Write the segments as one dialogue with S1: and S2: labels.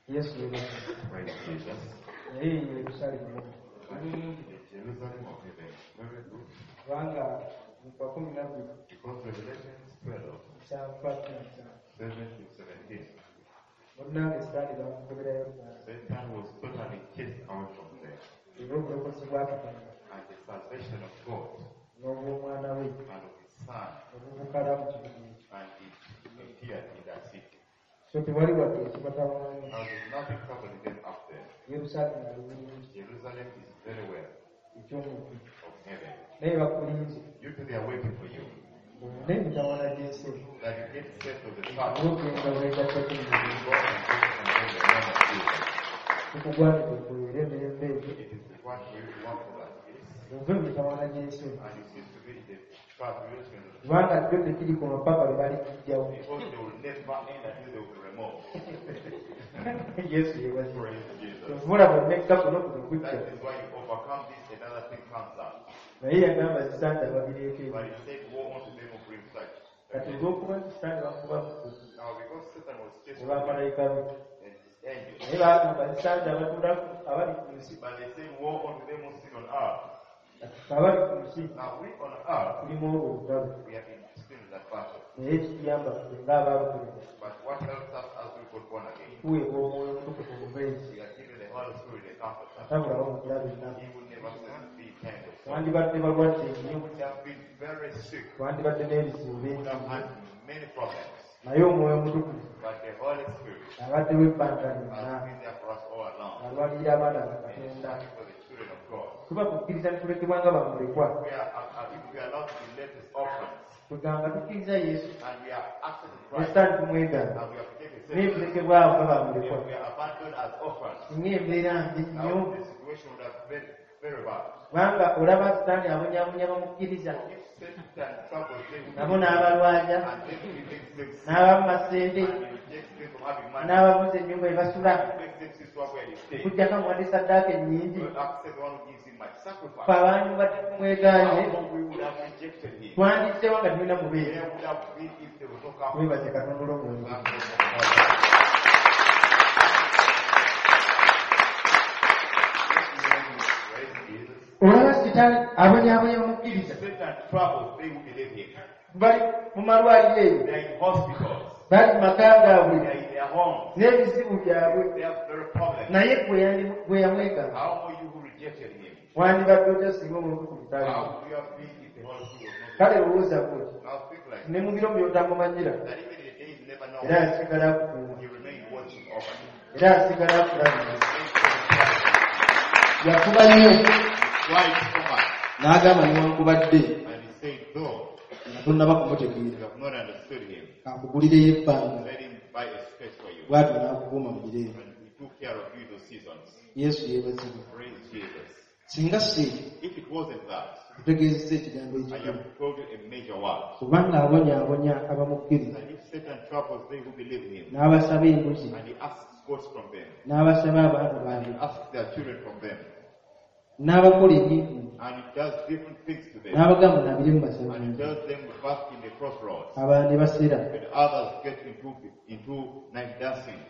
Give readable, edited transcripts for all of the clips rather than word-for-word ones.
S1: Yesu yebazibwe.
S2: Praise Jesus.
S1: Yerusalemu.
S2: Jerusalem of heaven. Very good.
S1: Kubanga mu 12
S2: Because Revelation 12, 7 to 17.
S1: munnange Sitaani bamugoberayo ddala.
S2: Satan was totally chased out from there.
S1: Era obulokozi bwa Katonda
S2: And the salvation of God
S1: n'obw'omwana we
S2: and of his son,
S1: obubukala mu kibuga ekyo.
S2: and it appeared in that city.
S1: So tewali wadde ekibatawaanya.
S2: Now there's nothing troubling them up there.
S1: Yerusaalemi ali bulungi
S2: Jerusalem is very well
S1: eky'omugulu.
S2: of heaven.
S1: Naye bakulinze
S2: You two, they are waiting for you.
S1: obune emitawaana gy'ensi
S2: That you get set of the Father.
S1: olw'okugenda bwegattako mu
S2: God and God and the name of Jesus.
S1: tukugwanidde okubeera emirembe egyo
S2: It is required for you to walk for that place.
S1: ove mu mitawaana gy'ensi
S2: And you seem to be in the tribulation of the
S1: kubanga jjo tekiri ku mapapa bwe bali kujjawo.
S2: because they will never end until they will be removed.
S1: Yesu yebazibwe.
S2: Praise Jesus.
S1: Ovula bwonnekka kuno kuno kujja.
S2: That is why you overcome this, another thing comes up.
S1: Naye yagamba Sitaani ababireeko
S2: But
S1: ebyo.
S2: he said, woe unto them who bring such.
S1: Kati olw'okuba Sitaani bamukuba mu
S2: Now, because Satan was chasing
S1: ne bamalayika be.
S2: and his angels,
S1: Naye bagamba Sitaani abatuula abali ku nsi.
S2: but they said, woe unto them who sit on earth.
S1: Abali ku nsi
S2: Now, we on earth,
S1: tulimu olugalo.
S2: we have been experiencing that battle.
S1: Naye kituyamba ffe ng'abaabukulira.
S2: But what helps us as we got born again?
S1: Tuweebwa omwoyo omutukuvu omubeezi.
S2: We are given the Holy Spirit, the comforter.
S1: Tabulawo mu kulaba ennaku.
S2: He will never be handled.
S1: Twandibadde balwadde nnyo.
S2: You would have been very sick.
S1: Twandibadde n'ebizibu
S2: You would have
S1: bingi.
S2: had many problems.
S1: Naye omwoyo omutukuvu
S2: But the Holy Spirit
S1: abaddewo ebbanga lyonna
S2: has been there for us all along.
S1: alwanirira abaana ba
S2: And it's
S1: Katonda.
S2: for the children of God.
S1: Tuba tukkiriza ne tulekebwa nga bamulekwa.
S2: If we are allowed to be left as orphans,
S1: Tugamba tukkiriza Yesu
S2: and we are accepted
S1: ne
S2: Christ,
S1: Sitaani tumwegamba.
S2: and we are taken
S1: Naye
S2: saved,
S1: tulekebwawo nga bamulekwa.
S2: and we are abandoned as orphans,
S1: Singa embeera mbi nnyo.
S2: now the situation would have been very bad.
S1: Kubanga olaba Sitaani abonyaabonya bamukkiriza.
S2: If Satan troubles them,
S1: Nabo n'abalwanya,
S2: and then he makes them sick,
S1: n'abamu masente,
S2: and he rejects them from having money,
S1: n'ababuza ennyumba we basula.
S2: and makes them see swap where they stay.
S1: Okuggyako amuwadde saddaaka ennyingi.
S2: Will accept the one who gives him much sacrifice.
S1: Ffe abantu batumwegaanye
S2: How long we would have rejected him?
S1: twanditsewo nga tulina mubeezi.
S2: There would have been if there was no comfort.
S1: Twebaze Katonda olw'omwoyo. Olaba Sitaani abonyaabonya bamukkiriza.
S2: Satan troubles, they who believe him.
S1: Bali mu malwaliro ebyo,
S2: They are in hospitals.
S1: bali mu maka
S2: They
S1: gaabwe
S2: are in their homes.
S1: n'ebizibu byabwe.
S2: They have very problems.
S1: Naye gwe yamwegamba
S2: How are you who rejected him?
S1: wandibadde otya singa omuntu ku lutalo.
S2: How would you have been if the Holy Spirit was not
S1: Kale
S2: there?
S1: lowooza bwoti
S2: Now think like
S1: ne mu biro byotamumanyira
S2: that even in the day you never know,
S1: era asigala akukuuma
S2: he remained watching over you.
S1: era asigala akulabira.
S2: He
S1: Yakuba nnyo
S2: tried so much.
S1: n'agamba newankubadde
S2: And he said, though
S1: nga tonnaba
S2: you
S1: kumutegeera
S2: have not understood him,
S1: akugulireyo ebbanga
S2: let him buy a space for you.
S1: bw'atyo n'akukuuma mu biro ebyo.
S2: And he took care of you those seasons.
S1: Yesu yeebazibwa.
S2: Praise Jesus.
S1: Singa si
S2: If it wasn't that,
S1: tutegeezezza ekigambo
S2: I
S1: ekikulu
S2: have told you a major word.
S1: kubanga abonyaabonya abamukkiriza
S2: That if Satan troubles they who believe him,
S1: n'abasaba embuzi
S2: and he asks gods from them,
S1: n'abasaba abaana
S2: and
S1: baabwe
S2: he asks their children from them,
S1: n'abakola ebintu
S2: and he does different things to them,
S1: n'abagamba nabire mu
S2: and he
S1: masavu
S2: tells them to bask in the crossroads,
S1: abalala ne basera
S2: and others get into night dancing.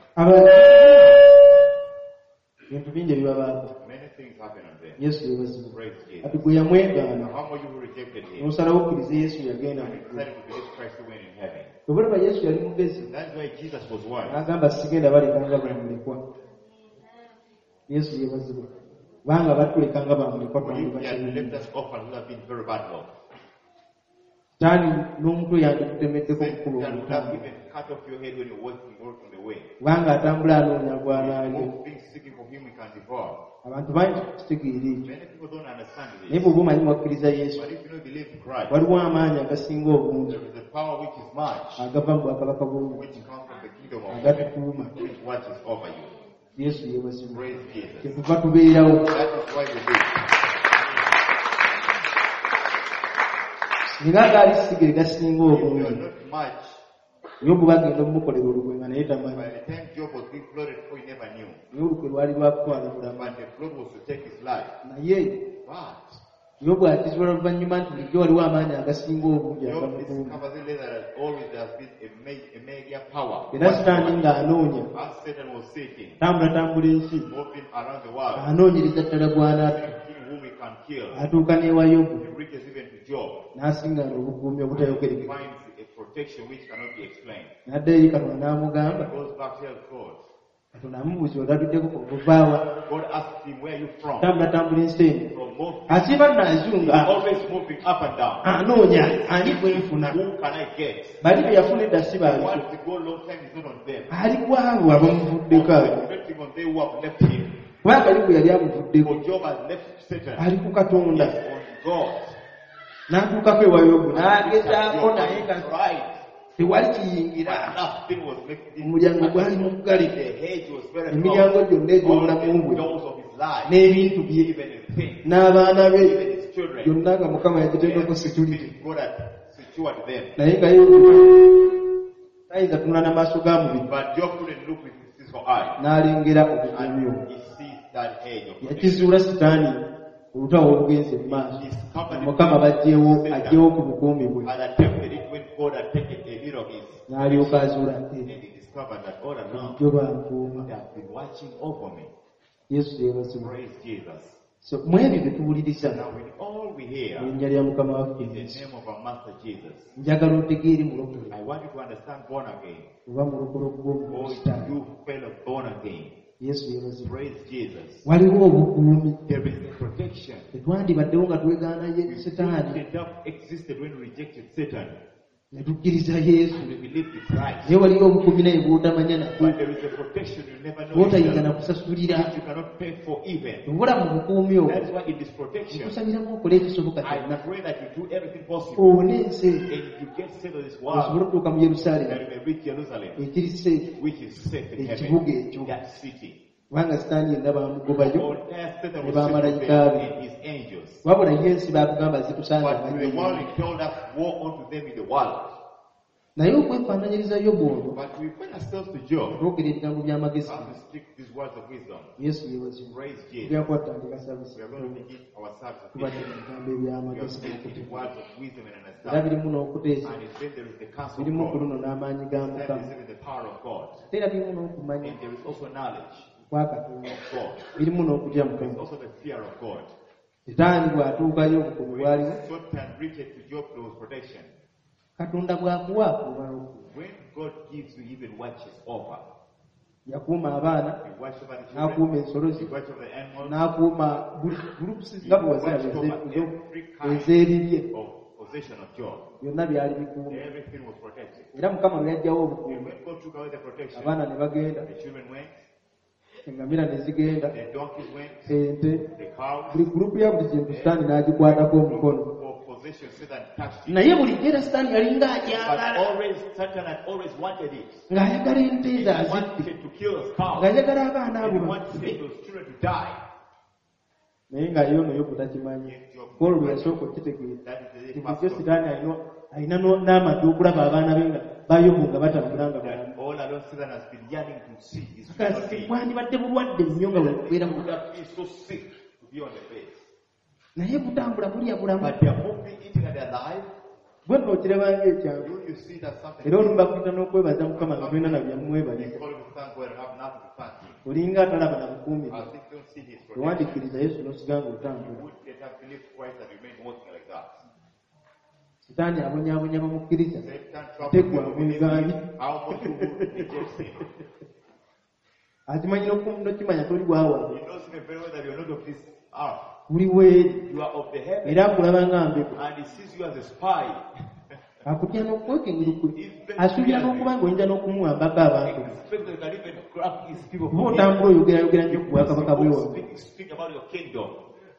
S1: Ebintu bingi ebibabaako.
S2: Many things happen on them.
S1: Yesu yeebazibwa.
S2: Praise Jesus.
S1: Kati gwe yamwegaana
S2: Now, how are you who rejected him?
S1: n'osalawo okkiriza Yesu yagenda
S2: And
S1: mu
S2: you
S1: ggulu.
S2: decided to believe Christ who went in heaven.
S1: Olaba Yesu yali mugezi
S2: That's why Jesus was wise.
S1: n'agamba sigenda baleka nga bamulekwa. Yesu yeebazibwa. Kubanga batuleka nga bamulekwa
S2: For if he had
S1: twandibakirungi.
S2: left us orphans, it would have been very bad luck.
S1: Sitaani n'omutwe yandikutemeddeko
S2: Satan
S1: okukula
S2: would have
S1: omukambwe.
S2: even cut off your head when you're walking on the way.
S1: Kubanga atambula anoonya gw'anaalya.
S2: More things seeking for him we can devour.
S1: Abantu bangi tukitegeera ekyo.
S2: Many people don't understand
S1: Naye
S2: this.
S1: bw'oba omanyi wakkiriza Yesu,
S2: But if you don't believe in Christ,
S1: waliwo amaanyi agasinga obungi
S2: there is a power which is much,
S1: agava mu bwakabaka bw'omuli
S2: which comes from the kingdom of heaven,
S1: agatukuuma.
S2: which watches over you.
S1: Yesu yeebazibwa.
S2: Praise Jesus.
S1: Kyetuva tubeerawo.
S2: That is why we live.
S1: Singa gaali sigere gasinga
S2: If you
S1: obungi,
S2: are not much,
S1: Yobu bagenda okumukolera olukwe nga naye
S2: by
S1: tamanyi.
S2: the time Job was being flooded for, he never knew.
S1: Naye olukwe lwali lwa kutwala bulamu.
S2: But the flood was to take his life.
S1: Naye
S2: But
S1: Yobu akizibula oluvannyuma nti bulijjo waliwo amaanyi agasinga obungi
S2: Job
S1: agamukuuma.
S2: discovers later that always there has been a mega power.
S1: Era Sitaani ng'anoonya
S2: As Satan was seeking,
S1: tambula ensi
S2: moving around the world,
S1: anoonyereza ddala gw'anatta
S2: seeking whom he can kill.
S1: atuuka n'ewa Yobu
S2: He reaches even to Job.
S1: n'asingana obukuumi
S2: He
S1: obutayogerekeka.
S2: finds a protection which cannot be explained.
S1: N'adda eri Katonda n'amugamba,
S2: He goes back to God.
S1: Katonda amubuuza olabiddeko ovaawa?
S2: God asked him, where are you from?
S1: Tambula ensi eno.
S2: From moving.
S1: Asiba n'azunga
S2: Always moving up and down.
S1: anoonya ani gwenfuna.
S2: Who can I get?
S1: Bali be yafuna edda si baali.
S2: Once they go long time, it's not on them.
S1: Ali kwabo abamuvuddeko abo.
S2: Reflecting on they who have left him.
S1: Kubanga Yobu yali amuvuddeko.
S2: For Job has left Satan.
S1: Ali ku Katonda.
S2: He's on God.
S1: N'atuukako ewa Yobu n'agezaako naye nga
S2: Right.
S1: tewali kiyingira.
S2: Nothing was making
S1: Omulyango gwali muggale.
S2: The hedge was very
S1: Emiryango gyonna egy'obulamu bwe
S2: doors of his life,
S1: n'ebintu bye
S2: even his things,
S1: n'abaana be
S2: even his children.
S1: byonna nga Mukama yagiteekako security.
S2: God had secured them.
S1: Naye nga Yobu tayinza tunula n'amaaso ga mubiri
S2: But Job couldn't look with his physical eye.
S1: n'alengera obukuumi obwo.
S2: And he sees that hedge of protection.
S1: Yakizuula Sitaani olutawo olugenze mu maaso. Mukama ajjewo ku bukuumi bwe.
S2: Had attempted it when God had taken a bit of his.
S1: N'alyoka azuula ate
S2: And he discovered that all along
S1: bulijjo bankuuma.
S2: they have been watching over me.
S1: Yesu yeebazibwa.
S2: Praise Jesus.
S1: So mu ebyo bye tuwuliriza
S2: Now with all we hear
S1: mu linnya lya Mukama waffe
S2: in the
S1: Yesu,
S2: name of our Master Jesus,
S1: njagala otegeere mulokole
S2: I want you to understand born again.
S1: oba mulokole
S2: Oh,
S1: gw'omusitaani.
S2: you fellow born again.
S1: Yesu yeebazibwa.
S2: Praise Jesus.
S1: Waliwo obukuumi.
S2: There is protection.
S1: Tetwandibaddewo nga twegaana Sitaani
S2: The devil existed when we rejected Satan.
S1: ne tukkiriza Yesu.
S2: We believed in Christ.
S1: Naye waliwo obukuumi naye bw'otamanya nabwo,
S2: But there is a protection you never know.
S1: bw'otayinza na
S2: Which
S1: kusasulira.
S2: you cannot pay for even.
S1: Obula mu bukuumi obwo
S2: That's why in this protection,
S1: nkusabiramu okole ekisoboka
S2: I
S1: kyonna
S2: pray that you do everything possible.
S1: owone ensi
S2: And you get saved of this
S1: osobole
S2: world.
S1: okutuuka mu
S2: That
S1: Yerusaalemi
S2: you may reach Jerusalem,
S1: ekiri safe.
S2: which is safe in
S1: Ekibuga
S2: heaven.
S1: ekyo.
S2: That city.
S1: Kubanga Sitaani yenna baamugobayo
S2: On earth, Satan
S1: ne
S2: was
S1: bamalayika
S2: sent
S1: be.
S2: there and his angels.
S1: wabula ye ensi baatugamba zitusaanga
S2: But the
S1: amannyo.
S2: world told us, woe unto them in the world.
S1: Naye okwefaananyiriza Yobu ono
S2: But we put ourselves to Job.
S1: twogera ebigambo by'amagezi.
S2: How to speak these words of wisdom.
S1: Yesu yeebazibwa.
S2: Praise Jesus.
S1: Byakwatandika service.
S2: We are going to begin our service
S1: Tubadde
S2: with
S1: mu
S2: this.
S1: bigambo
S2: We are
S1: eby'amagezi
S2: speaking
S1: n'okutegeera.
S2: words of wisdom and
S1: Era
S2: understanding.
S1: birimu n'okuteesa.
S2: And then there is the counsel
S1: Birimu
S2: of God.
S1: okuno n'amaanyi ga
S2: Then
S1: Mukama.
S2: there is the power of God.
S1: Ate era birimu n'okumanya
S2: And there is also knowledge
S1: kwa Katonda.
S2: of God.
S1: Birimu n'okutya
S2: There is
S1: Mukama.
S2: also the fear of God.
S1: Sitaani bw'atuukayo obukuumi bwaliwo,
S2: When Satan reached to Job, there was protection.
S1: Katonda bw'akuwa akuuma n'okuuma.
S2: When God gives you, even watches over.
S1: Yakuuma abaana,
S2: You watch over the
S1: n'akuuma
S2: children.
S1: ensolo ze,
S2: You watch over the animals.
S1: n'akuuma buli gulupusi nga bwe waziraba
S2: Watch over every kind
S1: ez'ebibye,
S2: of possession of Job.
S1: byonna byali bikuuma.
S2: Everything was protected.
S1: Era Mukama bwe yajjawo
S2: And
S1: obukuumi,
S2: when God took away the protection,
S1: abaana ne bagenda,
S2: the children went,
S1: engamira ne zigenda,
S2: the donkeys went,
S1: ente,
S2: the cows,
S1: buli gurupu ya buli kintu Sitaani n'agikwatako omukono.
S2: for possession, Satan touched it.
S1: Naye buli era Sitaani yalinga
S2: But
S1: agyagala,
S2: always, Satan had always wanted it.
S1: ng'ayagala ente
S2: He
S1: ze azidde,
S2: wanted to kill those cows.
S1: ng'ayagala abaana
S2: And
S1: abo
S2: he wanted
S1: bafe.
S2: those children to die.
S1: Naye nga yo nayo butakimanyi. Olwo lwe yasooka okitegeera.
S2: That is the
S1: Nti
S2: first
S1: bulijjo
S2: of
S1: Sitaani alina n'amatu okulaba abaana be nga bayobu nga batambula nga balamu.
S2: that all along Satan has been yearning to see his
S1: Kasi
S2: children be.
S1: bwandibadde bulwadde nnyo nga bwebubeera
S2: He
S1: mu
S2: would have been so sick to be on the face.
S1: naye butambula bulya bulamu.
S2: But they are moving, eating, and they are alive.
S1: Gwe nno okirabanga ekyangu.
S2: You see that something.
S1: Era olumu bakuyita n'okwebaza Mukama nga tolina na
S2: They
S1: byamwebaliza.
S2: call him to thank God and have nothing to thank him.
S1: Olinga atalaba na bukuumi.
S2: As if you don't see his protection.
S1: Tewandiikiriza Yesu n'osiganga
S2: You
S1: otambula.
S2: would get up, believe Christ, and remain walking like that.
S1: Sitaani abonyaabonya bamukkiriza.
S2: Satan
S1: Ate
S2: troubles
S1: gwe
S2: people believe
S1: amwegaanyi.
S2: him. How much you would reject him.
S1: Akimanyi n'okimanya toli bwawa.
S2: He knows even very well that you're not of this earth.
S1: Buli weeri.
S2: You are of the heaven.
S1: Era akulaba nga mbeko.
S2: And he sees you as a spy.
S1: Akutya n'okwekengera asuubira n'okuba ng'oyinza n'okumuwambako abantu.
S2: Expect that you can even grab his people
S1: Kuba
S2: from him.
S1: otambula oyogerayogera nnyo ku bwakabaka bw'ewammwe.
S2: Speak about your kingdom.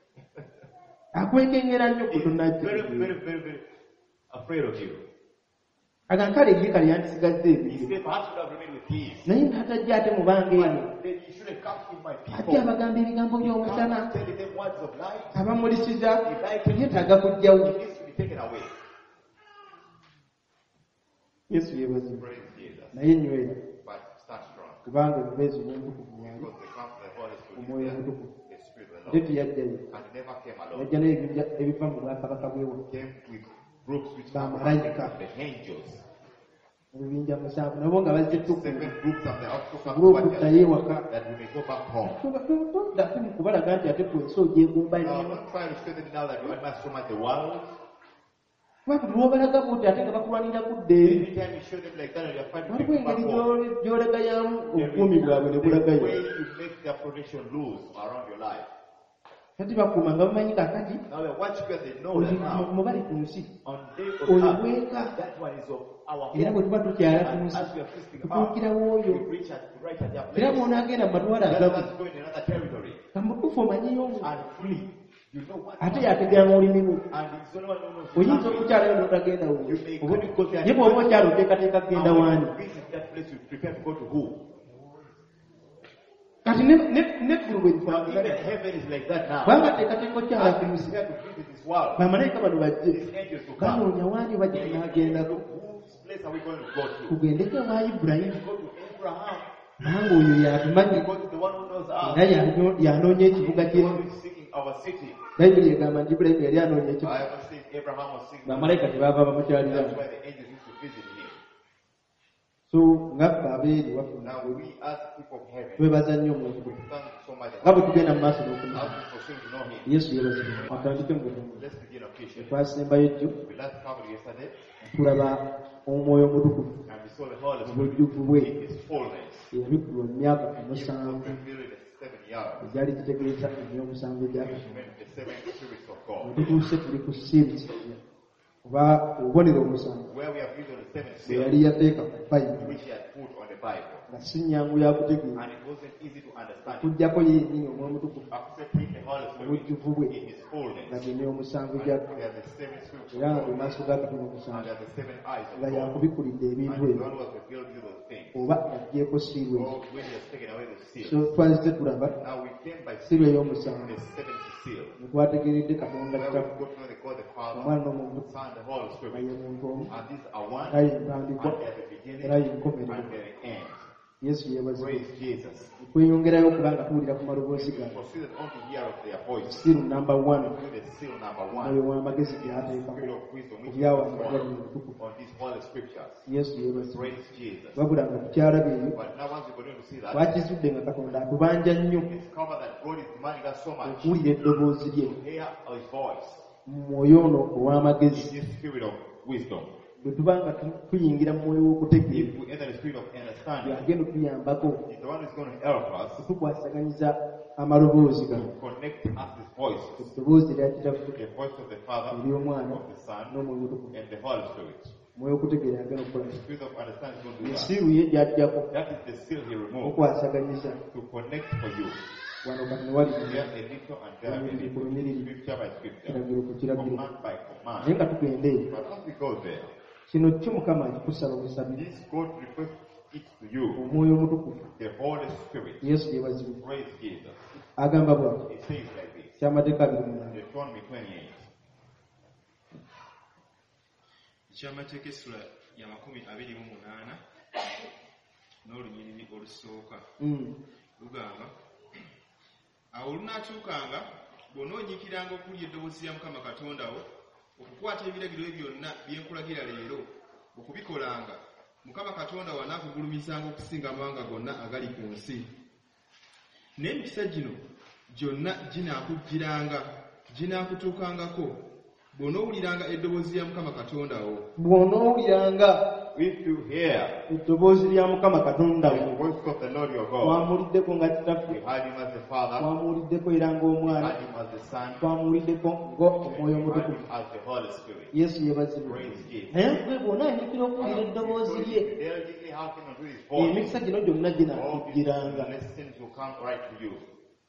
S1: Akwekengera nnyo
S2: He's
S1: ku
S2: very,
S1: tonnakitegera.
S2: very, very, very afraid of you.
S1: Agankale ye kale yandisigazze
S2: He
S1: ebibyo.
S2: said, perhaps you have remained with his.
S1: Naye ng'atajja ate mu banga eno.
S2: But then you shouldn't come in my
S1: Ate
S2: people.
S1: abagamba ebigambo by'omusana.
S2: Come telling them words of life.
S1: Abamulisiza yeetaaga kujjawo.
S2: It needs to be taken away.
S1: Yesu yeebazibwa.
S2: Praise Jesus.
S1: Naye nywera.
S2: But stand strong.
S1: Kubanga obubeezi obw'omutukuvu bwali
S2: Because the comfort of the Holy Spirit
S1: Omwoyo
S2: is there.
S1: omutukuvu.
S2: The Spirit of the
S1: ate
S2: Lord.
S1: teyajjayo
S2: And he never came alone.
S1: yajja n'ebinja ebiva mu bwakabaka bwewa
S2: Came with groups which
S1: Ba
S2: come
S1: malaika.
S2: from the angels.
S1: ebibinja musanvu nabo nga bazze
S2: 7
S1: tukuuma
S2: groups and they also come
S1: Group
S2: to
S1: taye waka.
S2: that we may go back home.
S1: ate mu kubalaga nti ate ku nsi ogyegumba
S2: Now,
S1: nnyo
S2: I'm not trying to show them now that you admire so much the world.
S1: kuba buli lwobalaga buti ate nga bakulwanira kudda eri
S2: Anytime you show them like that, you're fighting
S1: waliwo
S2: to back
S1: engeri
S2: home.
S1: gy'olegayamu
S2: There
S1: obukuumi bwabwe ne
S2: is the
S1: bulagayo
S2: way you make their protection loose around your life.
S1: kati bakuuma nga bamanyi kakati
S2: Now, the watch because they know that now.
S1: mu bali ku nsi
S2: On day of
S1: oyo
S2: earth,
S1: bweka
S2: that one is of our
S1: era bwe
S2: home.
S1: tuba tukyala ku
S2: And
S1: nsi
S2: as we are feasting up,
S1: tutuukirawo oyo
S2: we reach at right at their
S1: era
S2: place.
S1: bw'onaagenda mu matwala
S2: The
S1: agamu
S2: others go in another territory
S1: nga mutuufu omanyiyo
S2: and flee. You know what?
S1: ate yategera mu olulimi lwe
S2: And it's only one who knows
S1: oyinza
S2: the language.
S1: okukyalayo n'otagenda wo
S2: You may go because they are
S1: ye bw'oba okyala oteekateeka kugenda
S2: And
S1: waani
S2: when you visit that place, you prepare to go to who?
S1: kati neggulu bwe
S2: Now, even
S1: lifaanana
S2: heaven is like that now.
S1: kubanga teekateeka okyala ku
S2: As we
S1: nsi
S2: prepare to visit this world,
S1: bamalayika bano bajje
S2: these angels will come.
S1: banoonya waani bajja n'agendako
S2: Whose place are we going to go to?
S1: tugendeko wa ibulayimu
S2: Go to Abraham.
S1: kubanga oyo yatumanyi
S2: Go to the one who knows us.
S1: era yanoonya ekibuga
S2: The
S1: kye
S2: one who is seeking our city.
S1: bayibuli egamba nti ibulayimu yali anoonya ekibuga
S2: I ever said Abraham was seeking.
S1: bamalayika tebaava bamukyalira
S2: That's why the angels used to visit him.
S1: so ngaffe abeeri waffe
S2: Now we as people of heaven,
S1: twebaza nnyo omuntu
S2: we thank so much.
S1: nga bwe tugenda mu maaso n'okumanya
S2: As we proceed to know him,
S1: yesu yebazibwa atandike mu butumu
S2: let's begin officially.
S1: twasembayo jjo
S2: We last covered yesterday,
S1: tulaba omwoyo omutukuvu
S2: and we saw the Holy
S1: mu
S2: Spirit
S1: bujjuvu bwe
S2: in His fullness.
S1: eyabikulwa mu myaka
S2: He was
S1: omusanvu
S2: revealed in the 7 years.
S1: egyali kitegeeza ebyomusanvu egya katonda
S2: When the 7 spirits of God.
S1: tutuuse tuli ku series oba obubonero omusanvu
S2: Where we have read on the 7
S1: bwe
S2: seal,
S1: yali yateeka ku bayibuli
S2: which He had put on the Bible.
S1: nga si nnyangu yakutegeera
S2: And it wasn't easy to understand.
S1: okuggyako yennyini omwoyo omutukuvu
S2: Accepting the Holy Spirit
S1: obujjuvu bwe
S2: in His fullness.
S1: nga gyene omusanvu
S2: And
S1: gya
S2: there are the 7 spirits
S1: era
S2: of
S1: nga
S2: God.
S1: mu maaso ga katonda
S2: And
S1: omusanvu
S2: there are the 7 eyes of
S1: nga
S2: God.
S1: yakubikulidde
S2: And
S1: ebintu
S2: the
S1: ebyo
S2: one who has revealed you those things.
S1: oba yaggyeeko siiru ezo
S2: Oh, when He has taken away the
S1: so
S2: seal.
S1: twazze tulaba
S2: Now we came by
S1: siiru
S2: seeing
S1: ey'omusanvu
S2: the 7th seal.
S1: ne twategeredde katonda
S2: Where we
S1: kitaffe
S2: got to know the God the Father,
S1: omwana n'omuntu
S2: the Son, the Holy
S1: nga
S2: Spirit.
S1: ye muntu omu
S2: And these are one,
S1: era ye ntandikwa
S2: and they are the beginning,
S1: era ye
S2: and
S1: nkomerero
S2: they are the end.
S1: yesu yeebazibwa
S2: Praise Jesus.
S1: kweyongerayo okuba nga tuwulira ku maloboozi
S2: We
S1: gaabwe
S2: proceeded on to hear of their voice.
S1: siiru namba 1
S2: Through the seal number
S1: omwoyo
S2: 1.
S1: w'amagezi
S2: Spirit
S1: gyateekamu
S2: of wisdom,
S1: ku
S2: which is
S1: byawandiikibwa mu butukuvu
S2: on these holy scriptures.
S1: yesu yeebazibwa
S2: Praise Jesus.
S1: wabula nga tukyalaba eyo
S2: But now once we continue to see that,
S1: twakizudde nga katonda atubanja nnyo
S2: discover that God is demanding us so much
S1: okuwulira eddoboozi lye
S2: to hear His voice
S1: mu mwoyo ono ow'amagezi
S2: in this spirit of wisdom.
S1: bwe tuba nga tuyingira mu mwoyo w'okutegeera
S2: If we enter the spirit of understanding,
S1: yagenda otuyambako
S2: He's the one who's going to help us
S1: okutukwasaganyiza amaloboozi
S2: to
S1: gano
S2: connect us with voices.
S1: eddoboozi lya kitaffe
S2: The voice of the Father,
S1: ery'omwana
S2: of the Son,
S1: n'omwoyo omutukuvu
S2: and the Holy Spirit.
S1: omwoyo w'okutegeera yagenda okukola
S2: The spirit of understanding is going to do that.
S1: esiiru ye gy'ajjako
S2: That is the seal He removed
S1: okwasaganyiza
S2: to connect for you.
S1: wano kati ne wali
S2: Here a little and there a little, scripture by scripture,
S1: kiragiro ku kiragiro
S2: command by
S1: naye
S2: command.
S1: nga tugenda eyo
S2: But as we go there,
S1: kino kyo mukama akikusaba busabire
S2: this God requests it to you,
S1: omwoyo omutukuvu
S2: the Holy Spirit.
S1: yesu yeebazibwa
S2: Praise Jesus.
S1: agamba bwati
S2: It says like this,
S1: kyamateeka 28
S2: Deuteronomy 28.
S3: ekyamateeka essula ya 28 n'olunyiriri olusooka lugamba awo olunaatuukanga bw'onoonyiikiranga okuwulira eddoboozi lya mukama katonda wo okukwata ebiragiro bye byonna bye nkulagira leero okubikolanga mukama katonda wo anaakugulumizanga okusinga amawanga gonna agali ku nsi n'emikisa gino gyonna ginaakujjiranga ginaakutuukangako bw'onoowuliranga eddoboozi lya mukama katonda wo
S1: bw'onoowuliranga
S2: If you hear
S1: eddoboozi lya mukama katonda
S2: the
S1: wo
S2: voice of the Lord your God,
S1: twamuwuliddeko nga
S2: we
S1: kitaffe
S2: heard Him as the Father,
S1: twamuwuliddeko era
S2: we
S1: ng'omwana
S2: heard Him as the Son,
S1: twamuwuliddeko ng'omwoyo
S2: we heard
S1: omutukuvu
S2: Him as the Holy Spirit.
S1: yesu yeebazibwa
S2: Praise Jesus.
S1: naye gwe bw'onaanyikira okuwulira eddoboozi lye
S2: Diligently hearken unto His voice.
S1: emikisa gino gyonna
S2: All these
S1: ginaakujjiranga
S2: blessings will come right to you.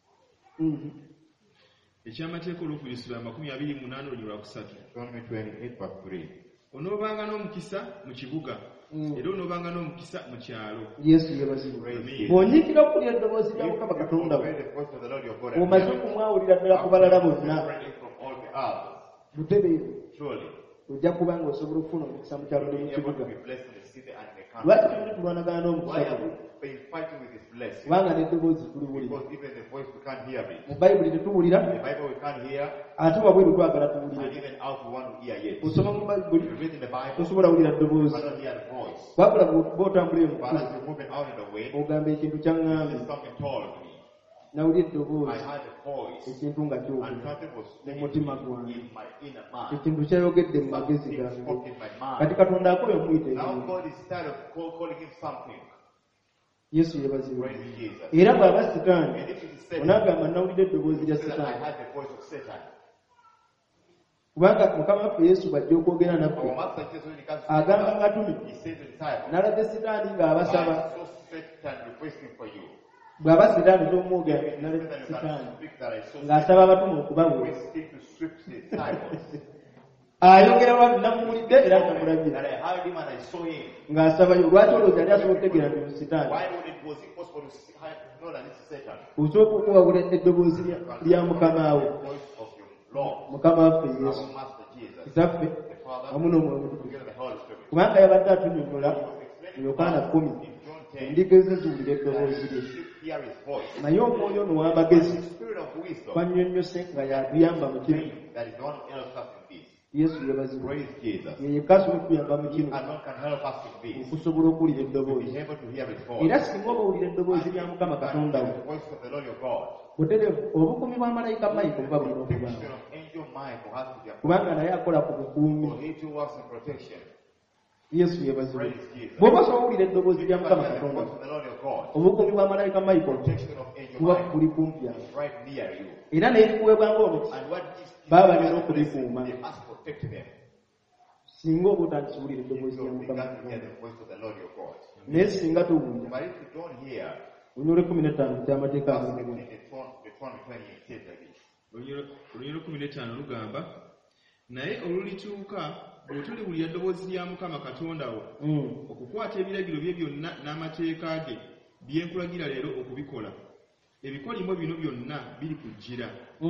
S3: ekyamateeka olw'okuyisula 28 olunyi lwakusatu
S2: Deuteronomy 28 verse 3.
S3: onoobanga n'omukisa mu kibuga era onoobanga n'omukisa mu kyalo
S1: yesu yeebazibwa
S2: Praise Jesus.
S1: bw'onyiikira okuwulira eddoboozi lya
S2: If
S1: mukama
S2: you
S1: katonda wo
S2: obey the voice of the Lord your God
S1: omaze
S2: and
S1: okumwawulira ddala ku balala bonna
S2: separated from all the others,
S1: butereevu
S2: surely
S1: ojja kuba nga osobola okufuna omukisa mu kyalo ne mu
S2: you'll be able
S1: kibuga
S2: to be blessed in the city and in the
S1: lwaki tuli tulwanagana
S2: Why
S1: n'omukisa
S2: have
S1: guno?
S2: we been fighting with this blessing?
S1: kubanga n'eddoboozi tuliwulira
S2: Because even the voice we can't hear it.
S1: mu bayibuli tetuwulira
S2: In the Bible we can't hear,
S1: ate wabweru twagala
S2: and
S1: tuwulire
S2: even out we want to hear yet.
S1: osoma mu bayibuli
S2: You read in the Bible,
S1: tosobola wulira
S2: you
S1: ddoboozi
S2: cannot hear the voice.
S1: wabula bw'otambula
S2: But
S1: emukulu
S2: as you're moving out of the way,
S1: ogamba ekintu kyaŋŋambye
S2: there's something told me.
S1: nawulira
S2: I
S1: eddoboozi
S2: heard a voice,
S1: ekintu nga
S2: and
S1: kyogera
S2: something was
S1: mu
S2: speaking
S1: mutima
S2: to me
S1: gwange
S2: in my inner man.
S1: ekintu kyayogedde mu magezi
S2: Something
S1: gange
S2: spoke in my
S1: kati
S2: mind.
S1: katonda akola omuyita
S2: Now
S1: ebintu
S2: God is tired of calling him something.
S1: yesu yeebazibwa
S2: Praise Jesus.
S1: era bw'aba sitaani
S2: And if it is Satan,
S1: onaagamba nawulidde eddoboozi lya
S2: say that I
S1: sitaani
S2: heard the voice of Satan.
S1: kubanga mukama waffe yesu bw'ajja okwogera
S2: Our
S1: naffe
S2: Master Jesus, when he comes to
S1: agamba
S2: us,
S1: ng'atumi
S2: he says to the disciples,
S1: n'alaga sitaani ng'abasaba
S2: I saw Satan requesting for you.
S1: bw'aba sitaani tomwoga
S2: Maybe it's
S1: n'alaga
S2: Satan you
S1: sitaani
S2: can speak that I saw
S1: ng'asaba abatuma okubabula
S2: requesting to sweep the disciples.
S1: ayogera watu namuwulidde era namulabye
S2: That I heard him and I saw him.
S1: ng'asabayo lwaki olowooza yali asobola okutegeera nti sitaani
S2: Why was it possible to know that it's Satan?
S1: osooka okuwabula eddoboozi lya mukama wo
S2: The voice of your Lord,
S1: mukama waffe yesu
S2: our Master Jesus,
S1: kitaffe
S2: the Father,
S1: wamu n'omwoyo omutukuvu
S2: together with the Holy Spirit.
S1: kubanga yabadde atunyonnyola mu yokaana 10
S2: In John 10,
S1: endiga ezo ziwulira eddoboozi lye
S2: you should hear his voice.
S1: naye omwoyo n'ow'amagezi
S2: The spirit of wisdom,
S1: twannyonnyose nga yatuyamba mu kino
S2: that is no one else us in this.
S1: yesu yebazibwa
S2: Praise Jesus.
S1: ye yekka asobola okutuyamba mu kino
S2: And none can help us in this.
S1: okusobola okuwulira
S2: To
S1: eddoboozi
S2: be able to hear his voice.
S1: era singa oba owulira eddoboozi lya mukama katonda wo
S2: The voice of the Lord your God.
S1: butereevu obukuumi bwa malayika mayiko buba bulina okubanga
S2: Protection of angel Michael has to be applied.
S1: kubanga naye akola ku bukuumi
S2: For he too works in protection.
S1: yesu yebazibwa
S2: Praise Jesus.
S1: bw'oba osobola owulira eddoboozi lya
S2: But
S1: mukama
S2: hear the
S1: katonda
S2: voice of the Lord your God.
S1: obukuumi bwa malayika mayiko
S2: Protection of angel
S1: buba
S2: Michael
S1: buli kumpi awo
S2: is right near you.
S1: era n'ebikuweebwa ng'omuti
S2: And what is
S1: Baba balina okubikuuma
S2: they must protect them.
S1: singa oba otandikiwulira eddoboozi
S2: So
S1: lya
S2: we
S1: mukama
S2: got to hear
S1: katonda
S2: the voice of the Lord your God.
S1: naye singa towulira
S2: But if you don't hear,
S1: olunyolo 15 ky'amateeka
S2: verse
S1: agagibwa
S2: 15, the 28 says like this.
S3: olunyolo 15 lugamba naye olulikyuka bwe tuliwulira eddoboozi lya mukama katonda wo okukwata ebiragiro bye byonna n'amateeka ge bye nkulagira leero okubikola ebikolimo bino byonna birikujjira.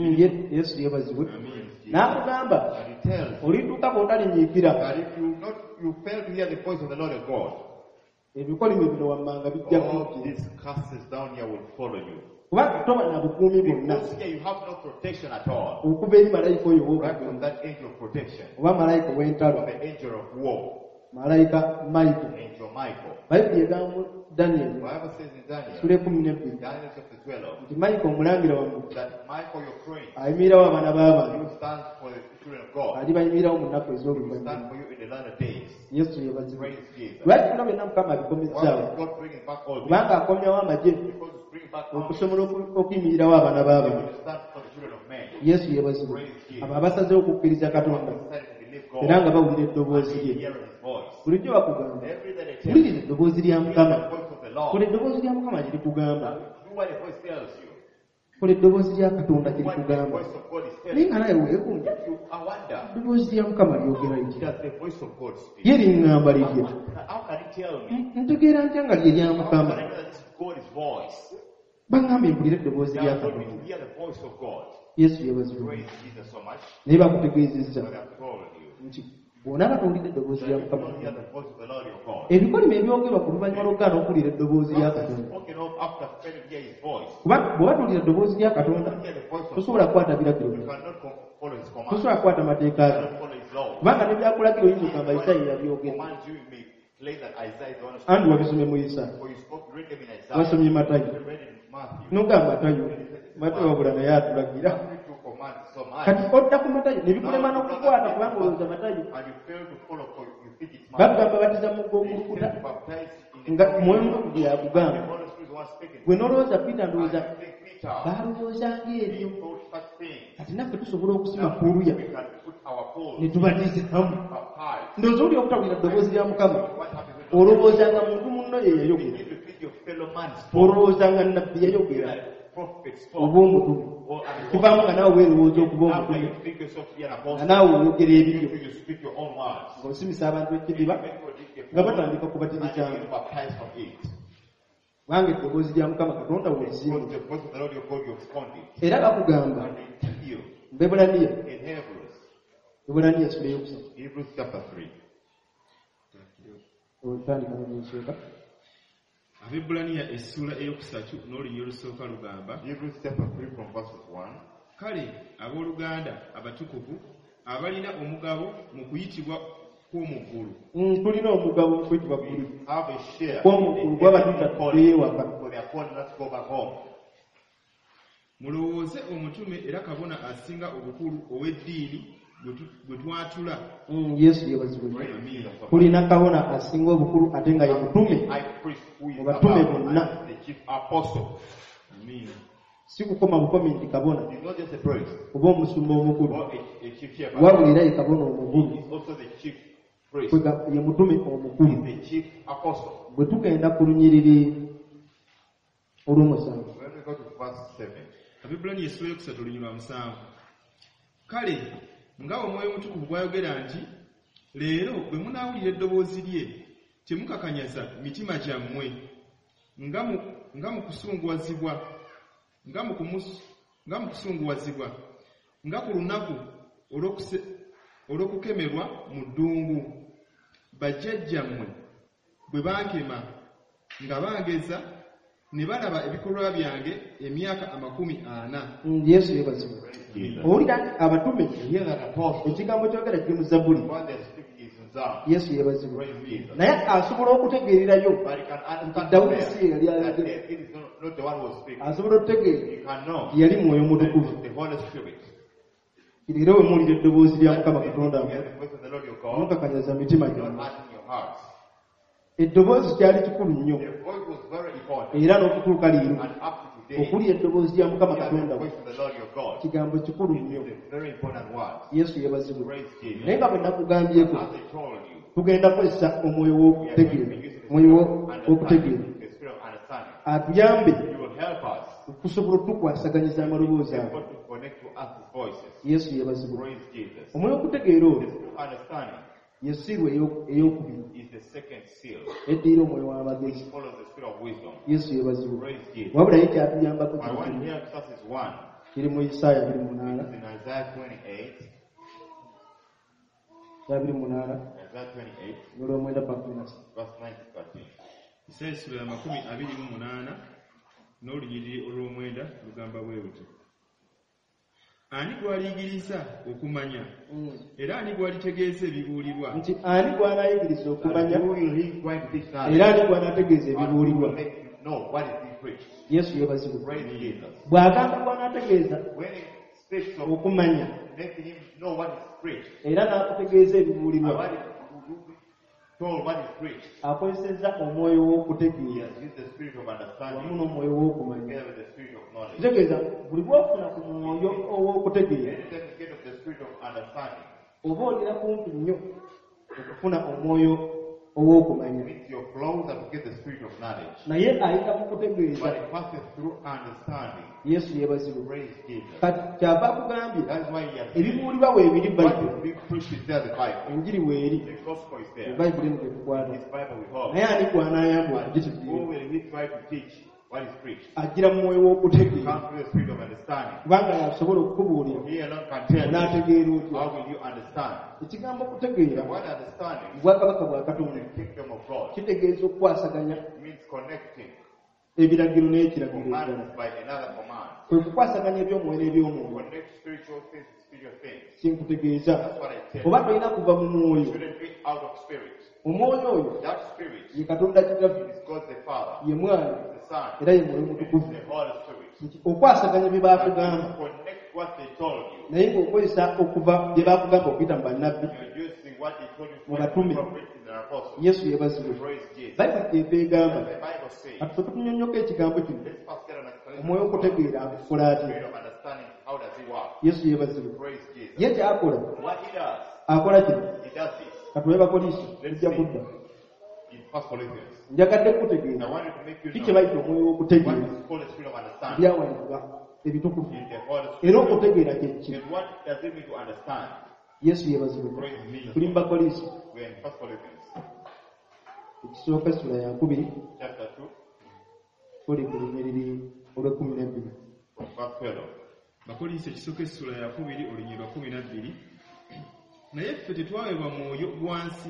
S1: yesu yebazibwe
S3: Amen.
S1: n'akugamba
S2: And he tells
S1: olituuka bw'otalinyiikira
S2: that if you fail to hear the voice of the Lord your God,
S1: ebikolimo bino wammanga bijja
S2: all
S1: kujjira
S2: these curses down here will follow you.
S1: kubanga toba na bukuumi bwonna
S2: Because here you have no protection at all.
S1: okuva eri malayika oyo
S2: Right from
S1: w'obukuumi
S2: that angel of protection,
S1: oba malayika w'entalo
S2: from the angel of war,
S1: malayika mayiko
S2: angel Michael.
S1: bayibuli egamba mu daniyeli
S2: Bible says in Daniel,
S1: sula 12
S2: Daniel chapter 12,
S1: nti mayiko omulangira wamu
S2: that Michael your friend,
S1: ayimirirawo abaana b'abantu
S2: you stand for the children of God.
S1: ali bayimirirawo mu nnaku
S2: He will stand
S1: ez'oluvannyuma
S2: for you in the latter days.
S1: yesu yebazibwe
S2: Praise Jesus.
S1: lwaki bino byonna mukama
S2: Why
S1: abikomezzaawo
S2: is God bringing back all this?
S1: kubanga akomyawo amagye
S2: Because He's bringing back all this.
S1: okusobola okuyimirirawo abaana b'abantu
S2: To stand for the children of men.
S1: yesu yebazibwe abo abasazeho okukkiriza katonda
S2: Decided to believe
S1: era
S2: God.
S1: nga bawulira eddoboozi
S2: And
S1: lye
S2: hearing His voice.
S1: bulijjo bakugamba
S2: Every day they tell
S1: wulira
S2: you,
S1: eddoboozi lya
S2: hear
S1: mukama
S2: the voice of the
S1: kola
S2: Lord.
S1: eddoboozi lya mukama gye likugamba
S2: Do what the voice tells you.
S1: kola eddoboozi lya katonda gye
S2: What the
S1: likugamba
S2: voice of God is
S1: naye
S2: telling
S1: nga naye weekunja
S2: you. I wonder,
S1: eddoboozi lya mukama lyogera litya
S2: does the voice of God speak?
S1: ye liŋŋamba litya
S2: How can He tell me?
S1: ntegeera ntya nga lye lya
S2: How can
S1: mukama
S2: I know that this is God's voice?
S1: baŋŋambye mpulira eddoboozi
S2: They
S1: lya
S2: are told me
S1: katonda
S2: to hear the voice of God.
S1: yesu yebazibwe
S2: Praise Jesus so much.
S1: naye bakutegeezezza
S2: But I've told you.
S1: nti bw'onaaba towulira eddoboozi
S2: That
S1: lya
S2: if you
S1: mukama
S2: don't hear the voice of the Lord your God,
S1: ebikolimo ebyogerwa ku luvannyuma lw'okugaana okuwulira eddoboozi lya
S2: God has
S1: katonda
S2: spoken of after failing to hear His voice.
S1: kubanga bw'oba towulira eddoboozi lya
S2: You
S1: katonda
S2: don't hear the voice of
S1: tosobola
S2: God.
S1: kukwata biragiro
S2: You
S1: bye
S2: cannot follow His command.
S1: tosobola kukwata mateeka
S2: You
S1: ge
S2: cannot follow His law.
S1: kubanga nebyakulagiro oyinza okugamba isaaya yabyogera
S2: Commands you may claim that Isaiah is the one who
S1: andi wabisomye mu isaaya
S2: For you spoke, read them in Isaiah.
S1: wasomye matayo
S2: You read in Matthew.
S1: nogamba matayo matayo wabula naye atulagira
S2: Matthew to command so much.
S1: kati odda ku matayo nebikulema n'okukwata kubanga olowooza matayo
S2: And you fail to follow for you think it's Matthew.
S1: bagamba batiza mu
S2: You
S1: gw'okulukuta
S2: fail to baptize in
S1: nga
S2: the
S1: mwoyo mutukuvu
S2: The
S1: yakugamba
S2: Holy Spirit is the one speaking.
S1: gwe n'olowooza Peter
S2: And
S1: ndowooza
S2: you think Peter,
S1: balowoozanga ebyo
S2: he thought such things.
S1: kati naffe tusobola okusima kuuluya
S2: We can put our poles
S1: ne tubatizamu
S2: baptized.
S1: ndowooza oli okutawulira eddoboozi lya mukama
S2: What happens when you
S1: olowoozanga muntu munno ye yayogera
S2: begin to think your fellow man spoke?
S1: olowoozanga nabbi yayogera
S2: Like prophet spoke.
S1: oba omutume
S2: Or an
S1: kivaamu nga naawe weerowooza okuba
S2: After
S1: omutume
S2: you think yourself to be an
S1: nga
S2: apostle,
S1: naawe oyogera ebibyo
S2: you speak your own words.
S1: ng'osimisa abantu ekidiba
S2: Everybody get
S1: nga
S2: born,
S1: batandika
S2: and
S1: kubatizizanga
S2: you get baptized from it.
S1: kubanga eddoboozi lya mukama katonda
S2: Because
S1: weezimu
S2: the voice of the Lord your God you responded.
S1: era bakugamba
S2: And they tell you
S1: mbebulaniya
S2: in Hebrews,
S1: ebulaniya sula eyokusatu
S2: Hebrews chapter 3.
S1: Otandika n'ensooka.
S3: Abebulaniya essula eyokusatu n'olunyiriri olusooka lugamba.
S2: Hebrews chapter 3 from verses 1.
S3: Kale abooluganda abatukuvu abalina omugabo mu kuyitibwa kw'omuggulu.
S1: Tulina omugabo mu kuyitibwa ggulu.
S2: Have a share
S1: Kw'omuggulu gw'abatuuta tubeewaka.
S2: for their calling not to go back home.
S3: Mulowooze omutume era kabona asinga obukulu ow'eddiini gwe twatula.
S1: Yesu yeebazibwe.
S2: Praise Jesus.
S1: Tulina kabona asinga obukulu ate nga ye mutume.
S2: High priest who is
S1: Obatume
S2: above
S1: bonna.
S2: and the chief apostle.
S3: Amiina.
S1: Si kukoma bukomi nti kabona
S2: He's not just a priest
S1: oba omusumba omukulu,
S2: or a chief shepherd.
S1: wabula era ye kabona omukulu.
S2: He's also the chief priest.
S1: Ye mutume omukulu.
S2: He's the chief apostle.
S1: Bwe tugenda ku lunyiriri olw'omusanvu.
S2: When we go to verse 7.
S3: Abebulaniya essula eyokusatu olunyiriri lwa 7. Kale nga Omwoyo Omutukuvu bw'ayogera nti leero bwe munaawulira eddoboozi lye temukakanyaza mitima gyammwe nga mu kusunguwazibwa nga ku lunaku olw'okukemerwa mu ddungu bajjajjammwe bwe bankema nga bangeza ne balaba ebikolwa byange emyaka 40.
S1: Yesu yeebazibwe.
S2: Jesus.
S1: Owulira nti abatume
S2: Hear that apostle.
S1: ekigambo kyogera kiri mu Zabbuli.
S2: What they're speaking is in Psalm.
S1: Yesu yeebazibwe.
S2: Praise Jesus.
S1: Naye asobola okutegeererayo.
S2: But you can understand
S1: Dawudi
S2: there
S1: si yali
S2: that
S1: ayogera.
S2: it is not the one who was speaking.
S1: Asobola okutegeera
S2: You can know
S1: yali Mwoyo
S2: that it
S1: Mutukuvu.
S2: was the Holy Spirit.
S1: Era we muwulira eddoboozi lya Mukama
S2: That
S1: Katonda
S2: you hear the voice of the Lord your God.
S1: mukakanyaza mitima
S2: Not
S1: gyammwe.
S2: harden your hearts.
S1: Eddoboozi kyali kikulu nnyo
S2: The voice was very important.
S1: era n'okutuuka leero
S2: And up to today,
S1: okulya eddoboozi lya Mukama
S2: hear
S1: Katonda
S2: the voice of the Lord your God.
S1: kigambo kikulu nnyo.
S2: It's a very important word.
S1: Yesu yeebazibwe.
S2: Praise Jesus.
S1: Naye nga bwe nakugambyeko
S2: As I told you,
S1: tugenda kukozesa omwoyo
S2: we are going to
S1: w'okutegeera,
S2: use the
S1: omwoyo
S2: spirit of
S1: w'okutegeera
S2: understanding, the spirit of understanding.
S1: atuyambe
S2: You will help us
S1: okusobola otukwasaganyiriza amaloboozi
S2: be
S1: ago.
S2: able to connect to us with voices.
S1: Yesu yeebazibwe.
S2: Praise Jesus.
S1: Omwoyo w'okutegeera
S2: The
S1: oyo
S2: spirit of understanding
S1: ye siiru ey'okubiri
S2: is the second seal.
S1: eddiira omwoyo w'amagezi.
S2: It follows the spirit of wisdom.
S1: Yesu yeebazibwe.
S2: Praise Jesus.
S1: wabula ye kyatuyambako
S2: My one
S1: kino
S2: here verse is 1.
S1: kiri mu Isaaya
S2: It's
S1: 28.
S2: in Isaiah 28.
S1: Isaaya 28
S2: Isaiah 28,
S1: n'olw'omwenda paka 13.
S2: verse 9 to 13.
S3: Isaaya essula ya 28 n'olunyiriri olw'omwenda lugamba bwe luti. Ani gw'aliyigiriza okumanya era ani gw'alitegeeza ebibuulirwa?
S1: Nti ani gw'anaayigiriza okumanya
S2: Who will he going to teach knowledge?
S1: era ani gw'anaategeeza
S2: And who
S1: ebibuulirwa?
S2: will make him know what is being preached?
S1: Yesu yeebazibwe.
S2: Praise Jesus.
S1: Bw'agamba gw'anaategeeza
S2: When he speaks of
S1: okumanya
S2: making him know what is preached,
S1: era n'akutegeeza
S2: and
S1: ebibuulirwa,
S2: what is told what is preached,
S1: akozesezza omwoyo
S2: he
S1: w'okutegeera
S2: has used the spirit of
S1: wamu
S2: understanding
S1: n'omwoyo w'okumanya.
S2: together with the spirit of knowledge.
S1: Kitegeeza buli bw'ofuna ku mwoyo ow'okutegeera
S2: Anytime you get of the spirit of understanding,
S1: oba olira kumpi nnyo okufuna omwoyo ow'okumanya.
S2: it means you're closer to get the spirit of knowledge.
S1: Naye ayita mu kutegeeza.
S2: But it passes through understanding.
S1: Yesu yeebazibwe.
S2: Praise Jesus.
S1: Kati kyava akugambye
S2: That's why he has
S1: ebibuulirwa weebiri
S2: what
S1: Bayibuli,
S2: is being preached is there, the Bible.
S1: enjiri weeri,
S2: The gospel is there.
S1: Bayibuli eno tetukwata.
S2: This Bible we hold.
S1: Naye ani gw'anaayamba
S2: But
S1: okugitegeera?
S2: who will he try to teach what is preached?
S1: Agira mu mwoyo w'okutegeera,
S2: Come through the spirit of understanding.
S1: kubanga yasobola okukubuulira
S2: He alone can tell you.
S1: onaategeera otya.
S2: How will you understand?
S1: Ekigambo kutegeera
S2: The word understanding
S1: bwakabaka bwa
S2: is
S1: Katonda
S2: the kingdom of God.
S1: kitegeeza okukwasaganya
S2: It means connecting
S1: ebiragiro n'ekiragiro ekirala.
S2: commandments by another command.
S1: Kwe kukwasaganya eby'omwoyo n'eby'omwoyo.
S2: Connect spiritual things with spiritual things.
S1: Kinkutegeeza
S2: That's what I tell
S1: oba
S2: you.
S1: tolina kuva mu mwoyo.
S2: You shouldn't be out of spirit.
S1: Omwoyo oyo
S2: That spirit
S1: ye Katonda kitaffe,
S2: is God the Father,
S1: ye Mwana
S2: the Son,
S1: era ye Mwoyo
S2: and
S1: Mutukuvu.
S2: the Holy Spirit.
S1: Nti okwasaganya bye
S2: That
S1: baakugamba
S2: you connect what they told you.
S1: naye ng'okozesa okuva bye baakugamba okuyita mu bannabbi.
S2: You're using what they told you
S1: Mu
S2: from
S1: batume.
S2: the prophets and the apostles.
S1: Yesu yeebazibwe.
S2: Praise Jesus.
S1: Bayibuli eva egamba
S2: The Bible says,
S1: kati ffe tunyonyoka ekigambo kino,
S2: let's first get an explanation
S1: omwoyo
S2: of God.
S1: okutegeera akola
S2: The
S1: atya.
S2: spirit of understanding, how does it work?
S1: Yesu yeebazibwe.
S2: Praise Jesus.
S1: Ye kyakola
S2: What he does,
S1: akola kino.
S2: he does this.
S1: Katuwe bakoliiso tujja kudda.
S2: In 1 Corinthians,
S1: Njagadde
S2: I
S1: kutegeeza
S2: wanted to make you
S1: kiki
S2: know
S1: bayita omwoyo
S2: what
S1: w'okutegeera
S2: is called the spirit of understanding
S1: byawalibwa ebitukuvu.
S2: in the Holy
S1: Era
S2: Spirit.
S1: okutegeera kye ki?
S2: And what does it mean to understand?
S1: Yesu yeebazibwe.
S2: Praise me.
S1: Tuli mu bakoliiso
S2: We're in 1 Corinthians
S1: ekisooka essula ya 2
S2: chapter 2
S1: tuli ku lunyiriri olw'12.
S2: from verse 12.
S3: Bakolinso ekisooka essula ya 2 olunyiriri lwa 12. Naye ffe tetwaweebwa mwoyo gwa nsi,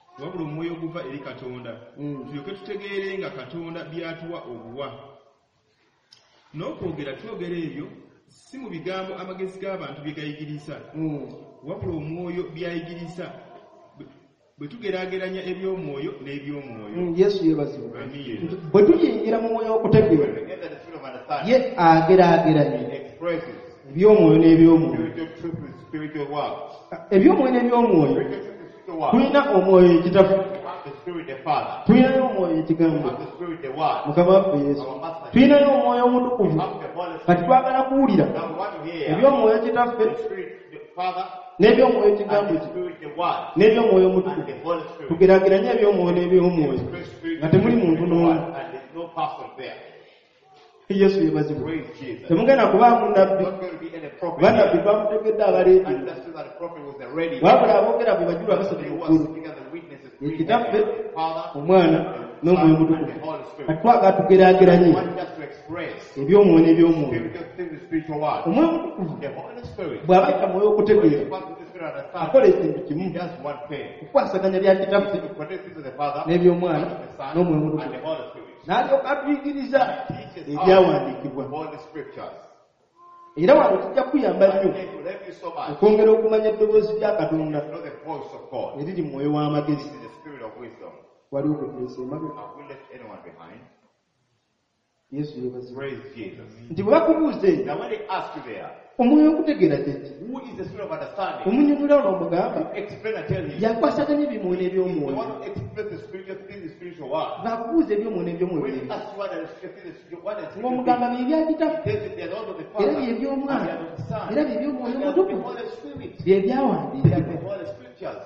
S3: wabula omwoyo oguva eri Katonda tulyoke tutegeere nga Katonda byatuwa obuwa. N'okwogera twogera ebyo si mu bigambo amagezi g'abantu bye gayigiriza, wabula omwoyo byayigiriza bwe tugeraageranya eby'omwoyo n'eby'omwoyo.
S1: Yesu yeebazibwa.
S3: Amiina.
S1: Bwe tuyingira mu mwoyo w'okutegeera,
S2: When we enter the spirit of understanding,
S1: ye ageraageranya
S2: it expresses
S1: eby'omwoyo n'eby'omwoyo.
S2: spiritual truth with spiritual words.
S1: Eby'omwoyo n'eby'omwoyo
S2: Spiritual truth with spiritual words.
S1: tulina omwoyo ekitaffe,
S2: We have the spirit, the Father.
S1: tulinayo omwoyo
S2: We
S1: ekigambo
S2: have the spirit, the word.
S1: Mukama waffe Yesu,
S2: Our Master.
S1: tulinayo omwoyo
S2: We
S1: omutukuvu
S2: have the Holy
S1: kati
S2: Spirit.
S1: twagala kuwulira
S2: Now we want to hear
S1: eby'omwoyo ekitaffe
S2: the spirit, the Father,
S1: n'eby'omwoyo ekigambo
S2: and the
S1: ki
S2: spirit, the word,
S1: n'eby'omwoyo
S2: and
S1: omutukuvu,
S2: the Holy Spirit.
S1: tugeraageranye eby'omwoyo n'eby'omwoyo
S2: Spirit, spirit,
S1: nga temuli muntu
S2: spirit,
S1: n'omu.
S2: word, and there's no person there.
S1: Yesu yeebazibwa.
S2: Praise Jesus.
S1: Temugenda kubaamu nabbi,
S2: Not going to be any prophet
S1: bannabbi
S2: here.
S1: twamutegedde abaleediyo,
S2: And that's true that the prophet was already
S1: wabula aboogera bwe bajula abasatu
S2: They
S1: mu
S2: were
S1: ggulu,
S2: speaking as the witnesses.
S1: ye kitaffe,
S2: The Father,
S1: omwana
S2: the
S1: n'omwoyo
S2: Son, and
S1: omutukuvu.
S2: the Holy Spirit.
S1: Kati twagala tugeraageranye
S2: Want us to express
S1: eby'omwoyo n'eby'omwoyo.
S2: spiritual things with spiritual words.
S1: Omwoyo omutukuvu
S2: The Holy Spirit,
S1: bw'aba ayita mwoyo
S2: when
S1: w'okutegeera,
S2: he passes the spirit of
S1: akola
S2: understanding,
S1: ekintu kimu,
S2: he does one thing.
S1: kukwasaganya bya kitaffe
S2: To connect it to the Father,
S1: n'eby'omwana
S2: to the Son,
S1: n'omwoyo
S2: and
S1: omutukuvu,
S2: the Holy Spirit.
S1: n'alyoka atuyigiriza
S2: Teaches us
S1: ebyawandiikibwa.
S2: all the scriptures.
S1: Era wano kijja kuyamba nnyo
S2: And it will help you so much
S1: okwongera okumanya eddoboozi lya Katonda
S2: to know the voice of God.
S1: eriri mu mwoyo
S2: This
S1: w'amagezi.
S2: is the spirit of wisdom.
S1: Waliwo kweteesa emabega.
S2: Have we left anyone behind?
S1: Yesu yeebazibwa.
S2: Praise Jesus.
S1: Nti bwe bakubuuza eyo,
S2: Now when they ask you there,
S1: omwoyo okutegeera kye ki?
S2: who is the spirit of understanding?
S1: Omunyonnyola n'omugamba
S2: Explain and tell him.
S1: yakwasaganya eby'omwoyo
S2: They
S1: n'eby'omwoyo.
S2: want to express the spiritual things, the spiritual word.
S1: Baakubuuza eby'omwoyo n'eby'omwoyo
S2: When
S1: bye
S2: you
S1: ki?
S2: ask what is spiritual things, what is spiritual
S1: ng'omugamba
S2: things,
S1: bye byakitaffe,
S2: he tells you they are also the
S1: era
S2: Father,
S1: bye
S2: and
S1: by'omwana,
S2: they are of the Son,
S1: era bye by'omwoyo
S2: and they are of the
S1: omutukuvu,
S2: Holy Spirit.
S1: bye
S2: They are
S1: byawandiikibwa.
S2: the Holy Scriptures.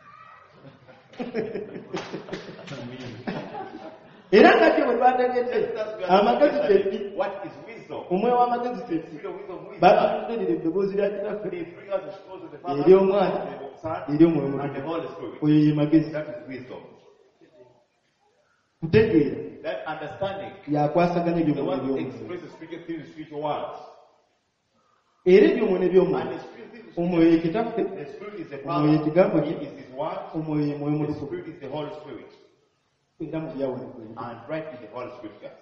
S1: Era nga kye bwe twategedde
S2: Just as we are
S1: amagezi kye ki?
S2: understanding what is wisdom,
S1: omwoyo w'amagezi kye ki?
S2: spirit of wisdom,
S1: Baatululira eddoboozi lya kitaffe,
S2: they bring us the source of the Father,
S1: eri omwana,
S2: the Son,
S1: eri omwoyo
S2: and the
S1: omutukuvu.
S2: Holy Spirit.
S1: Oyo ye magezi.
S2: That is wisdom.
S1: Kutegeera
S2: That understanding,
S1: yakwasaganya
S2: the
S1: eby'omwoyo
S2: one who
S1: n'eby'omwoyo.
S2: expresses spiritual things with spiritual words.
S1: Era eby'omwoyo
S2: And
S1: n'eby'omwoyo,
S2: the spirit is
S1: omwoyo ye kitaffe,
S2: the spirit is the
S1: omwoyo
S2: Father,
S1: ekigambo
S2: He
S1: ki,
S2: is His word,
S1: omwoyo ye mwoyo
S2: the
S1: mutukuvu.
S2: spirit is the Holy Spirit,
S1: Era mu byawandiikibwa.
S2: and right is the Holy Scriptures.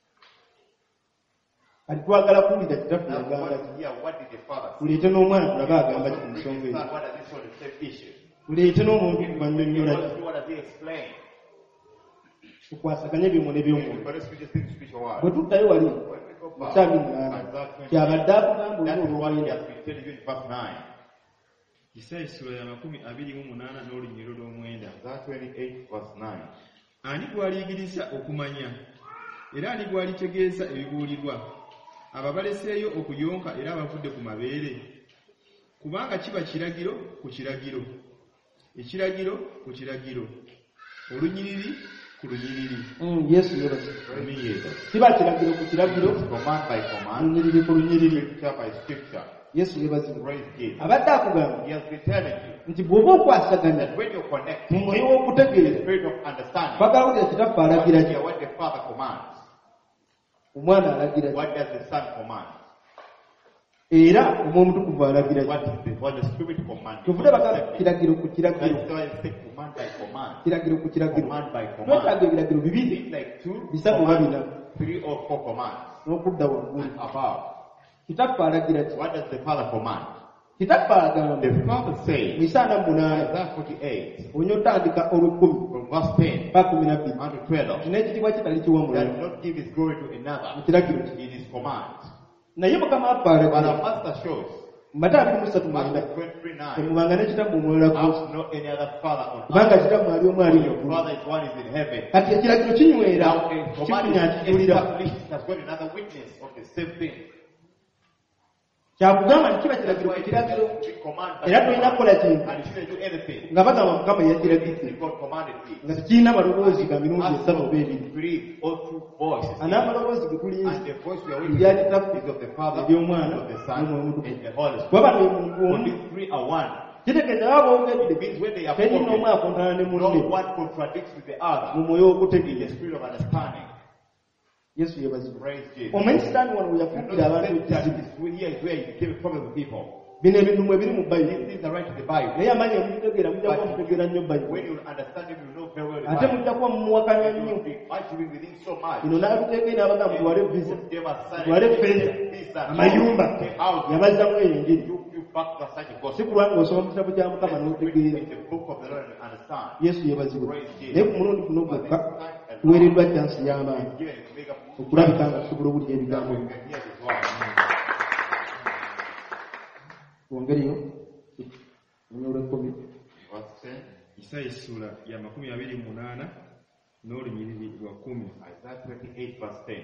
S1: Kati twagala kuwulira kitaffe
S2: Now we
S1: yagamba
S2: want
S1: ki.
S2: to hear what did the Father say.
S1: Tuleete n'omwana tulabe agamba ki ku
S2: Also,
S1: nsonga
S2: bring the
S1: eyo.
S2: Son, what does he say on the same issue?
S1: Tuleete n'omuntu
S2: The
S1: kubannyonnyola
S2: Holy
S1: ki.
S2: Spirit, what does He explain?
S1: Tukwasaganye eby'omwoyo n'eby'omwoyo.
S2: But it's spiritual things, spiritual
S1: Bwe
S2: words.
S1: tuddayo wali
S2: When we go back,
S1: kyali mulamba,
S2: Isaiah 20,
S1: kyabadde akugamba
S2: that
S1: oli
S2: is what He
S1: olw'omwenda.
S2: has been telling you in verse 9.
S3: Isaaya essula ya 28 n'olunyiriro lw'omwenda.
S2: Isaiah 28, verse 9.
S3: Ani gw'aliyigiriza okumanya, era ani gw'alitegeeza ebibuulirwa, abo abaleseeyo okuyonka era abavudde ku mabeere? Kubanga kiba kiragiro ku kiragiro, ekiragiro ku kiragiro, olunyiriri ku lunyiriri.
S1: Yesu yeebazibwa.
S2: Praise Jesus.
S1: Kiba kiragiro ku kiragiro,
S2: Command by command,
S1: lunyiriri ku lunyiriri.
S2: scripture by scripture.
S1: Yesu yeebazibwa.
S2: Praise Jesus.
S1: Abadde akugamba
S2: He has been telling you
S1: nti bw'oba okwasaganya
S2: that when you connect
S1: mu
S2: the
S1: mwoyo w'okutegeera,
S2: spirit of understanding,
S1: twagala wulira kitaffe
S2: what
S1: alagira ki,
S2: hear what the Father commands,
S1: omwana alagira ki,
S2: what does the Son command,
S1: era omwoyo omutukuvu alagira ki.
S2: what is the Holy Spirit command.
S1: Tuvudde bagamba kiragiro ku
S2: That
S1: kiragiro,
S2: is why I say command by command,
S1: kiragiro ku kiragiro.
S2: command by
S1: Twetaaga
S2: command.
S1: ebiragiro bibiri,
S2: It's like 2
S1: bisatu oba bina,
S2: commands, 3 or 4 commands
S1: n'okudda waggulu.
S2: and above.
S1: Kitaffe alagira ki?
S2: What does the Father command?
S1: Kitaffe alagamba
S2: The Father
S1: mu
S2: says,
S1: Isaaya 8
S2: Isaiah 48,
S1: onya otandika olw'ekkumi
S2: from verse 10
S1: paka 12,
S2: unto 12,
S1: nti n'ekitiibwa kitali kiwa
S2: that
S1: mulala
S2: will not give His glory to
S1: mu
S2: another
S1: kiragiro kye.
S2: in His command.
S1: Naye Mukama waffe
S2: But
S1: alagira
S2: our Master shows,
S1: mu Matayo 23:9,
S2: Matthew 23:9,
S1: temubanga ne kitammwe omulala ku nsi,
S2: have no any other Father on
S1: kubanga
S2: earth.
S1: kitammwe ali omu ali mu
S2: Your
S1: ggulu.
S2: Father is one is in heaven.
S1: Kati ekiragiro kinywera
S2: Now a command
S1: kifunya
S2: is
S1: akijulira,
S2: established, has got another witness of the same thing.
S1: kyakugamba nti kiba
S2: That's
S1: kiragiro
S2: why
S1: ku
S2: it
S1: kiragiro,
S2: is we command by
S1: era tolina
S2: command.
S1: kukola kintu
S2: And you shouldn't do anything
S1: nga bagamba Mukama yakiragize,
S2: if God commanded it.
S1: nga tekirina maloboozi ga mirundi
S2: Has
S1: esatu
S2: to
S1: oba ebiri.
S2: breathe all two voices.
S1: N'amaloboozi ge tulinze
S2: And the voice we are
S1: ebya
S2: witnessing
S1: kitaffe,
S2: is of the Father,
S1: eby'omwana
S2: of the Son,
S1: n'omwoyo omutukuvu.
S2: and the Holy Spirit.
S1: Kuba bano muntu
S2: For
S1: omu,
S2: these three are one.
S1: kitegeeza baba
S2: It
S1: boogedde,
S2: means when they are
S1: teri n'omu
S2: spoken,
S1: akontana ne
S2: no
S1: munne
S2: one contradicts with the
S1: mu
S2: other.
S1: mwoyo
S2: In
S1: w'okutegeera.
S2: the spirit of understanding.
S1: Yesu yeebazibwa.
S2: Praise Jesus.
S1: Omanyi Sitaani wano we
S2: You
S1: yafuukira
S2: know,
S1: abantu
S2: Satan
S1: ekizibu.
S2: is here is where he became a problem with people.
S1: bino ebintu mwe biri mu Bayibuli.
S2: These things are right in the Bible.
S1: Naye amanyi emitegeera mujja kuba mutegeera nnyo Bayibuli.
S2: When you understand them, you know very well the
S1: Ate
S2: Bible.
S1: mujja kuba mumuwakanya
S2: You
S1: nnyo.
S2: will be arguing with him so much.
S1: Bino n'abiteeka n'abagamba mutwale visa,
S2: Put them aside.
S1: mutwale ffeeza,
S2: Visa.
S1: amayumba,
S2: Take out.
S1: yabazzamu enjiri.
S2: You back to such a
S1: Si
S2: gospel.
S1: kulwa ng'osoma mu kitabo kya Mukama n'otegeera.
S2: Read the book of the Lord and understand.
S1: Yesu yeebazibwa. Naye ku mulundi guno gwokka tuweereddwa kyansi y'amaanyi
S2: Given to make up
S1: okulabika nga tusobola okuwulira ebigambo
S2: we
S1: bino.
S2: can hear his word.
S1: Wongeriyo olw'ekkumi.
S2: Verse 10.
S3: Isaya essula ya 28 n'olunyiriri lwa 10.
S2: Isaiah 28 verse 10.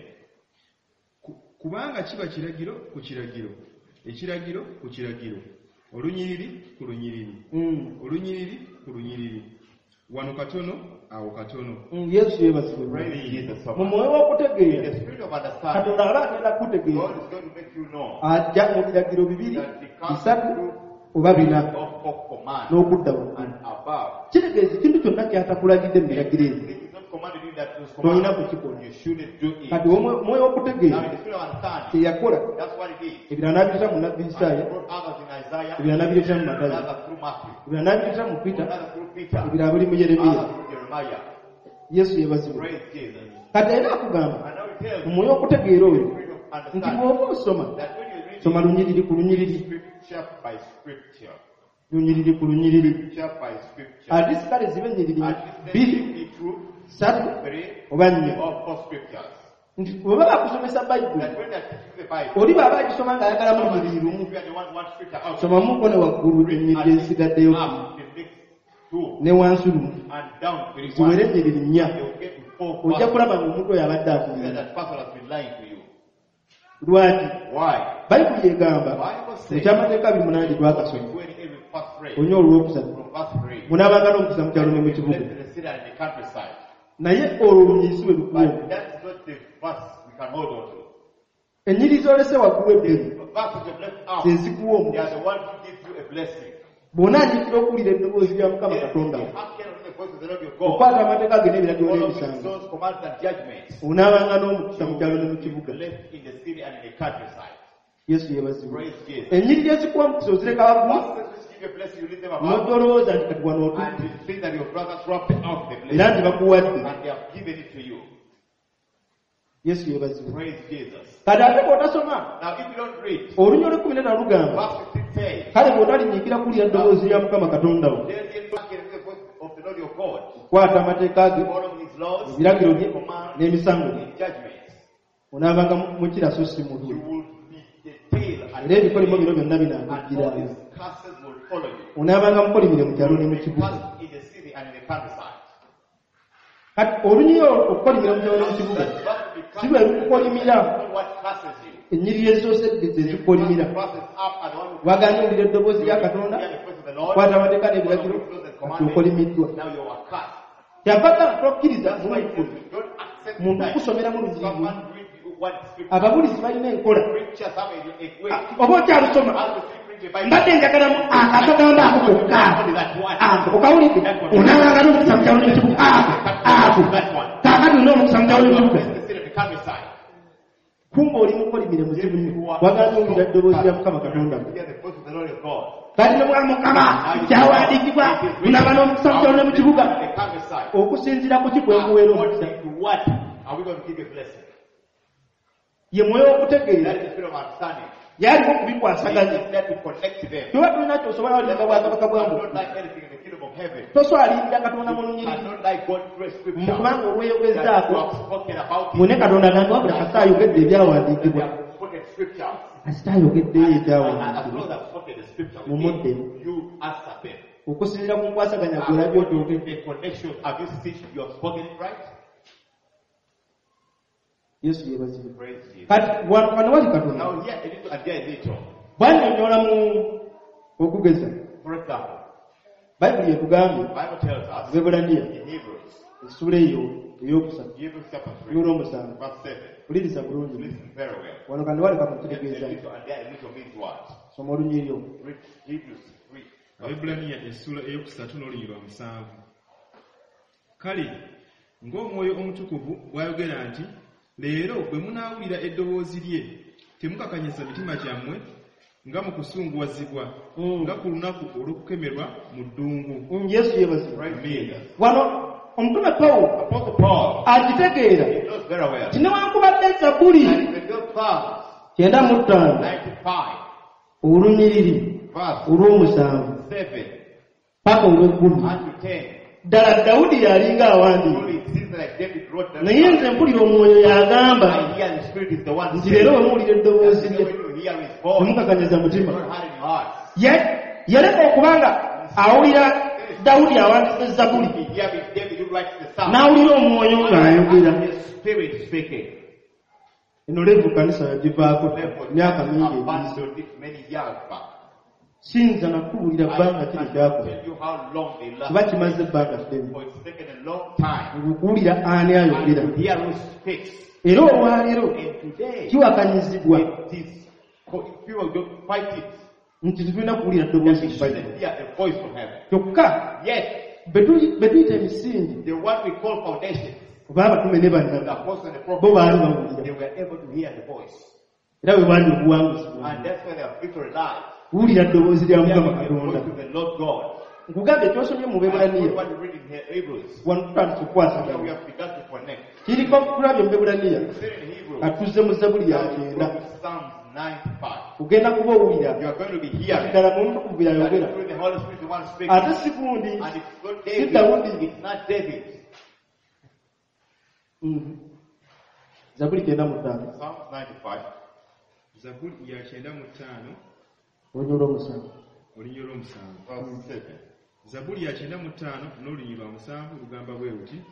S3: Kubanga kiba kiragiro ku kiragiro, ekiragiro ku kiragiro, olunyiriri ku lunyiriri, olunyiriri ku lunyiriri, wano katono awo katono.
S1: Yesu yeebazibwa.
S2: Praise Jesus so
S1: Mu
S2: much.
S1: mwoyo
S2: In
S1: w'okutegeera,
S2: the spirit of understanding,
S1: Katonda aba agenda kutegeera.
S2: God is going to make you know
S1: Ajja mu biragiro bibiri,
S2: that it comes
S1: bisatu
S2: through
S1: oba bina
S2: of command
S1: n'okudda waggulu.
S2: and above.
S1: Kitegeeza ekintu kyonna ky'atakulagidde mu biragiro ebyo
S2: It is not commanded you that it was
S1: tolina
S2: commanded.
S1: kukikola.
S2: You shouldn't do it.
S1: Kati omwoyo w'okutegeera
S2: Now in the spirit of understanding,
S1: kye yakola,
S2: that's what it is.
S1: ebirala n'abiyita mu nnabbi
S2: And
S1: Isaaya,
S2: he brought others in Isaiah,
S1: ebirala n'abiyita mu Matayo,
S2: others through Matthew,
S1: ebirala n'abiyita mu Peter,
S2: others through Peter,
S1: ebirala biri mu Yeremiya.
S2: others through Jeremiah.
S1: Yesu yeebazibwa.
S2: Praise Jesus.
S1: Kati era akugamba
S2: And now it tells
S1: mu
S2: you,
S1: mwoyo w'okutegeera oyo
S2: spirit of
S1: nti
S2: understanding,
S1: bw'oba osoma,
S2: that when you read
S1: soma lunyiriri ku lunyiriri,
S2: scripture by scripture,
S1: lunyiriri ku lunyiriri,
S2: scripture by scripture,
S1: ate sikale zibe ennyiriri
S2: at least
S1: bbiri,
S2: then be true,
S1: 3
S2: 3
S1: oba 4.
S2: or 4 scriptures.
S1: Nti bw'oba bakusomesa Bayibuli,
S2: That when they're teaching the Bible,
S1: oli bw'aba agisoma ng'ayagalamu
S2: someone
S1: lunyiriri lumu,
S2: you are the one scripture out.
S1: somamuko ne waggulu ennyiriri ezisigaddeyo
S2: Up the next 2
S1: ne wansi lumu,
S2: and down the
S1: ziwere
S2: 1.
S1: ennyiriri 4.
S2: They will get to 4
S1: Ojja
S2: verses.
S1: kulaba ng'omuntu oyo abadde
S2: That
S1: akulira.
S2: that person has been lying to you.
S1: Lwaki?
S2: Why?
S1: Bayibuli egamba
S2: Bible
S1: mu
S2: says,
S1: kyamateeka 28 twakasoma,
S2: when every first phrase
S1: onya olwokusatu,
S2: from verse 3,
S1: munaabanga n'omukisa mu kyalo ne mu kibuga.
S2: left in the city and in the countryside.
S1: Naye olwo olunyirisi bwe lukuwa.
S2: But that's not the verse we can hold on to.
S1: Ennyiri z'olese waggulu ebbiri
S2: The verses you left out,
S1: ze zikuwa
S2: they
S1: omukisa.
S2: are the ones who give you a blessing.
S1: Bw'onaanyikira okuwulira eddoboozi lya Mukama
S2: If
S1: Katonda
S2: you
S1: wo,
S2: hearken unto the voice of the Lord your God,
S1: okwata amateeka ge n'ebiragiro
S2: follow
S1: n'emisango,
S2: his laws, commands, and judgments,
S1: onaabanga n'omukisa mu kyalo ne mu
S2: you
S1: kibuga.
S2: left in the city and in the countryside.
S1: Yesu yeebazibwa.
S2: Praise Jesus.
S1: Ennyiri ezikuwa omukisa ozireka waggulu,
S2: Verses which give you a blessing, you leave them above,
S1: n'ogyolowooza nti kati wano
S2: and
S1: otudde,
S2: you think that your brothers dropped out the
S1: era
S2: blessing,
S1: nti bakuwadde.
S2: and they have given it to you.
S1: Yesu yeebazibwa.
S2: Praise Jesus.
S1: Kati ate bw'otasoma,
S2: Now, if you don't read,
S1: olunya olw'ekumi lugamba,
S2: verse 15 says,
S1: kale bw'otalinnyikira kuwulira eddoboozi lya Mukama Katonda wo,
S2: "Then you hearken unto the voice of the Lord your God,
S1: kwata amateeka ge,
S2: follow his laws,
S1: ebiragiro bye
S2: commands,
S1: n'emisango gye,
S2: and judgments,
S1: onaabanga mukira so si
S2: you
S1: mutwe.
S2: will be the tail,
S1: Era ebikolimo bino byonna
S2: and all
S1: binaakujjiranga.
S2: his curses will follow you.
S1: Onaabanga mukolimire mu kyalo ne mu
S2: Be
S1: kibuga.
S2: cast in the city and in the countryside."
S1: Kati olunyi okukolimira mu kyalo ne mu kibuga,
S2: That verse will be cast
S1: si bwe lukukolimira
S2: on what curses you.
S1: ennyiriri ezisosedde ze zikukolimira.
S2: The verse is up and on.
S1: Waganye owulira eddoboozi lya Katonda,
S2: Hear the voice of the Lord.
S1: kwata amateeka n'ebiragiro,
S2: Follow his laws and
S1: kati
S2: commandments.
S1: okolimiddwa.
S2: Now you are cursed.
S1: Kyavaga tokkiriza
S2: That's why
S1: muntu
S2: don't accept
S1: muntu
S2: that.
S1: kusomeramu luzibu.
S2: Someone read you one scripture.
S1: Ababulizi balina enkola.
S2: Preachers have a way.
S1: Oba okyalusoma,
S2: How to preach the Bible.
S1: mbadde njagalamu akagamba ako kokka.
S2: Only that one.
S1: Ako okawulidde, onaabanga n'omukisa mu kyalo ne mu kibuga. Ako
S2: That one.
S1: kaakati olina omukisa mu kyalo ne mu
S2: You are
S1: kibuga.
S2: in the city of the countryside.
S1: Kumba oli mukolimire muzibu nnyo. Waganye owulira eddoboozi lya Mukama Katonda wo.
S2: Hear the voice of the Lord your God.
S1: Kati ne bwa Mukama kyawandiikibwa, munaaba n'omukisa mu kyalo ne mu kibuga.
S2: The countryside.
S1: Okusinziira ku ki kwenkuweera omukisa?
S2: According to what are we going to give you a blessing?
S1: Ye mwoyo
S2: That
S1: w'okutegeera,
S2: is the spirit of understanding.
S1: yalimu okubikwasaganya.
S2: It is there to connect them.
S1: Toba tulina kyosobola walinga bwakabaka bwa
S2: I
S1: Mungu.
S2: don't like anything in the kingdom of heaven.
S1: Toswalirira Katonda mu
S2: I
S1: lunyiriri.
S2: don't like God through a scripture.
S1: Kubanga
S2: That
S1: olweyogezaako,
S2: you have spoken about it.
S1: mune Katonda agamba wabula kasita ayogedde
S2: That you
S1: ebyawandiikibwa.
S2: have spoken scriptures.
S1: Kasita ayogeddeyo
S2: And as
S1: ebyawandiikibwa.
S2: long as I've spoken the scripture with
S1: Mumuddemu.
S2: you, you answer them.
S1: Okusinziira ku nkwasaganya gwe olabye otooke.
S2: The connection, have you stitched, you have spoken it right?
S1: Yesu yeebazibwe.
S2: Praise Jesus.
S1: Kati wano wali Katonda.
S2: Now here a little and there a little.
S1: Bwannyonnyola mu okugeza.
S2: For example,
S1: Bayibuli etugambye,
S2: the Bible tells us
S1: Ebbulaniya,
S2: in Hebrews,
S1: essula eyo ey'okusatu,
S2: Hebrews chapter 3,
S1: y'olw'omusanvu.
S2: verse 7.
S1: Puliriza bulungi.
S2: Listen very well.
S1: Wano kandi wali
S2: A
S1: kamutegeeza.
S2: little and there a little means what?
S1: Soma olunyiriri olwo.
S2: Read Hebrews 3.
S3: Abaebbulaniya essula eyokusatu n'olunyiriri lwa 7. Kale ng'omwoyo omutukuvu bw'ayogera nti, leero bwe munaawulira eddoboozi lye, temukakanyaza mitima gyammwe nga mu kusunguwazibwa nga ku lunaku olw'okukemerwa mu ddungu.
S1: Yesu yebazibwa.
S3: Amen.
S1: Wano omutume Pawulo
S2: Apostle Paul,
S1: agitegeera
S2: he knows very well.
S1: nti newankubadde Zabbuli
S2: And in the good Psalms
S1: 95
S2: 95,
S1: olunyiriri
S2: verse
S1: olw'omusanvu
S2: 7
S1: paka olw'ekkumi
S2: and 10.
S1: ddala Dawudi yalinga awandiika
S2: Truly it seems like David wrote that.
S1: naye nze mpulira omwoyo y'agamba
S2: I hear the Spirit is the one
S1: nti leero bwe muwulira eddoboozi
S2: And
S1: lye
S2: when you hear his voice,
S1: temukakanyaza
S2: you
S1: mutima
S2: don't have it in your heart.
S1: yaleka okubanga awulira Dawudi awandiika Zabbuli
S2: You hear with David who writes the Psalm.
S1: n'awulira omwoyo ng'ayogera.
S2: And the Spirit speaking.
S1: eno levu kanisa yagivaako
S2: Therefore,
S1: myaka mingi egiyize
S2: abandoned it many years back.
S1: siyinza nakubuulira bbanga
S2: I
S1: kiri
S2: can't
S1: gyako
S2: tell you how long they
S1: kiba
S2: last.
S1: kimaze ebbanga ddene
S2: For it's taken a long time.
S1: okuwulira ani ayogera
S2: And to hear who speaks.
S1: era olwaleero
S2: And today,
S1: kiwakanyizibwa
S2: it is, people don't fight it.
S1: nti tulina kuwulira
S2: That
S1: ddoboozi
S2: we
S1: mu Bayibuli
S2: shouldn't hear a voice from heaven.
S1: kyokka
S2: Yet,
S1: be tuyita emisingi
S2: the one we call foundation,
S1: oba abatume ne
S2: the
S1: bannabbi
S2: apostle and the
S1: bo
S2: prophet,
S1: baali
S2: they
S1: bawulira
S2: were able to hear the voice.
S1: era bwe bali obuwanguzi bwabwe.
S2: And that's where their victory lies.
S1: kuwulira ddoboozi lya
S2: Hearing
S1: mukama
S2: the
S1: katonda
S2: voice of the Lord God.
S1: nkugambye kyosomye mu
S2: And
S1: bebulaniya
S2: what we read in Hebrews.
S1: wano tutandise
S2: Here we
S1: okukwasaganya
S2: have begun to connect.
S1: kiriko tulabye mu bebulaniya
S2: We said in Hebrews,
S1: atuze mu Zabbuli ya
S2: now
S1: kyenda
S2: from Psalms 95.
S1: ogenda kuba owulira
S2: You are going to be hearing
S1: ddala mu mutukuvu
S2: that
S1: yayogera
S2: through the Holy Spirit, the one speaking.
S1: ate si gundi
S2: And it's not
S1: Si
S2: David.
S1: Daudi.
S2: It's not David.
S1: Zabbuli 95
S2: Psalms 95.
S3: Zabbuli ya 95
S1: olunywa olw'omusanvu
S3: olunyiriri lw'omusanvu.
S2: Verse 7.
S3: Zabbuli ya 95 n'olunyiriri lwa musanvu lugamba bwe luti,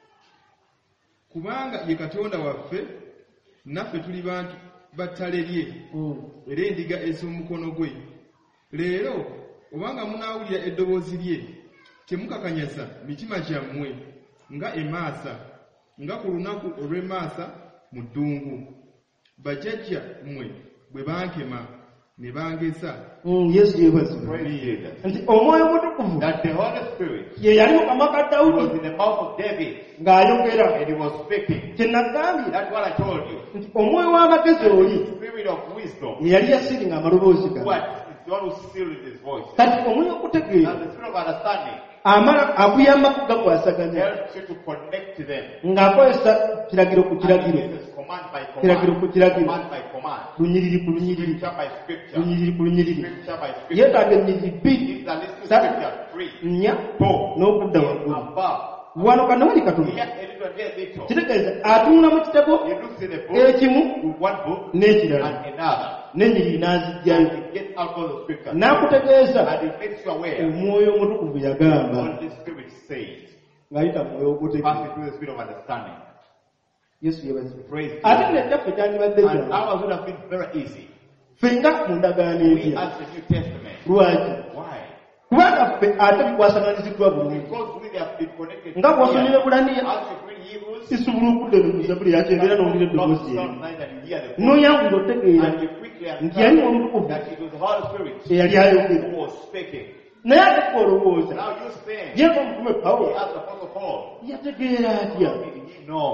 S3: kubanga ye Katonda waffe, naffe tuli bantu battale lye era endiga ez'omukono gwe. Leero obanga munaawulira eddoboozi lye, temukakanyaza mitima gyammwe nga emaasa, nga ku lunaku olw'emaasa mu ddungu. Bajjajja mmwe bwe bankema ne bangesa.
S1: Yesu yeebazibwa
S2: Praise Jesus.
S1: nti omwoyo omutukuvu
S2: That the Holy Spirit
S1: ye yali mu kamwa ka
S2: was
S1: Dawudi
S2: in the mouth of David
S1: ng'ayogera
S2: and he was speaking.
S1: kye nagambye
S2: That's what I told you.
S1: nti omwoyo w'amagezi oli
S2: The Spirit of wisdom.
S1: ye yali yasiringa amaloboozi gano
S2: What? It's the one who sealed his voice.
S1: kati omwoyo okutegeera
S2: And the Spirit of understanding
S1: amala akuyamba kugakwasaganya
S2: helps you to connect to them.
S1: ng'akozesa kiragiro ku
S2: And
S1: kiragiro
S2: it is command by
S1: kiragiro ku
S2: command.
S1: kiragiro
S2: Command by command.
S1: lunyiriri ku lunyiriri
S2: Scripture by scripture.
S1: lunyiriri ku lunyiriri
S2: Scripture by scripture.
S1: yeetaaga ennyiriri bbiri
S2: These are listed
S1: That-
S2: scripture 3,
S1: nnya
S2: 4,
S1: n'okudda waggulu
S2: above.
S1: wano kanawali katonda
S2: Here a little, there a little.
S1: kitegeeza atunula mu kitabo
S2: He looks in a book
S1: ekimu
S2: with one book
S1: n'ekirala
S2: and another.
S1: n'ennyiriri
S2: And
S1: n'azijjayo
S2: he gets out of the scripture.
S1: n'akutegeeza
S2: And he makes you aware.
S1: omwoyo omutukuvu yagamba
S2: Holy Spirit says.
S1: ng'ayita mu mwoyo ogutegeeza
S2: Passing through the spirit of understanding.
S1: yesu yebazibwa
S2: Praise
S1: ate
S2: God.
S1: neddaffe gyandibadde
S2: And
S1: kyangu
S2: ours would have been very easy.
S1: fenga mu ndagaano
S2: We
S1: empya
S2: as the New Testament.
S1: lwaki
S2: Why?
S1: kubanga ffe ate bikwasaganiziddwa bulungi
S2: Because we have been connected.
S1: nga bw'osomye ebulaniya
S2: As you read Hebrews,
S1: kisobola okudda eno mu Zabbuli yakyengera n'owulira eddoboozi
S2: Psalm
S1: eri
S2: 9 and you hear the voice.
S1: n'oyangula otegeera
S2: And you quickly
S1: nti yali
S2: understand
S1: omutukuvu
S2: that it was the Holy Spirit
S1: eyali ayogera
S2: who was speaking.
S1: naye ate kuba olowooza
S2: Now you think,
S1: ye ng'omutume
S2: he
S1: Pawulo
S2: asked Apostle Paul,
S1: yategeera atya
S2: how did he know?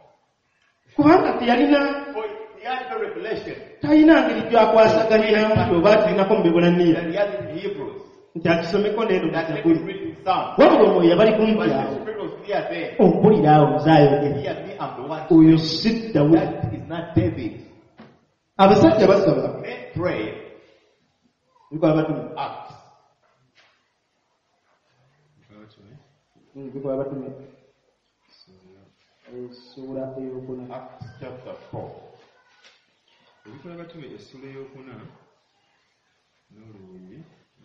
S1: kubanga teyalina
S2: For he had the revelation
S1: talina ngeri gyakwasaganyiramu oba atirinako mu bibulaniya
S2: that he had in Hebrews.
S1: nti akisomeko n'eno mu
S2: That he
S1: Zabbuli
S2: could read in Psalms.
S1: wabula omwoyo yabali
S2: But
S1: kumpi
S2: the
S1: awo
S2: Spirit was near there.
S1: ompulira awo nzaayogera
S2: Here me, I'm the one.
S1: oyo si Dawudi
S2: That is not David.
S1: abasajja basaba
S2: Men pray,
S1: bikola batume
S2: act.
S1: bikola batume essuula eyokuna
S2: Acts chapter 4.
S3: Ebikola batume essula ey'okuna n'oluwuyi.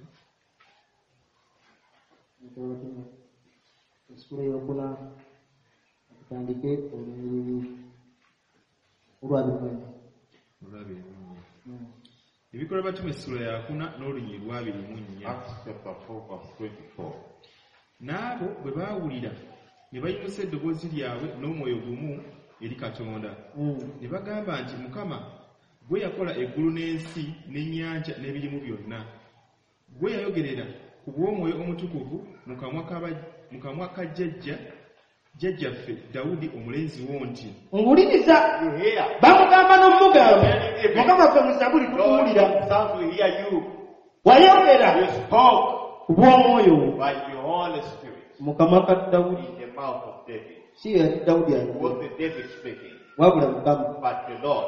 S1: bikola batume essuula eyokuna tutandike olunyiriri olwabirungi
S3: Olwabirimunnya. Ebikola batume essula yakuna n'olunyiriri lwabirimunnya.
S2: Acts chapter 4 verse 24.
S3: N'abo bwe baawulira ne bayimusa eddoboozi lyabwe n'omwoyo gumu eri Katonda. Ne bagamba nti, Mukama, gwe yakola eggulu n'ensi n'ennyanja n'ebirimu byonna. Gwe yayogerera ku bw'omwoyo omutukuvu mu kamwa ka jjajja jjajjaffe Dawudi omulenzi wo nti
S1: nguliriza
S2: You hear?
S1: bamugamba n'omugamba mukama ffe mu Zabuli tukuwulira
S2: Lord, sons will hear you.
S1: wayogera
S2: You spoke
S1: ku bw'omwoyo
S2: by the Holy Spirit
S1: mu kamwa ka Dawudi
S2: in the mouth of David.
S1: si yali Dawudi
S2: It
S1: ayogera
S2: wasn't David speaking,
S1: wabula mukama
S2: but the Lord.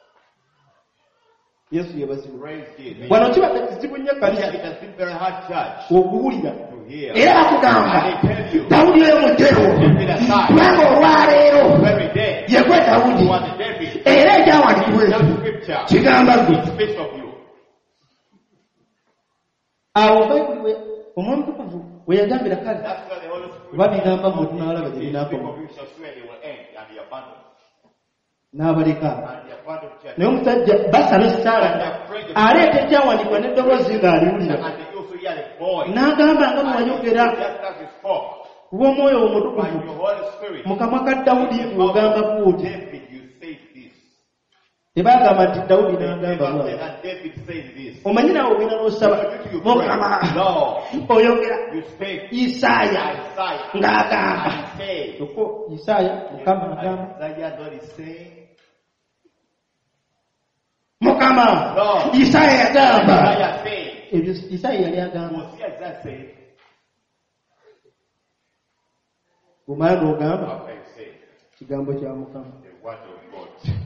S1: Yesu yebazibwa
S2: Praise Jesus.
S1: wano kibadde kizibu nnyo
S2: Here
S1: kanisa
S2: it has been very hard, church,
S1: okuwulira
S2: to hear.
S1: era bakugamba
S2: And they tell you,
S1: Dawudi oyo mutego kubanga olwaleero
S2: very day,
S1: yegwe Dawudi
S2: you are the David.
S1: era ekyawandikibwa
S2: That
S1: ekyo
S2: scripture
S1: kigamba gwe
S2: speaks of you.
S1: awo bayibuli omwomutukuvu we yagambira kale
S2: That's why the Holy Spirit
S1: babigamba mu tunaalaba gye
S2: speak
S1: binaakoma
S2: of you shall swear they will end and be abandoned.
S1: n'abaleka
S2: And the abandoned church.
S1: naye omusajja basaba essaala aleeta ekyawandikibwa n'eddoboozi ng'aliwulira
S2: And they also hear the voice.
S1: n'agamba nga bwe wayogera
S2: Just as you spoke
S1: ku bw'omwoyo
S2: by
S1: omutukuvu
S2: your Holy Spirit.
S1: mu kamwa ka Dawudi ng'ogamba kuuti
S2: David, you say this.
S1: tebaagamba nti Dawudi
S2: David
S1: n'agamba
S2: said,
S1: bwati
S2: and David says this.
S1: omanyi nawe ogenda n'osaba
S2: You
S1: mukama
S2: pray, Lord,
S1: oyogera
S2: you speak.
S1: Isaaya
S2: Isaiah.
S1: ng'agamba
S2: And he says,
S1: okwo Isaaya mukama agamba
S2: Isaiah God is saying,
S1: mukama
S2: Lord,
S1: Isaaya yagamba
S2: Isaiah says,
S1: ebyo Isaaya yali agamba
S2: was he Isaiah saying?
S1: bw'omala n'ogamba
S2: Okay, say,
S1: kigambo kya mukama
S2: the word of God.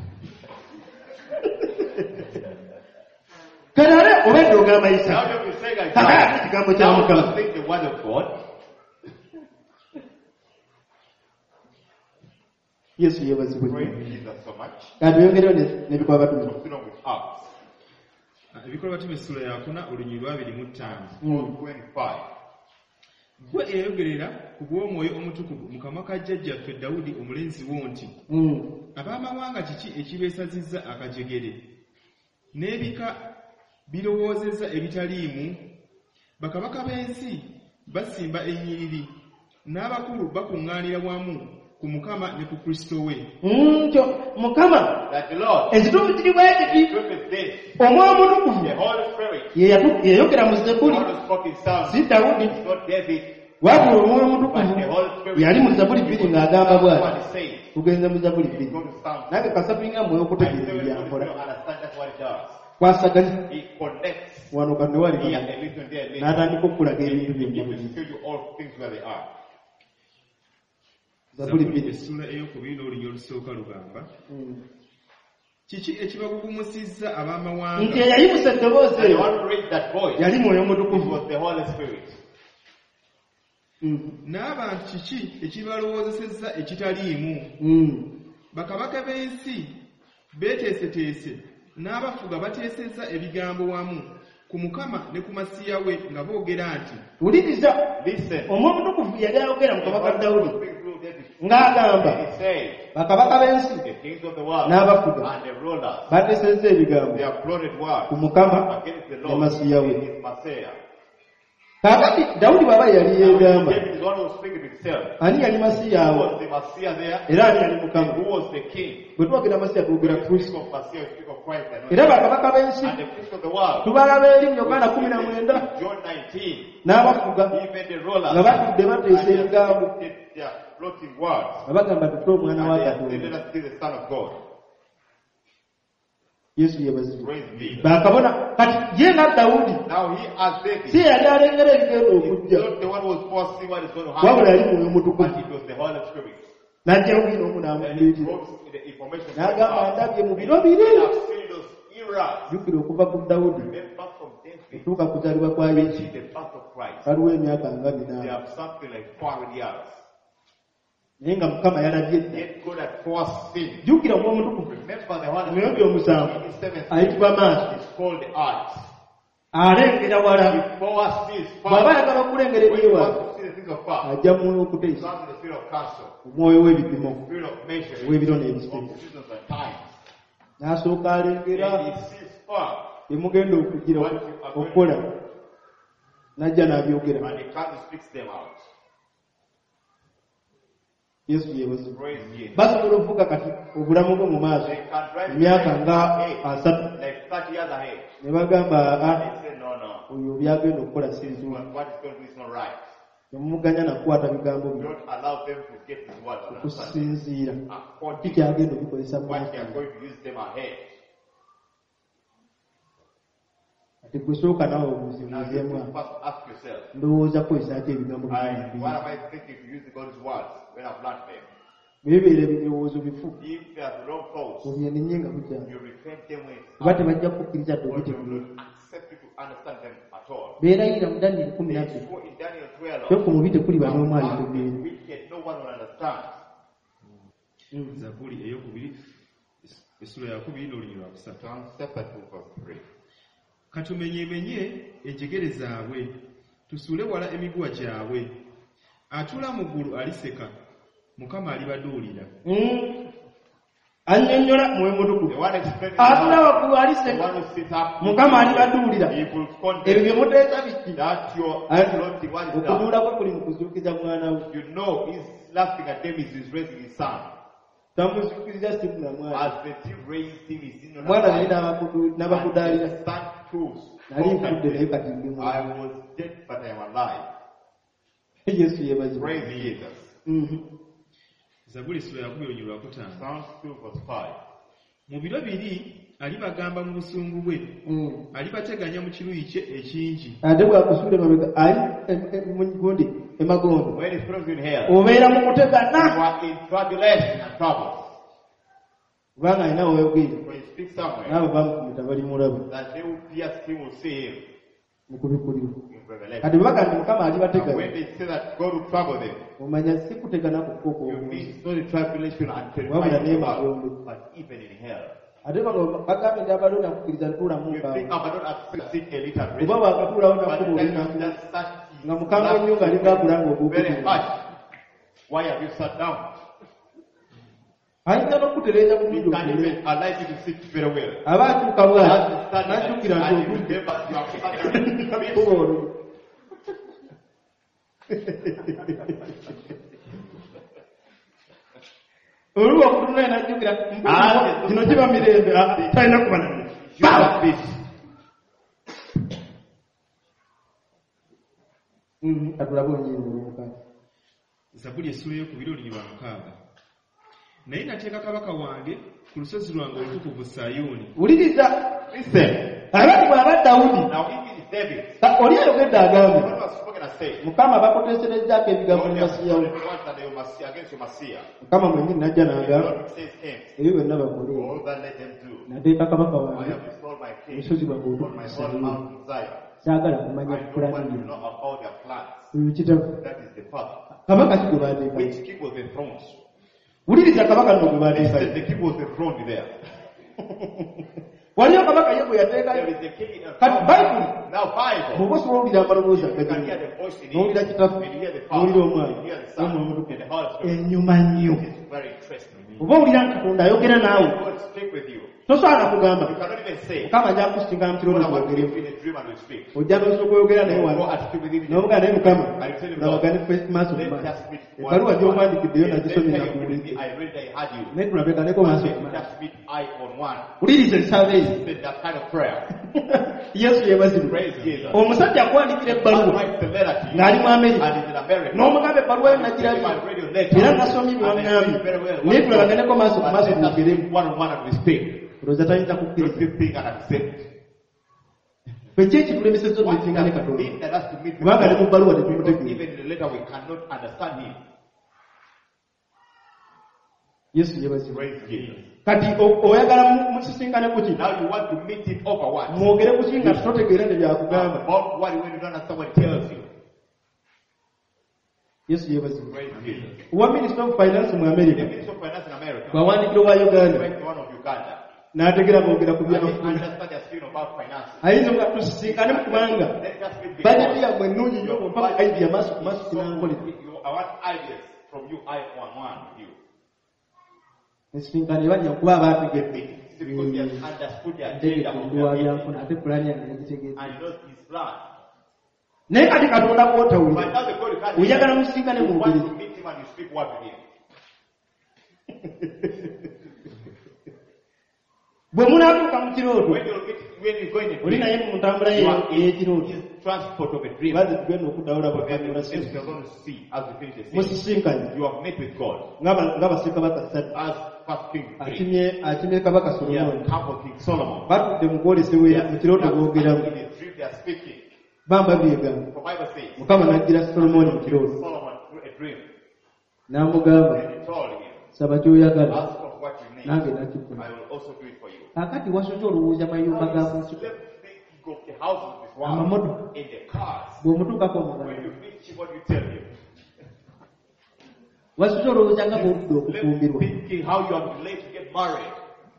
S1: kale ate obadde ogamba Isaaya
S2: Now you'll be saying
S1: kakati kigambo kya
S2: now
S1: mukama
S2: you think the word of God.
S1: Yesu yeebazibwe
S2: Praise Jesus so much.
S1: katuyongereho n'ebikolwa batume
S2: Continue with Acts.
S3: ebikolwa batume essula ya 4 olunyiri 25
S2: 25.
S3: gwe eyogerera ku bw'omwoyo omutukuvu mu kamwa ka jjajjaffe Dawudi omulenzi wo nti ab'amawanga kiki ekibeesazizza akajegere n'ebika birowoozezza ebitaliimu bakabaka b'ensi basimba ennyiriri n'abakulu bakuŋŋaanira wamu ku Mukama ne ku Kristo we
S1: ntyo mukama
S2: That the Lord,
S1: ekituufu kiri bwe
S2: the
S1: kiti
S2: truth is this,
S1: omwoyo omutukuvu
S2: the Holy Spirit,
S1: yeyogera mu Zabuli
S2: God who spoke in Psalms,
S1: si Dawudi
S2: it's not David,
S1: wabula omwoyo
S2: but
S1: omutukuvu
S2: the Holy Spirit.
S1: yali mu Zabuli 2 ng'agamba
S2: What
S1: bw'ati
S2: he says.
S1: tugenze mu Zabuli
S2: Go
S1: 2
S2: to Psalms.
S1: nange kasapinga mwoyo
S2: I
S1: okutegeeza
S2: still
S1: byankola
S2: don't understand that's what it does.
S1: kwasaganya
S2: He connects
S1: wano kano wali
S2: here a little, there a little.
S1: n'atandika okulaga ebintu
S2: He
S1: byonna
S2: will show you all things where they are.
S1: Zabuli
S3: Zabuli
S1: 2
S3: essula ey'okubiri n'olunyiri olusooka lugamba kiki ekibagugumusizza ab'amawanga
S1: nti eyayimusa eddoboozi
S2: And the
S1: eyo
S2: one who reads that voice,
S1: yali mwoyo
S2: it
S1: mutukuvu
S2: was the Holy Spirit.
S3: n'abantu kiki ekibalowoozesezza ekitaliimu bakabaka b'ensi beeteeseteese n'abafuga bateesezza ebigambo wamu ku Mukama ne ku Masiya we nga boogera nti
S1: wuliriza
S2: Listen.
S1: omwoyo mutukuvu yali ayogera mu
S2: The
S1: kabaka
S2: Holy
S1: Dawudi
S2: Spirit through David.
S1: ng'agamba
S2: He said,
S1: bakabaka b'ensi
S2: the kings of the world
S1: n'abafuga
S2: and the rulers,
S1: bateesezza ebigambo
S2: they have plotted war
S1: ku Mukama
S2: against the
S1: ne
S2: Lord
S1: Masiya we
S2: and his Messiah.
S1: kaakati Dawudi bw'aba yali yeegamba
S2: David is the one who was speaking himself.
S1: ani yali Masiya
S2: Who
S1: awo
S2: was the Messiah there?
S1: era ani yali
S2: And
S1: Mukama
S2: who was the king?
S1: bwe twogera Masiya twogera
S2: When we
S1: Kristo
S2: speak of Messiah, we speak of Christ.
S1: era bakabaka b'ensi
S2: And the kings of the world.
S1: tubalaba eri mu Yokaana 19
S2: John 19.
S1: n'abafuga
S2: Even the rulers.
S1: nga batudde bateesa
S2: And
S1: ebigambo
S2: they are floating words.
S1: nga bagamba tutte omwana wa
S2: And they
S1: Katonda
S2: let us see the Son of God.
S1: Yesu yeebazibwe
S2: Praise be.
S1: bakabona kati ye nga Dawudi
S2: Now he as David.
S1: si yali alengera ebigenda
S2: He's
S1: okujja
S2: not the one who was foreseeing what is going to
S1: wabula
S2: happen.
S1: yali mwoyo
S2: But
S1: mutukuvu
S2: it was the Holy Spirit.
S1: n'ajjayo bwino omu
S2: And he
S1: n'amubuulira
S2: brought the information.
S1: n'agamba ndabye mu biro
S2: I
S1: biri
S2: have seen those eras.
S1: jjukira okuva ku Dawudi
S2: Remember from David.
S1: okutuuka kuzaalibwa kwa Yesu
S2: See the birth of Christ.
S1: waliwo emyaka nga
S2: They
S1: 8
S2: have something like 400 years.
S1: naye nga Mukama yalabye dda
S2: Yet God had foreseen.
S1: jjukira omwoyo mutukuvu
S2: Remember the Holy
S1: omulundi
S2: Spirit.
S1: omusanvu
S2: In the seventh
S1: ayitibwa maaso
S2: is called the art.
S1: alengera wala
S2: He foresees
S1: bw'aba
S2: far.
S1: ayagala okulengera
S2: When you
S1: ebyewala
S2: want to see the things of far,
S1: ajja mu mwoyo okuteesa
S2: comes the spirit of counsel,
S1: omwoyo w'ebipimo
S2: spirit of measuring,
S1: ow'ebiro
S2: of
S1: n'ebiseera
S2: seasons and times.
S1: n'asooka alengera
S2: And he sees far,
S1: emugenda okugira okukola n'ajja n'abyogera
S2: and he comes and speaks them out.
S1: Yesu yeebazibwe
S2: Praise Jesus.
S1: basobola okuvuga kati obulamu bwe mu maaso
S2: They can drive
S1: emyaka nga
S2: ahead,
S1: 3
S2: like 30 years ahead.
S1: ne bagamba
S2: They say, no, no.
S1: oyo byagenda okukola
S2: This is
S1: sinzima
S2: what is going to do is not right.
S1: Temumuganya nakwata bigambo bye
S2: Don't allow them to get his words and understand
S1: okusinziira
S2: according
S1: kikyagenda obikozesa mu
S2: what they are going to use them ahead.
S1: ati gwe sooka nawe
S2: Now you
S1: obuzibuzeemu
S2: must first ask yourself,
S1: ndowooza kozesa ki ebigambo
S2: what
S1: byange
S2: am I thinking to use God's words when I've learned them?
S1: bibeera ebirowoozo bifu
S2: If they are wrong thoughts,
S1: obyenenye nga bukyali
S2: you repent them with
S1: kuba tebajja kukkiriza dde
S2: or you
S1: obitegeera
S2: will accept you to understand them at all.
S1: beerayira mu Daniel 12
S2: Therefore, in Daniel 12,
S1: kyo ku mubiri tekuli n'omu
S2: now
S1: alitegeera
S2: wicked, no one will understand.
S3: Zabuli ey'okubiri essula yakubiri n'olunyi lwa kusatu.
S2: Psalm chapter 2, verse 3.
S3: Katumenyemenye enjegere zaabwe, tusuule wala emiguwa gyabwe. Atuula mu ggulu aliseka, Mukama alibaduulira.
S1: annyonnyola mwoyo
S2: The
S1: mutukuvu
S2: one explaining
S1: atula waggulu
S2: the
S1: aliseka
S2: one who sits up,
S1: Mukama alibaduulira
S2: he will
S1: ebyo
S2: condemn
S1: bye muteesa biki
S2: that your
S1: Ati,
S2: anointing one is
S1: okuduula kwe kuli mu kuzuukiza mwana we
S2: You know, he's laughing at them, he's raising his son.
S1: tamuzuukiriza simula mwana
S2: As the thief raised him, he's in
S1: mwana naye
S2: and
S1: n'abakudaalira
S2: the son proves,
S1: nali nfudde naye kati ndi
S2: I
S1: mwana
S2: was dead, but I am alive.
S1: yesu yeebazibwa
S2: Praise Jesus.
S3: Zabuli essula yakubiri olunyi lwa kutaano.
S2: Psalms 2, verse 5.
S3: Mu biro biri alibagamba mu busungu bwe, alibateganya mu kiruyi kye ekingi.
S1: ate bwakusuula emabega ali mugundi emagondo
S2: When he throws you in hell,
S1: obeera mu
S2: you
S1: kutegana
S2: are in tribulation and troubles.
S1: kubanga alina weyogere
S2: When you speak somewhere,
S1: naabo bamukumita bali mulaba
S2: that they will pierce him, will see him
S1: mu kubikulira
S2: in Revelation.
S1: kati bwe bagamba mukama
S2: And
S1: alibateganya
S2: when they say that God will trouble them,
S1: omanya si kutegana kukoko
S2: you mean it's not a tribulation and
S1: Wabula
S2: terrifying
S1: naye
S2: about,
S1: magondo.
S2: but even in hell.
S1: ate bagamba nti abadde onakkiriza ntuula mu
S2: You think
S1: nkaawa
S2: I don't accept sit a little rest.
S1: kuba bwakatuulawo
S2: But
S1: nakkuba
S2: then
S1: olinaku
S2: just start
S1: nga mukambwe nnyo nga ligagula
S2: very
S1: ng'oguukiriza
S2: harsh. Why have you sat down?
S1: ayinza n'okutereeza
S2: You
S1: bulungi
S2: can't
S1: okule
S2: even allow you to sit very well.
S1: aba atuuka bwati
S2: Just stand
S1: n'ajjukira nti
S2: and you
S1: ogudde
S2: remember you have sat down.
S1: kuba olwo oluwa okutunula n'ajjukira gino giba mirembe talina kubanana
S2: You have this.
S1: katulabe onyinza olwomukaaga
S3: Zabuli essula ey'okubiri olunyi lwa mukaaga. Naye nateeka kabaka wange ku lusozi lwange olutukuvu Sayuuni.
S1: wuliriza
S2: Listen.
S1: abati bw'aba Dawudi
S2: Now if it is David,
S1: oli ayogedde agambe
S2: God was spoken as saying,
S1: mukama bakuteeserezzaako ebigambo
S2: God
S1: ne
S2: has
S1: basiyawo
S2: spoken the words that they will Messiah against your Messiah.
S1: mukama mwennyini najja
S2: And
S1: n'agamba
S2: God says him,
S1: ebyo byonna bakole
S2: all that let them do.
S1: nateeka kabaka
S2: I
S1: wange
S2: have installed my king
S1: olusozi lwange
S2: on my
S1: olutukuvu
S2: holy
S1: Sayuuni
S2: mountain Zion.
S1: saagala kumanya
S2: I don't
S1: pulaani
S2: want to
S1: bye
S2: know about their plans.
S1: oyo kitabu
S2: That is the father.
S1: kabaka ki gwe baateeka
S2: Which king was enthroned?
S1: wuliriza kabaka nno gwe baateeka
S2: Listen, the king was enthroned there.
S1: waliyo kabaka ye gwe
S2: There
S1: yateekayo
S2: is the king
S1: kati
S2: enthroned.
S1: bayibuli
S2: Now Bible.
S1: bw'oba osobola owulira amaloboozi
S2: You can
S1: agagimu
S2: hear the voice in
S1: n'owulira
S2: it.
S1: kitaffe
S2: And you hear the
S1: n'owulira
S2: father.
S1: omwana
S2: And you hear the
S1: n'omwoyo
S2: son.
S1: omutukuvu
S2: And the Holy Spirit.
S1: ennyuma nnyo
S2: It is very interesting.
S1: oba owulira nti katonda ayogera naawe
S2: God speak with you.
S1: tosobola kugamba
S2: You cannot even say,
S1: mukama ajja kukusingana mu
S2: God,
S1: kirooto
S2: I want to
S1: kyogeremu
S2: give you in a dream and we speak.
S1: ojja n'osooka oyogera naye
S2: Go
S1: wano
S2: and speak with him.
S1: n'obugaa naye mukama
S2: I tell you,
S1: nabagane maaso ku
S2: Let
S1: maaso
S2: us meet one
S1: ebbaluwa
S2: on one.
S1: gy'omwandikiddeyo
S2: Let
S1: nagisomye
S2: tell you
S1: nakuwulidde
S2: with me, I read I had you.
S1: naye tulabeganeko maaso ku
S2: Let
S1: maaso
S2: us meet eye on one.
S1: wuliriza ensaba eyo
S2: Then that kind of prayer.
S1: yesu yeebazibwe
S2: Praise Jesus.
S1: omusajja akwandikira
S2: God
S1: ebbaluwa
S2: writes the letter to you.
S1: ng'ali mu amerika
S2: And it's in America.
S1: n'omugamba ebbaluwa yo
S2: And you
S1: nagirabye
S2: my radio letter.
S1: era nasomye
S2: And I
S1: byewaŋŋambye
S2: read very well.
S1: naye tulabaganeko maaso ku
S2: But
S1: maaso
S2: let us
S1: bwogeremu
S2: meet one on one and we speak.
S1: olowooza tayinza
S2: Don't
S1: kukkiriza
S2: you think and accept.
S1: ffe ki ekitulemesezza
S2: What
S1: otusinga ne
S2: does it
S1: katonda
S2: mean that us to meet with
S1: kubanga ne mu
S2: God?
S1: bbaluwa
S2: Because
S1: tetumutegeera
S2: even in the letter we cannot understand him.
S1: yesu yeebazibwe
S2: Praise Jesus.
S1: kati oyagala musisinkane ku ki
S2: Now you want to meet him over what?
S1: mwogere ku ki nga totegeera ne byakugamba
S2: About what when you don't understand what he tells you.
S1: yesu yeebazibwe
S2: Praise Jesus.
S1: owa minisita of finance mu
S2: The
S1: america
S2: Minister of Finance in America.
S1: bw'awandiikira owa uganda
S2: Went to one of Uganda.
S1: n'ategera boogera ku
S2: I didn't
S1: byanfuna
S2: understand their speaking about finances.
S1: ayinza nga tusisinkane mu kubanga
S2: Let's just meet
S1: bajeti
S2: before.
S1: yammwe ennungi nnyo
S2: Your
S1: mpaka
S2: budget
S1: idea maaso ku
S2: is
S1: maaso
S2: so
S1: kinankolera
S2: good. I want ideas from you, eye on one with you.
S1: ensisinkano ebajja kuba abaategedde
S2: It's because he has understood the agenda
S1: ntegeka
S2: of
S1: nduwa
S2: their
S1: byanfuna
S2: meeting.
S1: ate pulaani yange yagitegeeza
S2: And he knows his plan.
S1: naye kati katonda
S2: But
S1: kwotawulira
S2: now the God you can't
S1: oyagala musisinkane
S2: you want
S1: mwogere
S2: to meet him and you speak word with him.
S1: bwe munatuuka mu kirooto
S2: when you go in a
S1: oli
S2: dream,
S1: naye mu ntambula
S2: you are in
S1: y'ekirooto
S2: his transport of a dream.
S1: baze tugenda okuddawola
S2: But there
S1: bakanyula
S2: are things we are going to see as we finish the scene.
S1: musisinkanye
S2: You have met with God.
S1: nga bassekabaka Sadde
S2: As first King 3,
S1: akimye kabaka
S2: he
S1: Solomoni
S2: has come for King Solomon.
S1: batudde mu kwolesa eweera mu kirooto boogeramu
S2: In his dream they are speaking.
S1: bamba byegamba
S2: The Bible says,
S1: mukama n'ajjira Solomoni mu kirooto
S2: Solomon through a dream.
S1: n'amugamba
S2: And he told him,
S1: saba ky'oyagala
S2: ask of what you need.
S1: nange
S2: I
S1: nakikuma
S2: will also do it for you.
S1: kakati wasooka olowooza mayumba ga
S2: Now,
S1: kusika
S2: let's think of the houses of this world,
S1: amamotoka
S2: in the cars.
S1: bw'omutuukako
S2: When
S1: omugamba
S2: you reach what you tell him.
S1: wasooka olowooza nga bw'oludde
S2: Let's
S1: okufumbirwa
S2: thinking how you are delayed to get married.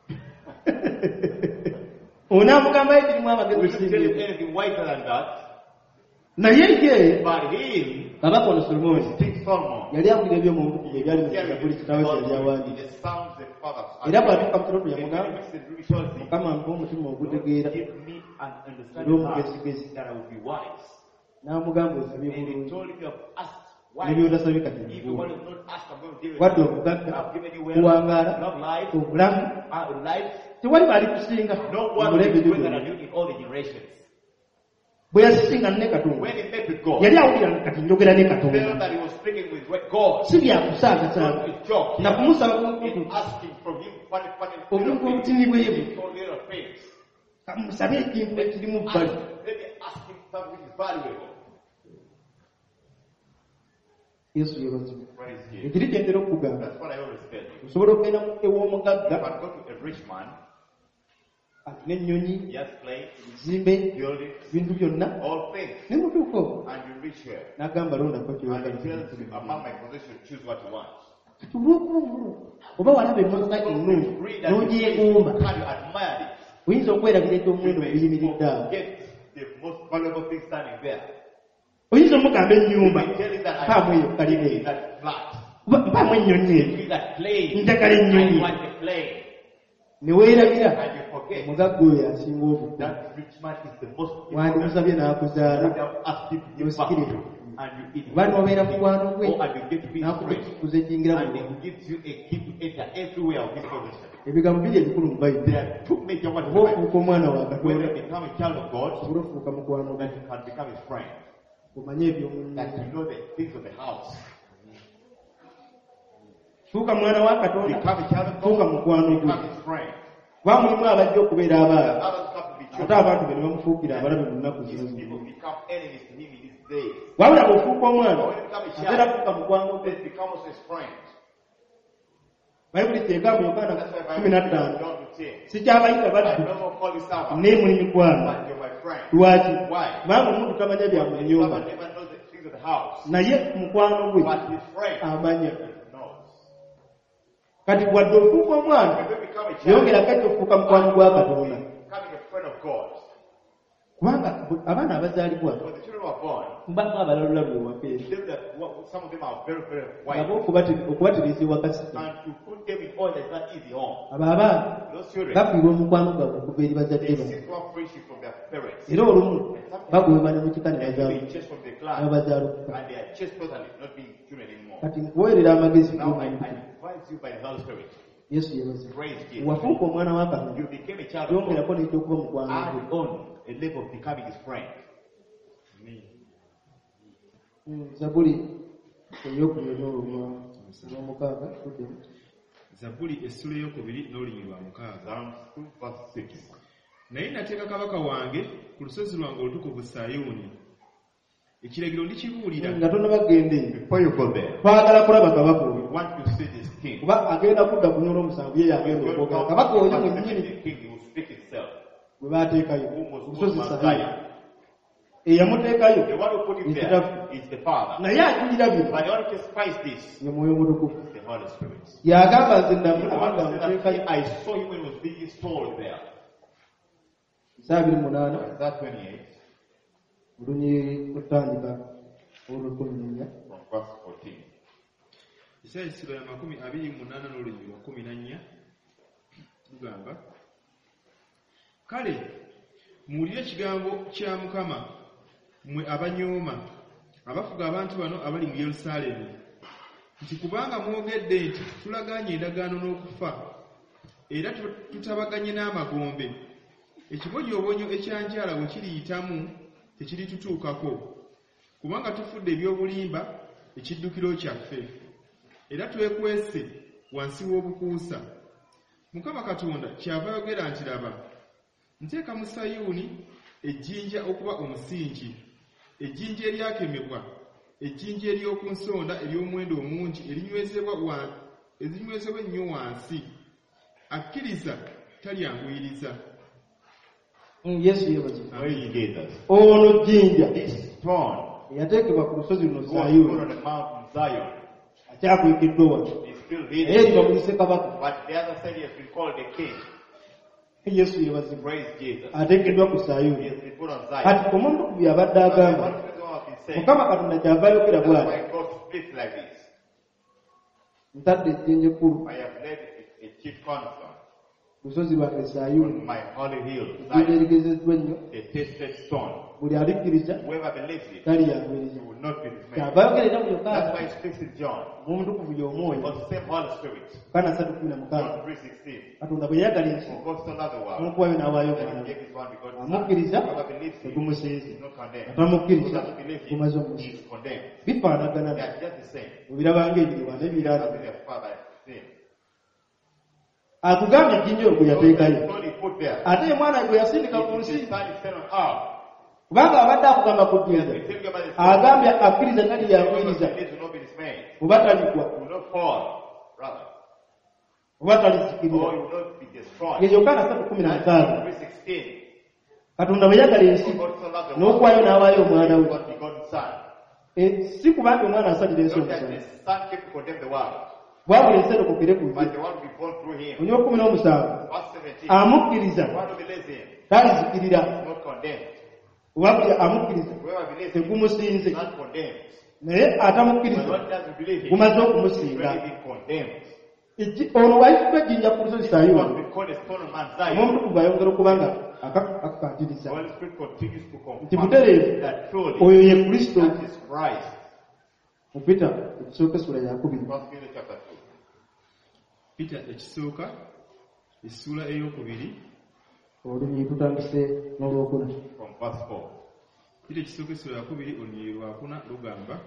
S1: onaamugambayo kirimu amagezi
S2: We shouldn't tell him
S1: okusinga
S2: anything wiser than that.
S1: naye ye
S2: But him,
S1: kabaka ono Solomoni
S2: King Solomon,
S1: yali awulira eby'omuvugo ebyali mu Zabuli kitabo kye yali awandiika
S2: the sounds the fathers
S1: era bw'atuuka mu kirooto
S2: And when
S1: yamugamba
S2: he makes the dream, he tells him,
S1: mukama mpa omutima ogutegeera
S2: give me an
S1: era
S2: understanding heart
S1: omugesigezi
S2: that I will be wise.
S1: n'amugamba osabye
S2: And he
S1: bulungi
S2: told him, you have asked
S1: n'ebyotasabye kati
S2: If you want to not ask, I'm going to give it.
S1: wadde obugagga
S2: I've given you wealth,
S1: kuwangaala
S2: love life,
S1: obulamu
S2: life.
S1: tewali baali kusinga
S2: No one
S1: omulebe
S2: is
S1: ebyo
S2: greater
S1: byonna.
S2: than you in all the generations.
S1: bwe yasisinga ne katonda
S2: When he met with God,
S1: yali awulira kati njogera ne
S2: he felt
S1: katonda
S2: that he was speaking with God.
S1: si byakusaagasaaga
S2: Not a joke.
S1: na kumusaba
S2: And
S1: omuntu
S2: asking from him funny
S1: obuntu
S2: little
S1: obutini bwebu
S2: things, little things.
S1: kamusabe ekintu ekirimu bbali
S2: Let me ask him something which is valuable.
S1: yesu yebazibwa
S2: Praise him.
S1: ekiri kyentera okukugamba
S2: That's what I always tell you.
S1: osobola okugenda ew'omugagga
S2: If I go to a rich man,
S1: alina ennyonyi
S2: he has planes,
S1: zimbe
S2: buildings,
S1: bintu byonna
S2: all things,
S1: ne mutuuka okwo
S2: and you reach here.
S1: n'agamba londako
S2: And
S1: kyoyagala
S2: he tells you, among my possessions, choose what you want.
S1: kati olw'okuba omulungi oba walaba emmotoka ennungi n'ogyegomba
S2: Can you admire it?
S1: oyinza okwerabira eky'omuwendo
S2: You
S1: mubiyimiridde awo
S2: get the most valuable thing standing there.
S1: oyinza omugamba ennyumba
S2: You tell him that
S1: mpaamu eyo
S2: I
S1: kalina
S2: need
S1: eyo
S2: that flat.
S1: mpaamu ennyonyi eyo
S2: Give me that plane.
S1: njagala
S2: I
S1: ennyonyi
S2: want the plane.
S1: ne weerabira
S2: And you forget
S1: omugagga oyo asinga obukulu
S2: that rich man is the most
S1: wandimusabye n'akuzaala
S2: You have asked him to give back to you. And you eat
S1: oba n'obeera mukwano gwe
S2: Oh, and you get to be his
S1: n'akuba
S2: friend.
S1: ekikuza ekiyingira
S2: And
S1: mu
S2: he gives you a key to enter everywhere of his possession.
S1: ebigambo biri ebikulu mu bayibuli
S2: There are two major ones.
S1: oba ofuuka omwana wa
S2: When
S1: katonda
S2: you become a child of God,
S1: osobole ofuuka mukwano gwe
S2: that you can become his friend.
S1: omanye ebyomunyumba
S2: That you know the things of the house.
S1: fuuka mwana wa katonda
S2: Become a child of
S1: fuuka
S2: God.
S1: mukwano gwe
S2: Become his friend.
S1: kuba mulimu abajja okubeera abaana
S2: Others come to be
S1: ate
S2: children.
S1: abantu be ne bamufuukira abalabe mu nnaku
S2: These
S1: zino
S2: people become enemies to him in these days.
S1: wabula bw'ofuuka omwana
S2: But when you become a
S1: ate era
S2: child,
S1: fuuka mukwano gwe
S2: then become also his friend.
S1: bayibuli teeka mu yokaana
S2: That's why
S1: 15
S2: John 15.
S1: sikyabayita
S2: I
S1: baddu
S2: no more call you servant,
S1: naye muli mikwano
S2: but you're my friend.
S1: lwaki
S2: Why?
S1: kubanga omuntu tamanya bya mu nnyumba
S2: Servant never knows the things of the house,
S1: naye mukwano gwe
S2: but his friend
S1: amanya
S2: knows.
S1: kati wadde ofuuka omwana
S2: When we become a
S1: yongera
S2: child,
S1: kati ofuuka mukwano gwa katonda
S2: becoming a friend of God.
S1: kubanga abaana abazaalibwa
S2: When the children were born,
S1: mbamu abalalula bwe wapeera
S2: them that some of them are very, very
S1: ngabo
S2: white,
S1: okubatiriza ewakasita
S2: and to put them in order is not easy home.
S1: abo abaana
S2: Those children,
S1: bafiirwa omukwano gwabwe okuva eri bazadde
S2: they
S1: baabwe
S2: seek for friendship from their parents.
S1: era olumu bagweba ne mu kika ne
S2: They
S1: bazaala
S2: being chased from the clan,
S1: n'abazaala okufa
S2: and they are chased totally, not being children anymore.
S1: kati nkuweerera amagezi
S2: Now I
S1: g'omuntu
S2: advise you by the Holy Spirit.
S1: yesu yebaze
S2: Praise Jesus.
S1: wafuuka omwana wa katonda
S2: You became a child of
S1: yongerako
S2: God.
S1: n'ekyokuba mukwano gwe
S2: Add on a level of becoming his friend.
S1: zabuli ey'okubiri olw'omukaaga tuddemu
S3: Zabbuli essula ey'okubiri n'olulimi lwa 6.
S2: Psalms 2 verse 6.
S3: Naye nateeka kabaka wange ku lusozi lwange olutukuvu Sayuuni. Ekiragiro ndikibuulira.
S1: nga tonnabagenda eyo
S2: Before you go there,
S1: twagala kulaba kabaka
S2: we
S1: oyo
S2: want to see this king.
S1: kuba agenda kudda kunyola omusanvu ye yagenda okwogera kabaka oyo
S2: The
S1: mwennyini
S2: king will speak himself.
S1: bwe baateekayo
S2: Who was
S1: olusozi
S2: Mount
S1: Sayuuni
S2: Zion.
S1: eyamuteekayo
S2: The one who put him
S1: It's
S2: there is the Father.
S1: naye ajulira bino
S2: But the one who can spice this
S1: ye mwoyo mutukuvu
S2: is the Holy Spirit.
S1: yagamba nze
S2: The one who
S1: namulaba
S2: said that
S1: muteekayo
S2: I saw him when he was being installed there.
S1: 28
S2: Isaiah 28
S1: olunyiri kutandika olw'ekumi
S2: from verse 14.
S3: Isaaya essula ya 28 n'olulimi lwa 14 lugamba, kale muwulire ekigambo kya Mukama mmwe abanyooma abafuga abantu bano abali mu Yerusaalemi nti kubanga mwogedde nti tulagaanye endagaano n'okufa era tutabaganye n'amagombe. Ekibonyoobonyo ekyanjala bwe kiriyitamu tekiritutuukako, kubanga tufudde ebyobulimba ekiddukiro kyaffe, era twekwese wansi w'obukuusa. Mukama Katonda kyava yogera nti, laba, nteeka mu Sayuuni ejjinja okuba omusingi, ejjinja eryakemebwa, ejjinja ery'oku nsonda ery'omuwendo omungi, erinywezebwa ennyo wansi. Akkiriza talyanguyiriza.
S1: Yesu yebazibwa.
S2: Praise Jesus.
S1: Ono jjinja
S2: This stone
S1: eyateekebwa ku lusozi luno
S2: was put
S1: Sayuuni
S2: on the mountain Zion.
S1: akyakuyikiddwa wano.
S2: It's still
S1: Naye
S2: hidden.
S1: libamuyise kabaka.
S2: But the other side he has been called the king.
S1: Yesu yebazibwa.
S2: Praise Jesus.
S1: Ateekeddwa ku
S2: He
S1: Sayuuni.
S2: has been put on Zion.
S1: Kati omuntu ku byabadde agamba,
S2: What is what he's saying?
S1: Mukama Katonda kyava ayogera
S2: That's
S1: bw'ati,
S2: why God speaks like this.
S1: ntadde ejjinja ekkulu
S2: I have laid a chief cornerstone
S1: ku lusozi lwange Sayuuni,
S2: on my holy hill,
S1: ejjinja
S2: Zion,
S1: erigezeddwa ennyo,
S2: a tested stone.
S1: buli alikkiriza
S2: Whoever believes it
S1: taliyanguyiriza.
S2: will not be dismayed.
S1: Kyava ayogera era mu
S2: That's
S1: Yokaana
S2: why he speaks in John.
S1: Omutukuvu y'Omwoyo,
S2: Because the same Holy Spirit.
S1: Yokaana 3:16,
S2: John 3:16.
S1: Katonda bwe yayagala ensi
S2: For God so loved the world
S1: n'okuwayo n'awaayo
S2: that
S1: omwana
S2: he
S1: we.
S2: gave his one begotten Son.
S1: Amukkiriza
S2: Whoever believes him
S1: tegumusinze,
S2: is not condemned.
S1: atamukkiriza
S2: Who doesn't believe him
S1: gumaze omusi.
S2: is condemned.
S1: Bifaanagana
S2: They are just the same.
S1: obirabanga ebiriwa n'ebiraala.
S2: As their father sin.
S1: Akugambye ejjinja olwo gwe
S2: So
S1: yateekayo,
S2: the stone he put there.
S1: ate ye mwana gwe yasindika ku
S2: It is
S1: nsi,
S2: the son is set on earth.
S1: kubanga abadde akugamba ku
S2: He has
S1: jjinja,
S2: been taken by the Spirit.
S1: agambye akkiriza
S2: Whoever
S1: taliyanguyiriza
S2: believes will not be dismayed.
S1: oba taligwa
S2: Will not fall, rather.
S1: oba
S2: Or
S1: talizikirira.
S2: will not be destroyed.
S1: Ye Yokaana 3:16,
S2: 3:16.
S1: Katonda bwe yagala ensi
S2: For God so loved the
S1: n'okuwayo
S2: world
S1: n'awaayo
S2: that
S1: omwana
S2: he
S1: we.
S2: gave his begotten Son.
S1: Si kubanga omwana asalira ensi
S2: Not that
S1: omusango,
S2: the Son came to condemn the world,
S1: wabula ensi erokokere ku
S2: but
S1: ye.
S2: the one to be born through him.
S1: Onyo 17,
S2: Verse 17.
S1: amukkiriza
S2: One who believes him
S1: talizikirira,
S2: is not condemned.
S1: wabula amukkiriza
S2: Whoever believes him
S1: tegumusinze,
S2: is not condemned.
S1: naye
S2: But
S1: atamukkiriza
S2: one doesn't believe him
S1: gumaze
S2: is
S1: okumusinga.
S2: already been condemned.
S1: Ono wayikiddwa ejjinja ku lusozi
S2: He was
S1: Sayuuni,
S2: called a stone on Mount Zion.
S1: Omutukuvu ayongera okuba nga akakatiriza
S2: The Holy Spirit continues to
S1: nti
S2: confirm
S1: butereevu
S2: that truly
S1: oyo ye Kristo.
S2: that is Christ.
S1: Mu Peter ekisooka essula yakubiri,
S2: 1 Peter chapter 2.
S3: Peter ekisooka essula ey'okubiri,
S1: olunyiri tutandise n'olwokuna.
S2: From verse 4.
S3: Peter ekisooka essula yakubiri olunyiri lwakuna lugamba,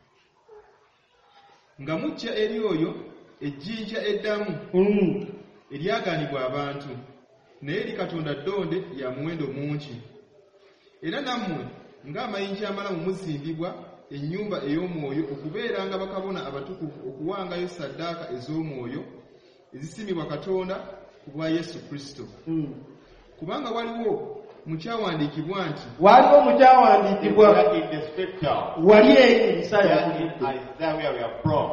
S3: nga mujja eri oyo ejjinja eddamu eryagaanibwa abantu, naye eri Katonda ddonde lya muwendo mungi. Era nammwe ng'amayinja amalamu muzimbibwa ennyumba ey'omwoyo okubeeranga bakabona abatukuvu, okuwangayo ssaddaaka ez'omwoyo ezisiimibwa Katonda ku bwa Yesu Kristo. Kubanga waliwo mu kyawandiikibwa nti,
S1: Waliwo mu
S2: If we
S1: kyawandiikibwa,
S2: are in the scripture,
S1: wali eri mu
S2: we
S1: Isaaya
S2: are in Isaiah where we are from.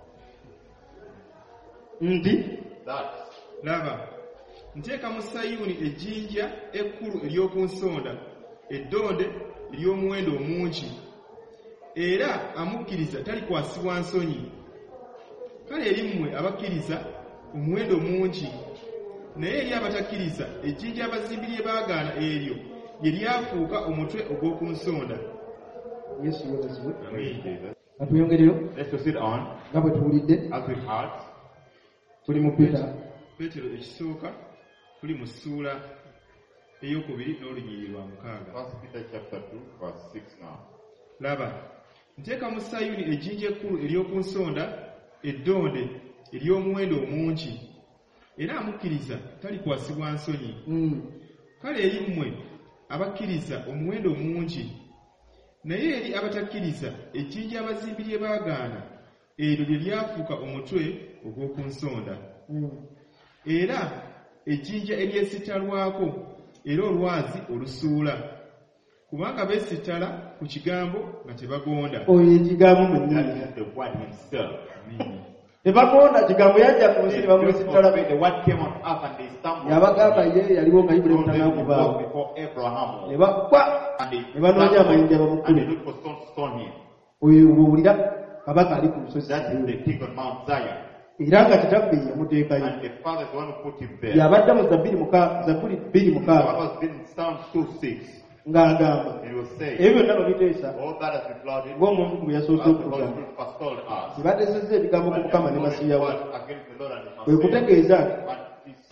S1: nti
S2: That
S3: laba, nteeka mu Sayuuni ejjinja ekkulu ery'oku nsonda, eddonde ery'omuwendo omungi, era amukkiriza talikwasibwa nsonyi. Kale eri mmwe abakkiriza omuwendo mungi, naye eri abatakkiriza ejjinja abazimbi lye baagaana eryo lye lyafuuka omutwe ogw'oku nsonda.
S1: Yesu yebazibwe.
S2: praise Jesus.
S1: Katuyongereyo
S2: Let's proceed on
S1: nga bwe tuwulidde,
S2: as we heard.
S1: tuli mu Peter
S3: Peetero ekisooka tuli mu ssuula ey'okubiri n'olunyiriri lwa 6.
S2: 1 Peter chapter 2 verse 6 now.
S3: Laba, nteeka mu Sayuuni ejjinja ekkulu ery'oku nsonda, eddonde ery'omuwendo omungi, era amukkiriza talikwasibwa nsonyi. Kale eri mmwe abakkiriza omuwendo mungi, naye eri abatakkiriza ejjinja abazimbi lye baagaana eryo lye lyafuuka omutwe ogw'oku nsonda. Era ejjinja eryesittalwako era olwazi olusuula, kubanga beesittala ku kigambo nga tebagonda.
S1: oyo ekigambo
S2: That
S1: mwennyini,
S2: is the word himself.
S1: tebagonda kigambo yajja ku nsi ne
S2: The
S1: bamwesittala,
S2: word came on earth and they stumbled.
S1: yabagamba ye yaliwo nga Ibulayimu
S2: From them it
S1: tannakubaawo,
S2: was before Abraham.
S1: ne bakwa
S2: And they
S1: ne banoonya amayinja
S2: and
S1: bamukule.
S2: they looked for stones to stone him.
S1: Oyo bw'owulira kabaka ali ku lusozi
S2: That is
S1: Sayuuni,
S2: the king on Mount Zion.
S1: era nga kitaffe ye yamuteekayo.
S2: And the Father is the one who put him there.
S1: Y'abadde mu Zabburi
S2: The
S1: 2:6
S2: one was been in Psalm 2:6.
S1: ng'agamba,
S2: He will say,
S1: ebyo byonna biteesa
S2: all that has been flooded,
S1: ng'omuntu bwe
S2: as
S1: yasoose
S2: the Holy
S1: okutugamba,
S2: Spirit first told us.
S1: tebateesezza ebigambo ku
S2: But
S1: Mukama
S2: they
S1: ne
S2: have
S1: Masiya we,
S2: spoken against the Lord and his
S1: kwe
S2: Messiah.
S1: kutegeeza nti
S2: But he's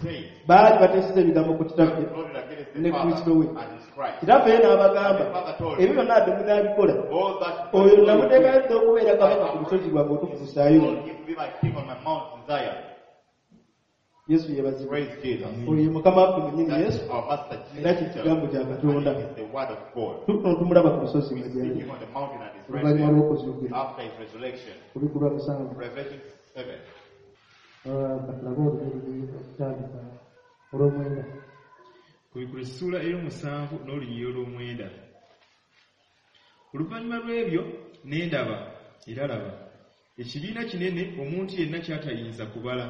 S2: says,
S1: baali bateeseza ebigambo ku kitaffe
S2: "Glory against
S1: ne
S2: the
S1: Kristo
S2: Father
S1: we.
S2: and His Christ."
S1: Kitaffe ye n'abagamba
S2: The Father told
S1: ebyo
S2: him,
S1: byonna ate munaabikola
S2: "All that
S1: oyo namuteekayo dde okubeera kabaka ku lusozi lwange otukuvu Sayuuni.
S2: told him to be my king on my mountain Zion."
S1: Yesu yeebazibwa.
S2: Praise Jesus.
S1: Oyo ye mukama waffe mwennyini
S2: That
S1: Yesu
S2: is our Master
S1: era kye
S2: Jesus.
S1: kigambo kya Katonda.
S2: And it is the word of God.
S1: tutuno tumulaba ku lusozi
S2: We
S1: nga
S2: see
S1: gyali
S2: him on the mountain and his
S1: oluvannyuma
S2: right
S1: lw'okuzuukira
S2: after his resurrection.
S1: ku bikulwa 7.
S2: Revelation 7.
S1: katulabe olubiri okutandika olw'omwenda.
S3: ku ssuula ey'omusanvu n'olunyiriro olw'omwenda. Oluvannyuma lw'ebyo ne ndaba era laba ekibiina kinene omuntu yenna ky'atayinza kubala,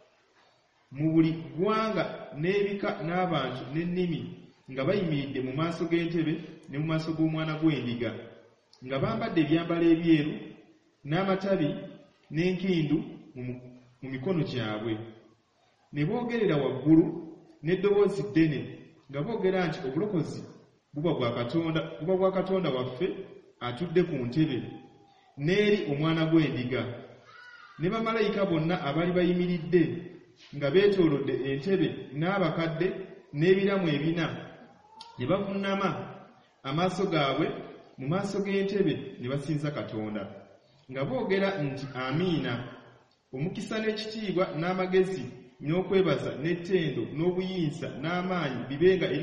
S3: mu buli ggwanga n'ebika n'abantu n'ennimi, nga bayimiridde mu maaso g'entebe ne mu maaso g'Omwana gw'Endiga, nga bambadde ebyambalo ebyeru n'amatabi n'enkindu mu mikono gyabwe. Ne boogerera waggulu n'eddoboozi ddene nga boogera nti obulokozi buba bwa Katonda waffe atudde ku ntebe n'eri Omwana gw'Endiga. Ne bamalayika bonna abaali bayimiridde nga beetoolodde entebe n'abakadde n'ebiramu ebina, ne bavuunama amaaso gaabwe mu maaso g'entebe ne basinza Katonda, nga boogera nti Amiina. Omukisa n'ekitiibwa n'amagezi n'okwebaza n'ettendo n'obuyinza n'amaanyi bibenga eri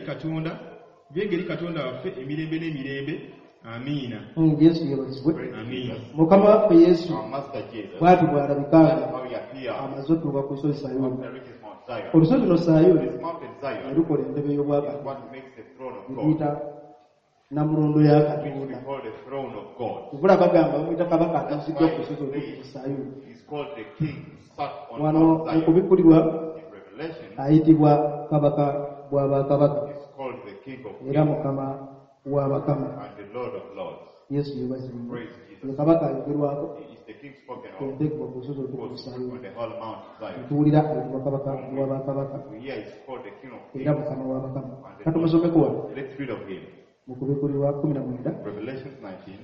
S3: Katonda waffe emirembe n'emirembe. Amiina.
S1: Yesu yeebazibwe.
S3: Amiina.
S1: Mukama waffe Yesu
S2: Our Master Jesus.
S1: bw'ati bw'alabikanga
S2: That's how he appeared.
S1: amaze otuuka ku lusozi Sayuuni.
S2: After reaching Mount Zion.
S1: Olusozi luno Sayuuni
S2: This mountain Zion
S1: yalukola entebe
S2: is
S1: y'obwakabaka
S2: what makes the throne of God.
S1: buyita namulondo ya
S2: Which we
S1: Katonda.
S2: call the throne of God.
S1: Kubula bagamba bamuyita kabaka
S2: That's
S1: atuuziddwa
S2: why
S1: ku lusozi olutukuvu Sayuuni.
S2: he's called the king sat on
S1: Wano
S2: Mount
S1: mu
S2: Zion.
S1: kubikulirwa
S2: In Revelation,
S1: ayitibwa kabaka bw'abakabaka
S2: he's called the king of
S1: era
S2: kings
S1: mukama w'abakama.
S2: and the Lord of lords.
S1: Yesu yeebazibwe.
S2: Praise Jesus.
S1: Ye kabaka ayogerwako
S2: He is the king spoken of.
S1: enteekebwa ku lusozi
S2: Who
S1: olutukuvu
S2: was put
S1: Sayuuni.
S2: on the whole Mount Zion.
S1: tuwulira ayitibwa kabaka w'abakabaka
S2: We hear he's called the king of
S1: era
S2: kings
S1: mukama w'abakama.
S2: and the
S1: Katumusomeko
S2: Lord.
S1: wano
S2: Let's read of him.
S1: mu kubikulirwa 19.
S2: Revelation 19.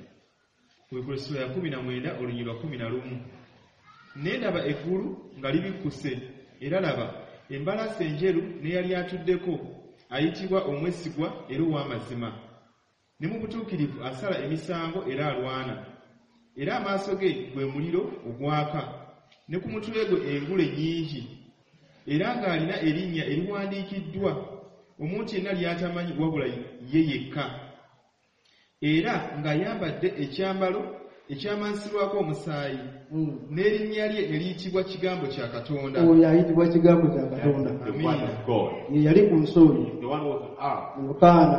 S3: Ku ssuula ya 19 olunyiriri lwa 11. Ne ndaba eggulu nga libikkuse, era laba embalaasi enjeru n'eyali atuddeko ayitibwa omwesigwa era ow'amazima, ne mu butuukirivu asala emisango era alwana. Era amaaso ge gwe muliro ogwaka, ne ku mutwe gwe engule nnyingi, era ng'alina erinnya eriwandiikiddwa omuntu yenna ly'atamanyi wabula ye yekka. Era ng'ayambadde ekyambalo ekyamansirwako omusaayi, n'erinnya lye ne liyitibwa Kigambo kya Katonda.
S1: Oyo ayitibwa Kigambo kya
S2: That
S1: Katonda.
S2: is the word of God.
S1: Ye yali ku nsooli
S2: He's the one who was on earth.
S1: mu Lukaana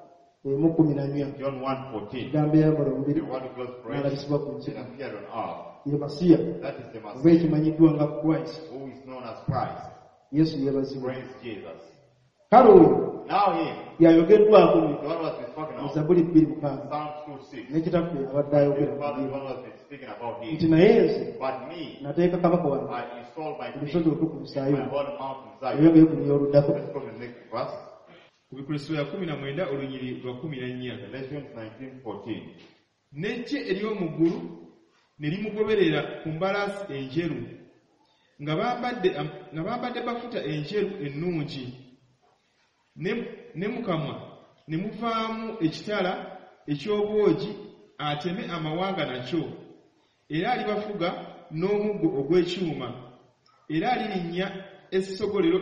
S1: 1:14.
S2: John 1:14.
S1: Kigambo eyambala omubiri
S2: The word of God's
S1: n'alabisibwa ku
S2: praise
S1: nsi.
S2: appeared on earth.
S1: Ye Masiya
S2: That is the
S1: oba
S2: Messiah
S1: ekimanyiddwa nga Christ.
S2: who is known as Christ.
S1: Yesu yeebazibwe.
S2: Praise Jesus.
S1: Kale oyo
S2: Now him,
S1: yayogeddwako
S2: the one who has been spoken
S1: mu
S2: of,
S1: Zabbuli 2:5.
S2: Psalm 2:6.
S1: n'ekitaffe abadde
S2: The
S1: ayogera
S2: Father is
S1: ku
S2: the one who has been speaking about
S1: nti
S2: him.
S1: naye nze
S2: But me,
S1: nateeka kabaka wange
S2: I installed my
S1: ku lusozi
S2: king
S1: olutukuvu
S2: in my
S1: Sayuuni.
S2: whole mountain Zion.
S1: Oyogeye ku nnyoluddako.
S2: Let's go to the next verse.
S3: Ku ssuula ya 19 olunyiriri lwa 14.
S2: Revelation 19:14.
S3: N'eggye ery'omu ggulu ne limugoberera ku mbalaasi enjeru, nga bambadde bafuta enjeru ennungi, ne mu kamwa ne muvaamu ekitala eky'obwogi ateme amawanga nakyo, era alibafuga n'omuggo ogw'ekyuma, era alirinnya essogolero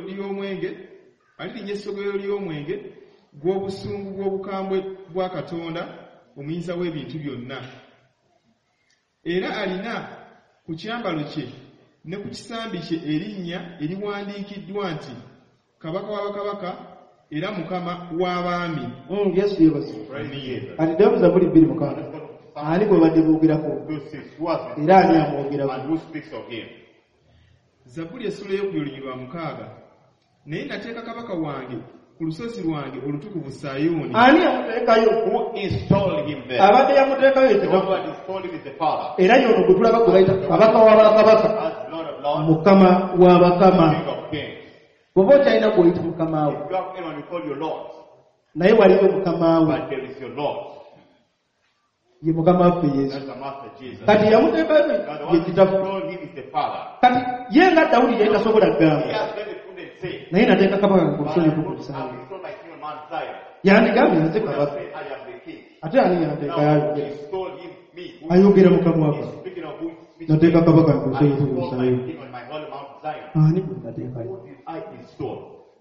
S3: ly'omwenge gw'obusungu bw'obukambwe bwa Katonda omuyinza w'ebintu byonna. Era alina ku kyambalo kye ne ku kisambi kye erinnya eriwandiikiddwa nti Kabaka w'abakabaka era Mukama w'abaami.
S1: Yesu yeebazibwe.
S2: Praise Jesus.
S1: Kati ddamu Zabbuli 2:5. Ani gwe badde boogerako
S2: 2:6. Who has been
S1: era ani
S2: and
S1: amwogerako?
S2: who speaks of him?
S3: Zabbuli essuula ey'okubiri lwa 6. Naye nateeka kabaka wange ku lusozi lwange olutukuvu Sayuuni.
S1: Ani yamuteekayo?
S2: Who installed him there?
S1: Abadde yamuteekayo
S2: The one
S1: ekitaffe.
S2: who had installed him is the Father.
S1: Era y'ono gwe tulaba gwe bayita kabaka w'abakabaka,
S2: As Lord of Lords,
S1: mukama w'abakama.
S2: King of Kings.
S1: Bw'oba okyalina gw'oyita mukama we,
S2: If you have anyone you call your Lord,
S1: naye waliyo mukama we,
S2: but there is your Lord.
S1: ye mukama waffe Yesu.
S2: That's the Master Jesus.
S1: Kati yamuteekayo
S2: Now the
S1: ye
S2: one who
S1: kitaffe.
S2: installed him is the Father.
S1: Kati ye nga Dawudi yali tasobola
S2: He
S1: kugamba
S2: has David couldn't say,
S1: naye nateeka kabaka ku
S2: but
S1: lusozi
S2: I
S1: tukulisaayo
S2: will restore my kingdom Mount Zion.
S1: yandigambye nze
S2: Who
S1: kabaka
S2: has said I am the king?
S1: ate ani yateeka
S2: Now
S1: yayogera
S2: he stole him, me. Who
S1: ayogera mukama
S2: is
S1: waffe
S2: speaking of who is speaking?
S1: nateeka kabaka ku
S2: I
S1: lusozi
S2: installed my
S1: tukulisaayo
S2: king on my holy Mount Zion.
S1: ani gwe nateekayo
S2: Who did I install?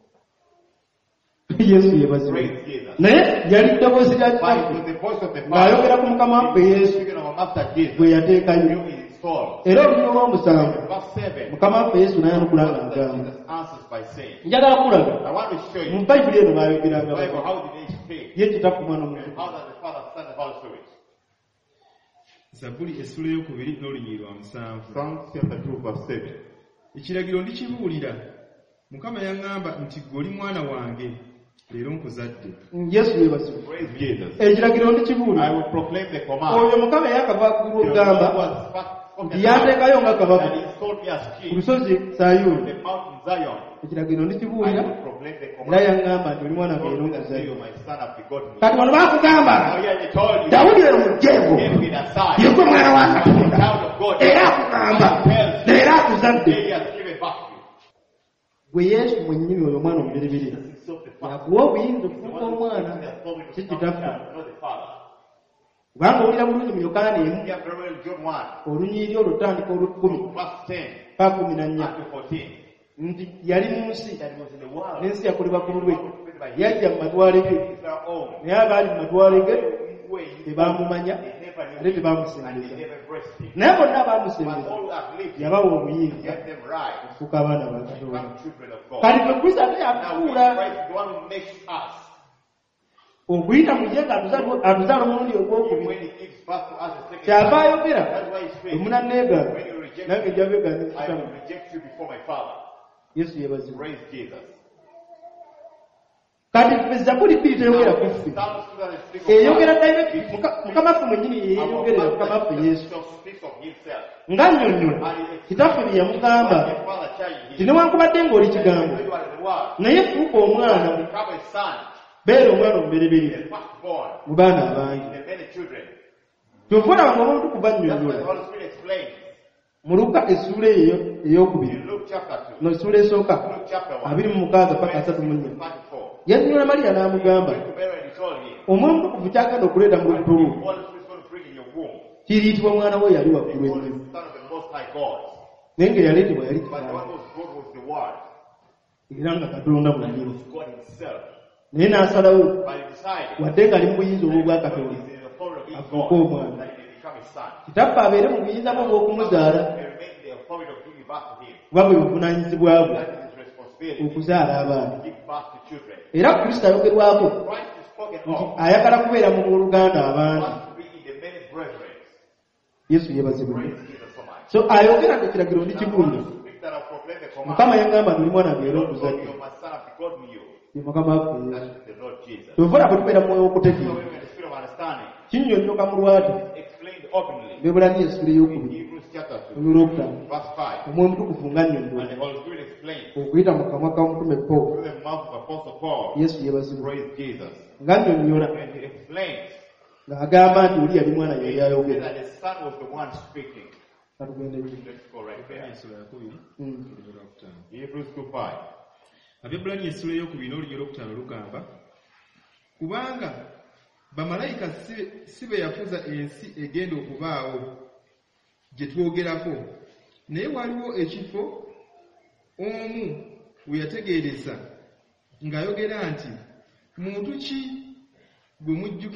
S1: yesu yeebazibwa
S2: Praise Jesus.
S1: naye yali ddoboozi lya
S2: But it
S1: kitaffe
S2: was the voice of the
S1: ng'ayogera
S2: Father.
S1: ku mukama waffe yesu
S2: Speaking of our Master Jesus.
S1: gwe yateekayo
S2: You installed.
S1: era olulimi olw'omusanvu
S2: Verse 7.
S1: mukama waffe yesu n'ayanukula
S2: That
S1: ng'agamba
S2: Jesus answers by saying,
S1: njagala kulaga
S2: I want to show you
S1: mu
S2: the
S1: bayibuli eno baayogeranga
S2: Bible, how did they speak?
S1: ye kitaffe mwana omuntu
S2: And how does the Father send the Holy Spirit?
S3: Zabbuli essula ey'okubiri n'olunyiri lwa 7.
S2: Psalms chapter 2 verse 7.
S3: Ekiragiro ndikibuulira. Mukama yaŋŋamba nti ggwe oli mwana wange, leero nkuzadde.
S1: yesu yeebazibwa
S2: Praise Jesus.
S1: ekiragiro ndikibuulira
S2: I will proclaim the command.
S1: oyo mukama eyakavaakulu
S2: The
S1: okugamba
S2: Lord was spoken
S1: nti yanteekayo nga kabaka
S2: that he installed me as
S1: ku
S2: king
S1: lusozi
S2: on
S1: sayuuni
S2: the mountain Zion.
S1: ekiragiro
S2: I
S1: ndikibuulira
S2: will proclaim the
S1: era
S2: command.
S1: yaŋŋamba nti oli mwana wange
S2: Lord,
S1: leero
S2: that you,
S1: nkuzadde
S2: my son, have begotten me.
S1: kati wano baakugamba
S2: Now here they told you,
S1: dawudi ero mujjeevo
S2: give me the sign.
S1: yegwe mwana wa
S2: I'm a
S1: katonda
S2: child of God.
S1: era akugamba
S2: And tells you,
S1: leero akuzadde
S2: he has given back to you.
S1: gwe yesu mwennyini oyo omwana omuberibiri
S2: This is of the Father.
S1: yakuwa obuyinza
S2: The
S1: okufuuka
S2: one who
S1: omwana
S2: speaks the authority
S1: si
S2: to come
S1: kitaffe
S2: down, not the Father.
S1: kubanga owulira bulungi mu yokaana emu
S2: You have very well John 1,
S1: olunyiri olutandika olw'ekkumi
S2: verse 10
S1: pa kumi na nnya
S2: to 14.
S1: nti yali mu nsi
S2: That was in the world.
S1: n'ensi yakolebwa ku lulwe
S2: By him,
S1: yajja mu matwale ge
S2: is our own.
S1: naye abaali mu matwale ge
S2: Way
S1: tebaamumanya
S2: they never knew
S1: ate
S2: him, and
S1: tebaamusembeza
S2: they never embraced him.
S1: naye bonna
S2: But
S1: abaamusembeza
S2: all who have lived him,
S1: yabawa obuyinza
S2: get them right,
S1: okufuuka abaana ba katonda
S2: become children of God.
S1: kati ffe kristo ate
S2: Now,
S1: yakufuula
S2: Christ is the one who makes us.
S1: okuyita mu ye ng'atuzaala omulundi
S2: Even
S1: ogwokubiri
S2: when he gives birth to us a second
S1: kyava
S2: time,
S1: ayogera
S2: that's why he's saying,
S1: omunanneeganga
S2: when you reject
S1: nange
S2: me,
S1: jabeeganga
S2: I
S1: ekitama
S2: will reject you before my Father.
S1: yesu yeebazibwa
S2: Praise Jesus.
S1: kati ffe zabbuli bbiri teyogera ku ffe
S2: Psalms 206 of
S1: eyogera
S2: God.
S1: direct mukama ffe mwennyini yeeyogerera mukama ffe yesu
S2: Speaks of himself.
S1: ng'annyonnyola kitaffe bye yamugamba
S2: The Father charging
S1: nti
S2: him.
S1: newankubadde ng'oli kigambo
S2: You are the word.
S1: naye fuuka omwana
S2: Become a son,
S1: beera omwana omuberiberi
S2: the firstborn
S1: mu baana abangi
S2: in the many children.
S1: kyova olaba nga omuntu
S2: That's what the
S1: kubannyonnyola
S2: Holy Spirit explains.
S1: mu luka essuula eyo ey'okubiri
S2: In Luke chapter 2,
S1: no essuula esooka
S2: Luke chapter 1,
S1: 26 paka 34
S2: 34.
S1: yannyonnyola mariya n'amugamba
S2: Went to Mary and he told him,
S1: omutukuvu kyagenda okuleeta mu
S2: what
S1: lubuto
S2: the
S1: lwo
S2: Holy Spirit is going to bring in your womb.
S1: kiriyitibwa mwana we yali
S2: He
S1: waggulu
S2: called
S1: ennyo
S2: the Son of the Most High God.
S1: naye ng'eyaleetebwa yali
S2: But the
S1: kitaawe
S2: one who was born was the Word.
S1: era nga katonda
S2: And it
S1: mwennyini
S2: was God himself.
S1: naye n'asalawo
S2: But he decided
S1: wadde ng'ali mu buyinza
S2: that
S1: obw'obwa
S2: God
S1: katonda
S2: is in the authority of
S1: afuuke
S2: God,
S1: omwana
S2: that he may become his son.
S1: kitaffe abeere mu buyinza bwe obw'okumuzaala
S2: He remained in the authority of giving birth to him.
S1: kuba bwe buvunaanyizibwa bwe
S2: That is his responsibility.
S1: okuzaala abaana
S2: Give birth to children.
S1: era kristo ayogerwako
S2: Christ is spoken
S1: nti
S2: of.
S1: ayagala kubeera mu booluganda abangi
S2: Wants to be in the many brethren.
S1: yesu yeebazibwa
S2: Praise Jesus so much.
S1: so ayogera nga ekiragiro
S2: Now,
S1: ndikibuulira
S2: I want to speak that I'll proclaim the command.
S1: mukama yaŋŋamba nti oli mwana wange era
S2: Lord,
S1: okuzadde
S2: you're my son, I've begotten you.
S1: ye mukama waffe
S2: That
S1: yesu
S2: is the Lord Jesus.
S1: kyova olaba tubeera mu mwoyo
S2: So
S1: w'okutegeera
S2: when we're in the spirit of understanding,
S1: kinnyonnyoka mu lwatu
S2: explained openly
S1: beebulani essuula
S2: in
S1: ey'okubiri
S2: Hebrews chapter 2,
S1: olw'okutaano
S2: verse 5.
S1: omwoyo mutukuvu nga nnyonnyola
S2: And the Holy Spirit explained
S1: okuyita mu kamwa ka mutume Paul
S2: through the mouth of Apostle Paul.
S1: yesu yeebazibwa
S2: Praise Jesus.
S1: nga nnyonnyola
S2: And he explains
S1: ng'agamba nti oli yali mwana yali ayogera
S2: that the Son was the one speaking.
S1: katugende
S2: Let's go right there.
S3: Essula yakubiri olunyiri lwa kutaano.
S2: Hebrews 2:5.
S3: Abaebbulaniya essula ey'okubiri n'olunyiri lwokutaano lugamba kubanga bamalayika si be yafuza ensi egenda okubaawo gye twogerako, naye waliwo ekifo omu we yategeereza ng'ayogera nti muntu ki gwe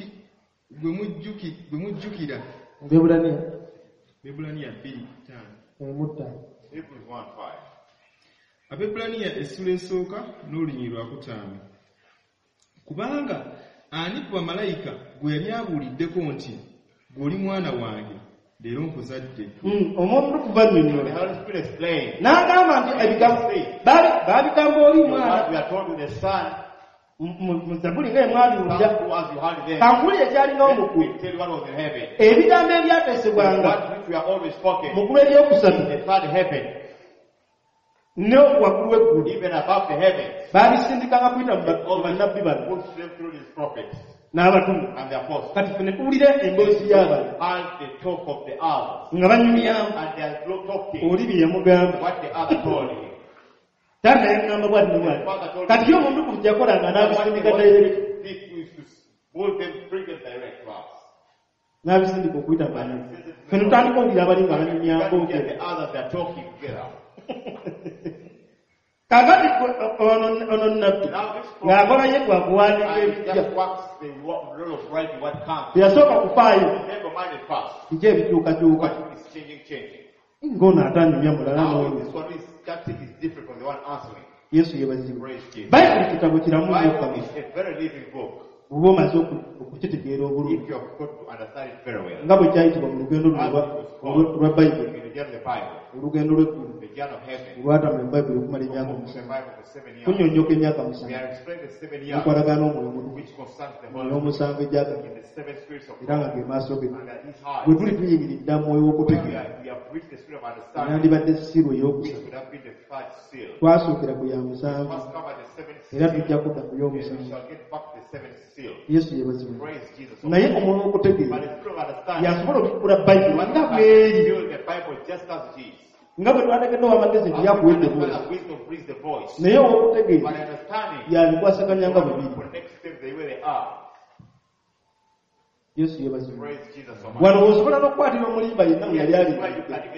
S3: mujjukira.
S1: beebulaniya
S3: Abaebbulaniya 2:5.
S1: muttaano
S2: Hebrews 1:5.
S3: Abaebbulaniya essula esooka n'olunyiri lwa kutaano. Kubanga ani ku bamalayika gwe yali abuuliddeko nti gw'oli mwana wange leero nkuzadde.
S1: omwoyo mutukuvu annyonnyola
S2: The Holy Spirit explained
S1: n'agamba nti ebigambo baabigamba oli mwana
S2: what we are told with the Son.
S1: mu Zabbuli nga emwabiwulira
S2: Once you heard them,
S1: kankuli ekyalingawo mu ggulu
S2: we tell you what was in heaven.
S1: ebigambo ebyateesebwanga
S2: That which we are always spoken.
S1: mu ggulu eryokusatu
S2: In the third heaven,
S1: ne waggulu w'eggulu
S2: even above the heavens,
S1: baabisindikanga kuyita mu
S2: always
S1: bannabbi bano
S2: puts them through his prophets
S1: n'abatume
S2: and the apostles.
S1: kati ffe ne tuwulira emboozi y'abantu
S2: And the talk of the hours.
S1: nga banyumyamu
S2: And they are talking
S1: oli bye yamugamba
S2: what the other told him.
S1: Taata yangamba bwati ne bwati. Kati yo omuntu kujakolanga n'abisindika direct. N'abisindika okuyita bani. Ffe tutandika owulira abali nga banyumyako kakati ono nnabbi ng'akola ye gwakuwandika ebijja teyasooka kufaayo kiki ebikyukakyuka ng'ono atanyumya mulala n'oyo Yesu yebazibwa bayibuli kitabo kiramu oba omaze okukitegeera obulungi nga bwe kyayitibwa mu lugendo lwa bayibuli olugendo lw'eggulu olwatama ebayibuli okumala emyaka 7 kunyonyoka emyaka 7 okwalagana omwoyo omusango ejyaga era nga ge maaso ge bwe tuli tuyimiridde mwoyo w'okutegeera yandibadde siro ey'okusatu twasookera ku ya musanvu era tujja kudda ku y'omusanvu Yesu yebazibwa naye omwoyo w'okutegeera yasobola okukkula bayibuli nga bweri nga bwe twategeddwa amagezi teyakuwedde bwezi naye ow'okutegeera yandikwasaganya nga bwe biri Yesu yebazibwa wano osobola n'okukwatira omulimba yenna mwe yali ali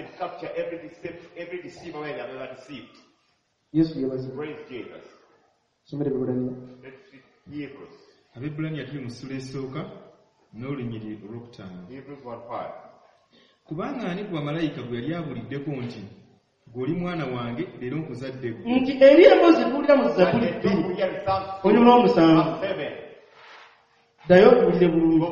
S1: Yesu yebazibwa somere Ebbulaniya
S3: Abebbulaniya tuli mu ssula esooka n'olunyiriri olwokutaano kubanga ani gwe malayika gwe yali abuliddeko nti gw'oli mwana wange leero nkuzadde gwe
S1: nti eri emboozi tuwulira mu Zabbuli 2 olumu olw'omusanvu ddayo otuwulire bulungi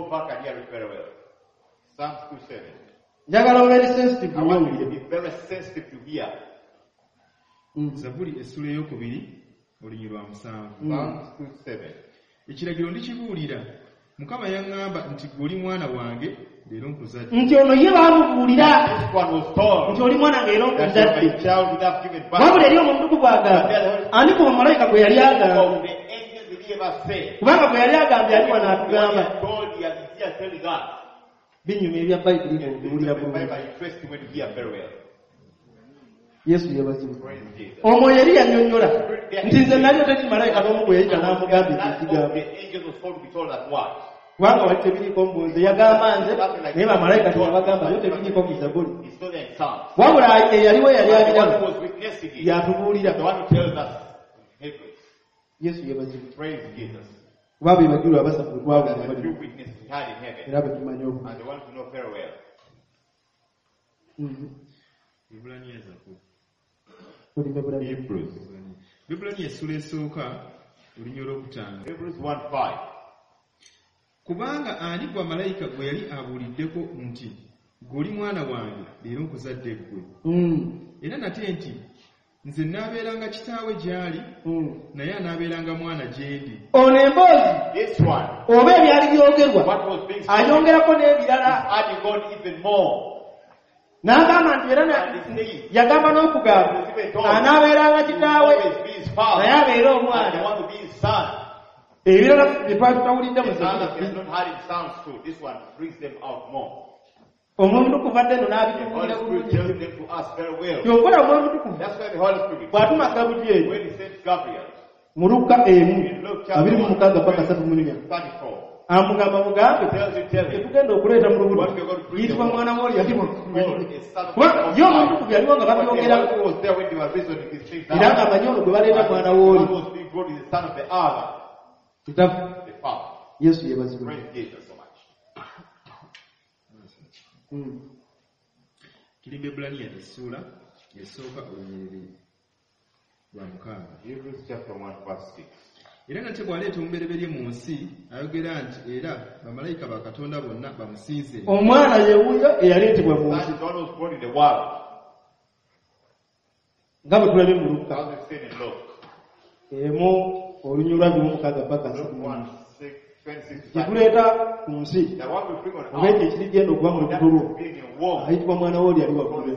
S1: njagala obeere sensitive nnyo owulire
S3: Zabbuli essula ey'okubiri olunyiriri lwa 7 ekiragiro ndikibuulira Mukama yaŋŋamba nti gw'oli mwana wange leero nkuzadde
S1: nti ono ye baamubuulira nti oli mwana nga era nkuzadde wabula eri omuntu bw'agamba ani ku bamalayika gwe yali agamba kubanga gwe yali agambye ali wano atugamba binyuma ebya bayibuli okuwulira bulungi Yesu yebazibwa omwoyo eri yannyonnyola nti nze nalyo teri malayika n'omu gwe yayita n'amugamba ekigambo kubanga wali tebiriiko mbunze yagamba nze naye bamalayika tebabagamba yo tebiriiko mu Zabbuli wabula eyaliwo yali abiraba yatubuulira Yesu yebazibwa kuba be bajulwa abasatu twawulira era bwe tumanyi obu
S3: Ebbulaniya essula esooka olunyiriri olwokutaano kubanga ani gwe malayika gwe yali abuuliddeko nti gw'oli mwana wange leero nkuzadde ggwe era nate nti nze naabeeranga kitaawe gy'ali naye anaabeeranga mwana gye ndi
S1: ono emboozi oba ebyali byogerwa ayongerako n'ebirala n'agamba nti era yagamba n'okugamba anaabeeranga kitaawe naye abeere omwana ebirala byetwatutawulidde mu omwomutukuvu adde no n'abitubuulira bulungi yokola omwomutukuvu bw'atuma Gabulyeri mu Luka 1:26 amugamba mugambe tetugenda okuleeta mu lubuto yitibwa mwana w'oli yatibwa ye omutukuvu yaliwo nga babyogera era nga amanyi olwo gwe baleeta mwana w'oli kitabu Yesu yebazibwa
S3: kirimba Ebbulaniya essula esooka olunyiriri lwa 6 era nate bw'aleeta omubereberye mu nsi ayogera nti era bamalayika ba Katonda bonna bamusinze
S1: omwana yewuyo eyaleetebwa mu nsi nga bwe tulabye mu Luka emu olunyiriri lwa 6 kituleeta ku nsi oba ekyo ekirigenda okuba mu lubuto lwo ayitibwa mwana w'oli ali waggulu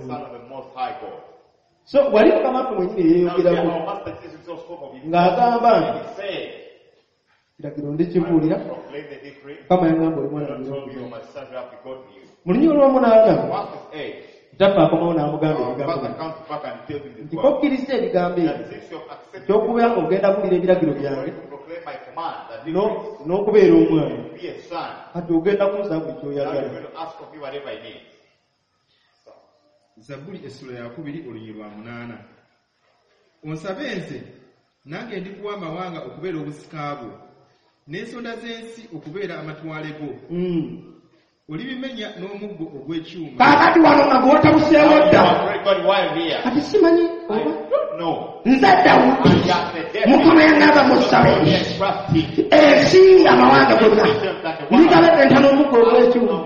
S1: so wali Mukama waffe mwennyini yeeyogerako ng'agamba nti kiragiro ndikibuulira Mukama yaŋŋamba oli mwana wange mu lunyiriri lw'omu n'agamba Kitaffe akomawo n'amugamba
S2: Our
S1: ebigambo
S2: father
S1: bino.
S2: comes back and tells him this
S1: Nti
S2: word.
S1: kokkiriza ebigambo
S2: That
S1: ebyo
S2: since you have accepted
S1: ekyokuba ogenda kuwulira ebiragiro byange
S2: to proclaim my command, that
S1: n'okubeera omwana
S2: be a son,
S1: kati ogenda kunzaa buli
S2: now
S1: kyoyagala.
S2: you're going to ask of me whatever I need.
S3: Zabbuli essula ya 2 olunyiriri lwa 8. Onsabe nze nange ndikuwa amawanga okubeera obusika bwo n'ensonda z'ensi okubeera amatwale go. Olibimenya n'omuggo ogw'ekyuma.
S1: Kaakati wano nga gw'otabuseewo dda. Kati simanyi nze Dawudi Mukama yangamba musabe ensi amawanga gonna ndigabetenta n'omuggo ogw'ekyuma.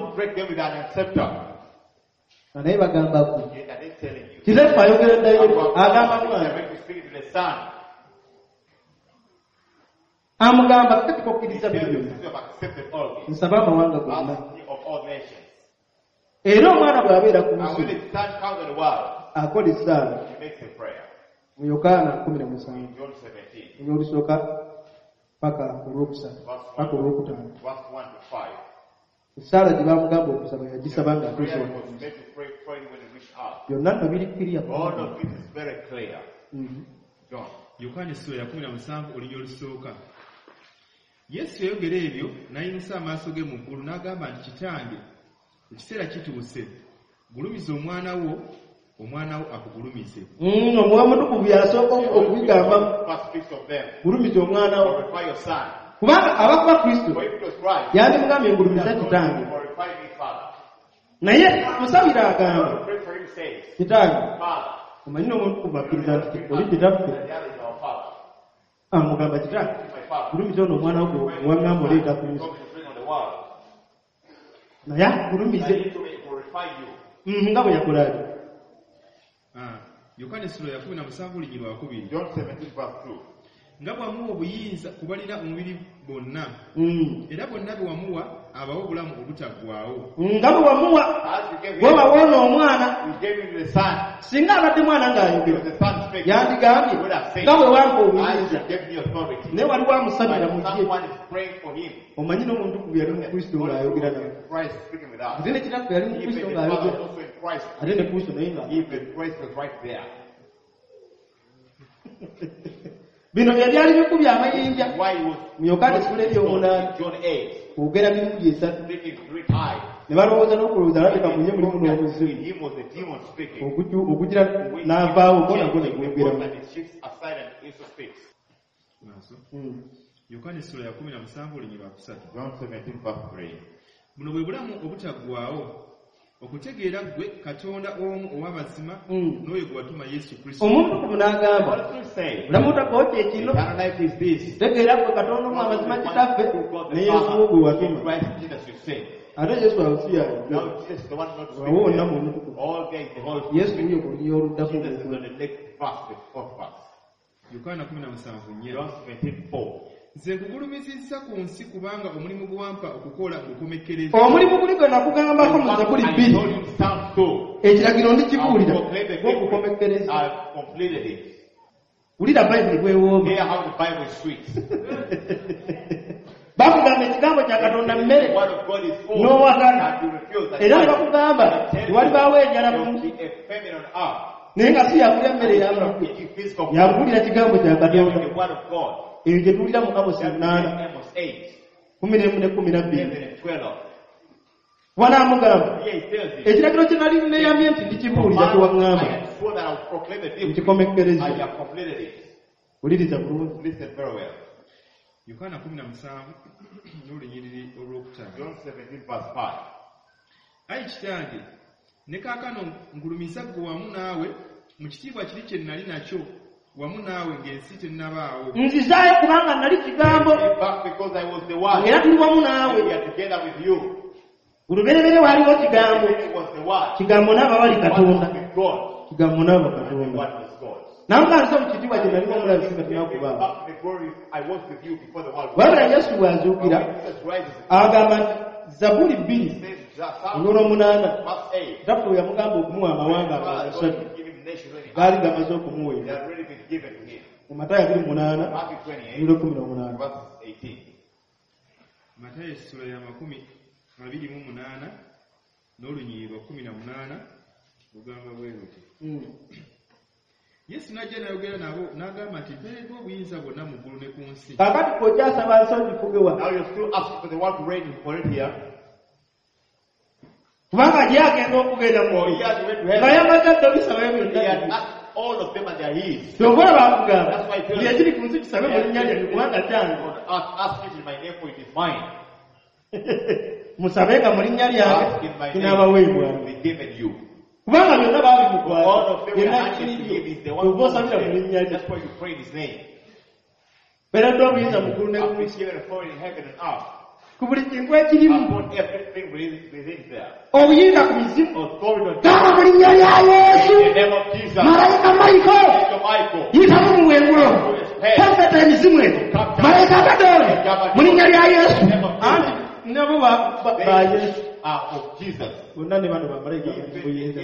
S1: Naye bagambako Kizeffe ayogera ddayo agamba mwana amugamba kati kokkiriza byonna nsaba amawanga gonna era omwana bw'abeera ku nsi akola essaala mu Yokaana 17 olusooka paka olwokusatu paka olwokutaano essaala gye bamugamba okusaba yagisaba nga atuuse byonna nno biri kiriya.
S3: Yokaana essula ya 17 olunyiriri olusooka. Yesu yayogera ebyo n'ayimusa amaaso ge mu ggulu n'agamba nti Kitange, ekiseera kituuse, gulumiza omwana wo akugulumize.
S1: Omutukuvu yasooka okubigamba gulumiza omwana wo kubanga abakuba Kristo yandimugambye ngulumiza Kitange, naye musabira agamba Kitange omanyi n'omutukuvu akkiriza nti oli kitaffe amugamba Kitange gulumiza ono omwana wo waŋŋamba oleeta ku nsi naye gulumize nga bwe yakola.
S3: Yokaana essula ya 17 olunyiriri lwa 2.
S2: John 17:2.
S3: Nga bw'amuwa obuyinza ku balina omubiri bonna, era bonna bwe wamuwa abawa obulamu obutaggwaawo.
S1: Nga bwe wamuwa bw'obawoona omwana, singa abadde mwana ng'ayogera yandigambye nga bwe wampa obuyinza, naye wali wamusabira mu gye. Omanyi n'omuntu ku yali mu Kristo ng'ayogera naye, ate ne kitaffe yali mu Kristo ng'ayogera, ate ne Kristo naye ng'ayogera. Bino byali bikubye amayinja mu Yokaana essula ey'omunaana kwogera mirundi 3 ne balowooza n'okulowooza alabika munye mulimu n'obuzibu okugira n'avaawo go nagwo ne gwogeramu.
S3: Yokaana essula ya 17 olunyiriri lwa 3. Buno bwe bulamu obutaggwaawo, okutegeera gwe Katonda omu ow'amazima n'oyo gwe watuma Yesu Kristo.
S1: Omuntu ku n'agamba bulamu butaggwaawo kye kino, tegeera gwe Katonda omu ow'amazima Kitaffe ne Yesu wo gwe watuma. Ate Yesu alufiya wawoona mu mutukuvu. Yesu wuyo kuliyo oluddako
S3: Yokaana 17:4. Nze nkugulumizizza ku nsi kubanga omulimu gwe wampa okukola ngukomekkereza.
S1: Omulimu guli gwe nakugambako mu Zabbuli 2 ekiragiro ndikibuulira gw'okukomekkereza. Wulira Bayibuli bwewooma. Bakugamba ekigambo kya Katonda mmere n'owagana, era ne bakugamba tewalibaawo enjala mu nsi, naye nga si yagula emmere y'abantu, yabuulira kigambo kya Katonda. Ebyo gye tuwulira mu Amosi 8:11-12. Wanaamugamba ekiragiro kye nali neeyamye nti ndikibuulira tewaŋŋamba nkikomekkereza. Wuliriza bulungi.
S3: Yokaana 17 n'olunyiriri olwokutaano.
S2: John 17:5.
S3: Ayi Kitange, ne kaakano ngulumiza ggwe wamu naawe mu kitiibwa kiri kye nnali nakyo wamu naawe ng'ensi tennabaawo.
S1: Nzizaayo kubanga nali kigambo era tuli wamu naawe. Olubereberye waaliwo kigambo, kigambo n'aba wali Katonda, kigambo n'aba Katonda. Namuganza mu kitiibwa gye nalimu omulabi singa tunakubaawo. Wabula Yesu bw'azuukira agamba nti Zabbuli 2:8 Dawudi yamugamba okumuwa amawanga amasatu gaali gamaze okumuweebwa. Mu Matayo 28:18.
S3: Matayo essula ya 28 n'olunyiriri lwa 18. Bugamba bwe buti. Yesu n'ajja n'ayogera nabo n'agamba nti mpeereddwa obuyinza bwonna mu ggulu ne ku nsi.
S1: Kakati kw'okyasaba nsonyi fugewa.
S2: Now you're still asking for the one to reign for it here.
S1: Kubanga gyagenda okugenda mu naye amadde obisabayo byonna.
S2: All of them are their his.
S1: Kyokora bakugamba buli ekiri ku nsi kisabe mu linnya lyange kubanga kyange.
S2: Ask it in my name for it is mine.
S1: Musabe nga mu linnya lyange kinaabaweebwa.
S2: Be given you.
S1: Kubanga byonna baabimukwata.
S2: All of them are actually to give is the one who
S1: osabira mu linnya lye.
S2: That's why you pray his name.
S1: Mpeereddwa obuyinza mu ggulu ne ku
S2: I've
S1: nsi.
S2: been given authority in heaven and earth.
S1: Ku buli kintu ekirimu.
S2: Upon everything within there.
S1: Obuyinza ku mizimu.
S2: Authority on
S1: Gamba mu linnya lya Yesu.
S2: in the name of Jesus.
S1: Malayika Michael.
S2: Michael.
S1: Yitamu mu bwengula. Tafeta emizimu egyo. Malayika Gadooli. Mu linnya lya Yesu. Anti nabo ba Yesu.
S2: Of Jesus.
S1: Bonna ne bano bamalayika buyinza.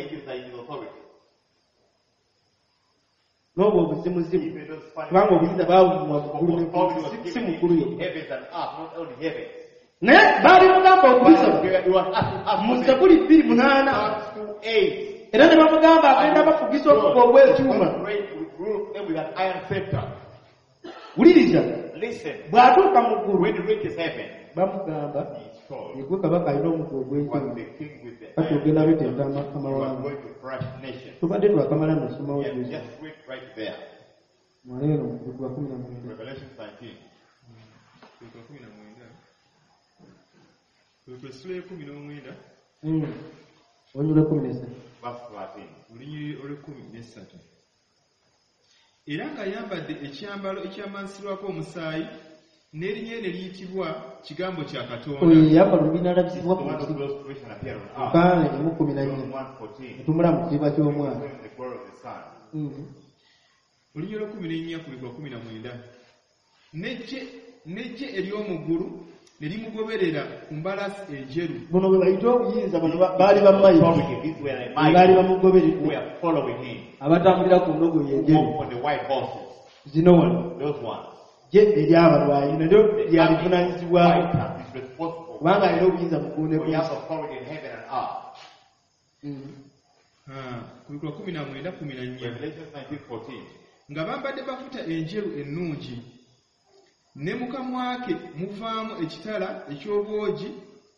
S1: N'obwo obuzimuzimu. Kubanga obuyinza baawumwa buggulu ne ku nsi, si mu ggulu yokka.
S2: Heavens and earth, not only heavens.
S1: Naye baali mugamba okubisaba mu Zabuli 2:8. Era ne bamugamba agenda bafugisa okuba obw'ekyuma. Wuliriza, bw'atuuka mu ggulu bamugamba yegwe kabaka alina omuggo ogw'ekyuma. Kati ogenda betenta amawanga. Tubadde twakamala n'osomawo Yesu. Mwaleero mu 19. Onyula 13.
S3: Era ng'ayambadde ekyambalo ekyamansirwako omusaayi n'erinnya ne liyitibwa kigambo kya Katonda.
S1: Oyo yambala olubinaalabisibwa ku nsi. Lukaana 14. Etumula mu kidiba ky'omwana.
S3: Olunnyi olw'okuminenya ku 19. N'ejje ery'omu ggulu ne limugoberera ku mbalaasi enjeru.
S1: Buno bwe bayita obuyinza bano baali bammayiro. Baali bamugoberera. Abatambulira ku ndogoyi enjeru. Zino wano. Je ery'abalwanyi nalyo lyalivunaanyizibwako. Kubanga alina obuyinza mu ggulu ne ku nsi.
S3: Ku 19:14. Nga bambadde bafuta enjeru ennungi. Ne mu kamwa ke muvaamu ekitala eky'obwogi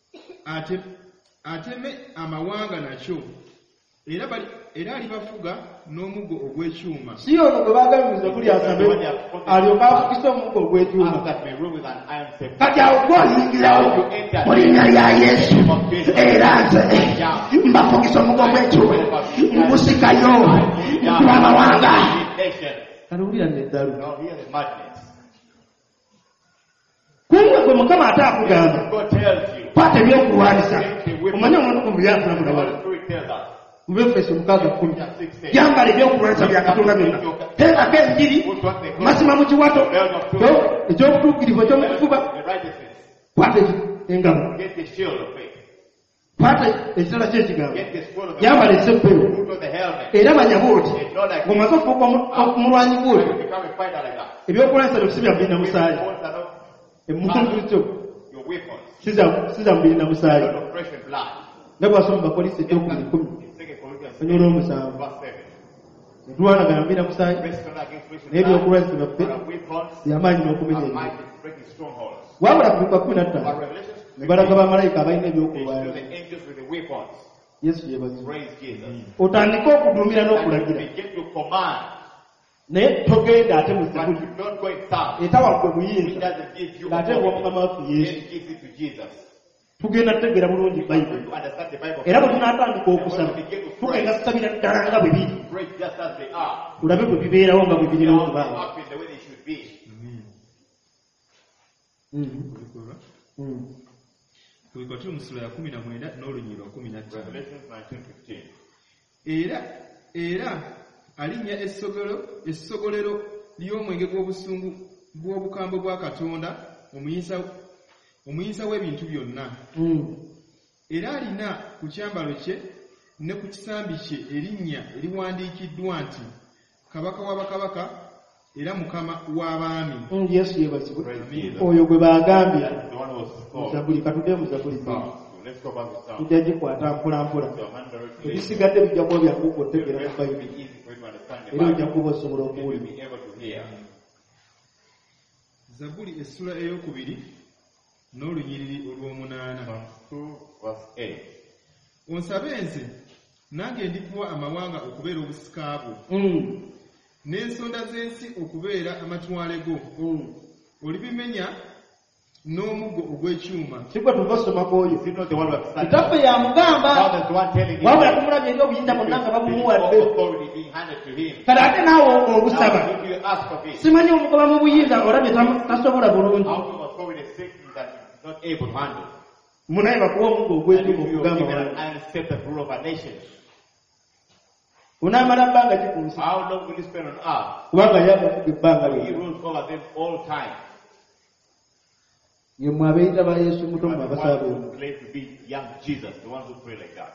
S3: ateme amawanga nakyo era alibafuga n'omuggo ogw'ekyuma.
S1: Si ono gwe baagambiriza buli asabe alyoka afugisa omuggo ogw'ekyuma. Kati awo gw'oliyingirawo mu linnya lya Yesu era nze mbafugisa omuggo ogw'ekyuma ngusikayo nkuba amawanga. Kale wulira n'eddalu. Kumwe gwe Mukama ate akugamba kwata ebyokulwanisa omanye omuntu ku buyafula mulawala mu Efeso 6:10 yambala ebyokulwanisa bya Katonda byonna teekako enjiri mazima mu kiwato ekyobutuukirivu eky'omu kifuba kwata engabo kwata ekitala ky'ekigambo yambala esseppero era manya bw'oti ng'omaze okufuuka omulwanyi bw'oti ebyokulwanisa byo si bya mbiri na musaayi. Emuntu kyo siza mbiri na musaayi. Nabwasoma Bakolisi 10:10 onyola 7. Netulwanagana mbiri na musaayi n'ebyokulwanisa byaffe byamaanyi n'okumenya ebyo. Wabula ku 15 ne balaga bamalayika abalina ebyokulwanisa. Yesu yeebazibwa. Otandika okuduumira n'okulagira. Naye togenda ate mu Zabuli etawagwe buyinza ng'ate ng'omukama waffe Yesu. Tugenda tutegeera bulungi Bayibuli. Era bwe tunaatandika okusaba tugenda tusabira ddala nga bwe biri. Tulabe bwe bibeerawo nga bwe birina okubaawo.
S3: Tuli mu ssula ya 19 n'olunyi lwa 15. Era alinnya essogolero ly'omwenge gw'obusungu bw'obukambwe bwa Katonda omuyinza w'ebintu byonna. Era alina ku kyambalo kye ne ku kisambi kye erinnya eriwandiikiddwa nti Kabaka w'abakabaka era Mukama w'abaami.
S1: Yesu yeebazibwe. Oyo gwe baagambye mu Zabuli. Katudde mu Zabuli.
S2: Let's go back to Psalm.
S1: tujja gikwata mpola mpola.
S2: So I'm very clear.
S1: Ebisigadde bijja kuba byangu okutegeera mu
S2: It will
S1: Bayibuli.
S2: be easy for you to understand the
S1: Era ojja
S2: Bible.
S1: kuba osobola
S2: You will
S1: okuwulira.
S2: be able to hear.
S3: Zabbuli essula ey'okubiri n'olunyiriri olw'omunaana.
S2: Psalm 2 verse 8.
S3: Onsabe nze nange ndikuwa amawanga okubeera obusika bwo, n'ensonda z'ensi okubeera amatwale go. Olibimenya n'omuggo ogw'ekyuma.
S1: Kikwe tuva ssomako oyo.
S2: Is it not the one who has started?
S1: Kitaffe yamugamba
S2: God is the one telling him.
S1: wabula tumulabye eri obuyinza bonna nga babumuwadde.
S2: Authority being handed to him.
S1: Kale ate naawe obusaba.
S2: Now, if you ask of it,
S1: Simanyi omugoba mu buyinza olabye tasobola bulungi.
S2: out of authority something that is not able to handle.
S1: Munaye bakuwa omuggo
S2: And
S1: ogw'ekyuma
S2: if you are
S1: okugamba
S2: given an
S1: wano.
S2: iron scepter to rule over nations,
S1: Onaamala bbanga ki ku nsi?
S2: how long will you spend on earth?
S1: Kubanga yagafuga ebbanga
S2: He
S1: lyonna.
S2: rules over them all time.
S1: Ye mmwe abeeyita ba Yesu muto
S2: You
S1: mmwe
S2: are the
S1: abasaba
S2: one
S1: bonna.
S2: who claim to be young Jesus, the ones who pray like that.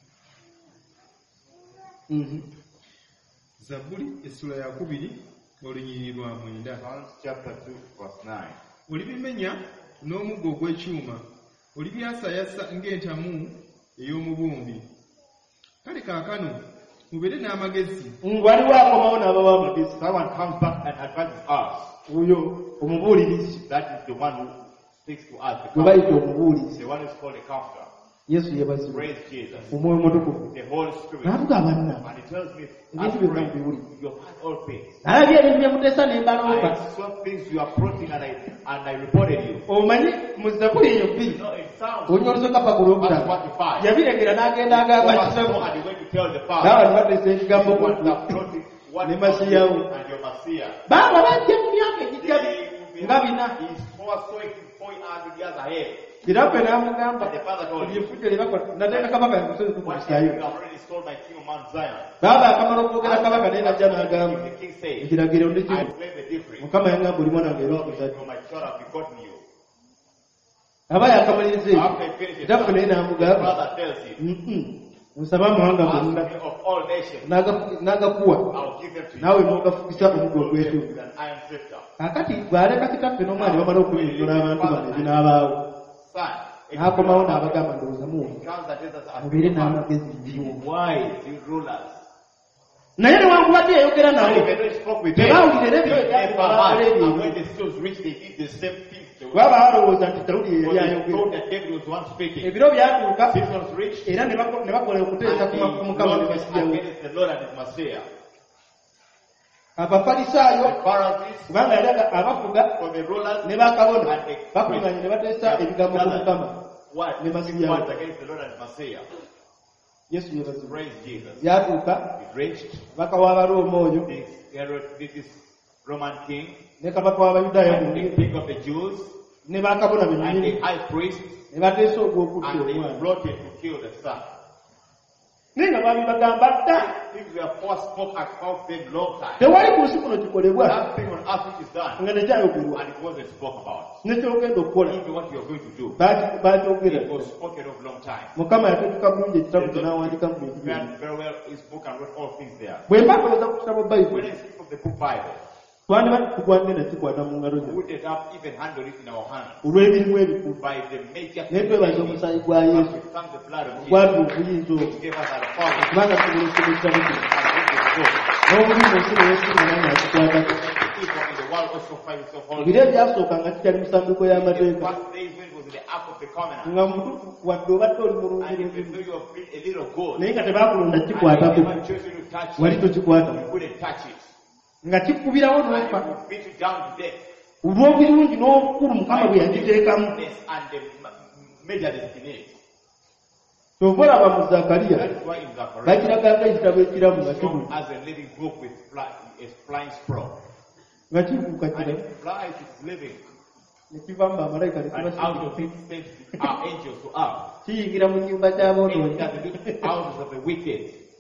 S3: Zabbuli essula ya kubiri olunyiriri lwa mwenda.
S2: Psalms chapter 2 verse 9.
S3: Olibimenya n'omuggo ogw'ekyuma, olibyasaayasa ng'entamu ey'omubumbi. Kale kaakano mubeere n'amagezi.
S1: Waliwo akomawo n'abawa amagezi.
S2: Someone comes back and advises us.
S1: Oyo omubuulirizi.
S2: That is the one who speaks to us.
S1: Gwe bayita omubuulizi.
S2: The one who is called a counselor.
S1: Yesu yebazibwa.
S2: Praise Jesus.
S1: Omwoyo mutukuvu.
S2: The Holy Spirit.
S1: N'atugamba nna.
S2: And he tells me,
S1: Ebintu
S2: I
S1: byonna
S2: pray,
S1: mubiwulire.
S2: you have had all faith.
S1: Alabye ebintu bye muteesa ne mbaloopa.
S2: I saw things you are plotting and I reported you.
S1: Omanyi mu Zabbuli eyo bbiri.
S2: No, it sounds
S1: Onyoloza kapa ku lwokutaano.
S2: verse 45.
S1: Yabiregera n'agenda agamba kitabo.
S2: And you're going to tell the
S1: N'abantu
S2: father
S1: bateesa ekigambo ku
S2: what they're plotting, what
S1: ne
S2: is about you
S1: Masiyawo.
S2: and your Messiah.
S1: Baaba bajja mu myaka egijja nga bina.
S2: He's forcing 400 years ahead.
S1: Kirabwe n'amugamba
S2: And the father told him,
S1: ebyefujjo lye bakola nateeka kabaka yamusozi
S2: what
S1: tukumusaayo.
S2: you have already stole my king of Mount Zion.
S1: Baaba akamala okwogera kabaka naye najja n'agamba
S2: The king said,
S1: ekiragiro ndi
S2: I
S1: kimu.
S2: claim the difference.
S1: Mukama yangamba oli mwana wange era okuzadde.
S2: You're my child, I've begotten you.
S1: Aba yakamaliriza ebyo.
S2: After he finishes,
S1: Kitaffe naye
S2: the
S1: n'amugamba
S2: father tells him,
S1: musaba amawanga
S2: ask
S1: gonna
S2: me of all nations,
S1: n'agakuwa
S2: I'll give them to you.
S1: naawe n'ogafugisa omuggo ogw'ekyuma.
S2: With an iron scepter.
S1: Kaakati bw'aleka kitaffe n'omwana bamala okunyonnyola abantu bano ebinaabaawo.
S2: Son,
S1: N'akomawo n'abagamba ndowooza muwulire.
S2: counts that Jesus has
S1: Mubeere
S2: been
S1: n'amagezi
S2: you
S1: nnyo.
S2: wise, you rulers.
S1: Naye newankubadde yayogera
S2: And
S1: nawe
S2: even though he spoke with them,
S1: tebaawulira ebyo
S2: they
S1: ebyakola
S2: never heard. And
S1: ebyo.
S2: when the souls reached, they did the same things. They
S1: Baba balowooza nti Dawudi ye
S2: Because
S1: yali
S2: they
S1: ayogera.
S2: thought that David was the one speaking.
S1: Ebiro byatuuka
S2: Seasons reached,
S1: era ne bakola okuteesa ku
S2: and
S1: Mukama ne
S2: he
S1: Masiyawo.
S2: against the Lord and his Messiah.
S1: Abafalisaayo
S2: The Pharisees,
S1: kubanga yali abafuga
S2: for the rulers,
S1: ne bakabona
S2: and the
S1: bakuŋŋaanye ne bateesa ebigambo ku Mukama.
S2: what?
S1: Ne Masiyawo.
S2: Words against the Lord and his Messiah.
S1: Yesu yebazibwa.
S2: Praise Jesus.
S1: Byatuuka
S2: It reached
S1: kabaka w'Abaroma oyo
S2: this Herod, this Roman king,
S1: ne kabaka w'Abayudaaya
S2: and the
S1: bonna
S2: king of the Jews,
S1: ne bakabona
S2: and
S1: bennyini
S2: the high priest,
S1: ne bateesa ogw'okutta
S2: and they
S1: omwana.
S2: plotted to kill the son.
S1: Naye nga babibagamba dda.
S2: Things were first spoke about them long time.
S1: Tewali ku nsi kuno kikolebwa
S2: Nothing on earth which is done,
S1: nga tekyayogerwa.
S2: and it wasn't spoke about.
S1: Nekyogenda okukola
S2: Even what you're going to do,
S1: bakyogera.
S2: it was spoken of long time.
S1: Mukama yatetuka bulungi ekitabo kye n'awandiika mu bintu byonna.
S2: Read very well, he spoke and wrote all things there.
S1: Bwe mba ndowooza ku kitabo
S2: When
S1: Bayibuli
S2: I speak of the book Bible,
S1: twandiba tugwangenda kikwata mu ngalo
S2: we
S1: ze
S2: wouldn't have even handled it in our hands.
S1: olw'ebirimu ebikulu.
S2: By the major
S1: Naye twebaza omusaayi gwa Yesu
S2: we thank the blood of Jesus,
S1: gwatuwa obuyinza obwo
S2: which gave us our power
S1: kubanga tusobola okusoma ekitabo kino.
S2: and read the book.
S1: N'obulimu ensi ne Yesu naye akikwatako.
S2: People in the world also find itself holy.
S1: Ebiro ebyasooka nga kikyali mu ssanduuko
S2: In the
S1: y'amateeka
S2: first days when it was in the Ark of the Covenant,
S1: nga mutuufu wadde obadde oli mulungi
S2: and
S1: n'ebimu.
S2: even though you have been a little good,
S1: Naye nga tebaakulonda
S2: and
S1: kikwatako
S2: you never chosen to touch
S1: wali
S2: it,
S1: tokikwatako
S2: you couldn't touch it.
S1: nga kikubirawo
S2: And
S1: n'ofa
S2: it would beat you down to death.
S1: olw'obulungi n'obukulu Mukama bwe yagiteekamu.
S2: And the majorness in it.
S1: Kyova olaba mu Zakariya
S2: That is why in Zechariah,
S1: bakiraganga ekitabo ekiramu nga
S2: it's
S1: kibuli
S2: shown as a living book with a flying sprawl.
S1: nga kibuuka
S2: And
S1: kira
S2: it flies, it's living.
S1: ne kivaamu bamalayika ne
S2: And out
S1: kibasika
S2: of it sent our angels to earth.
S1: kiyingira mu nnyumba ky'aboonoonyi.
S2: Enter the houses of the wicked.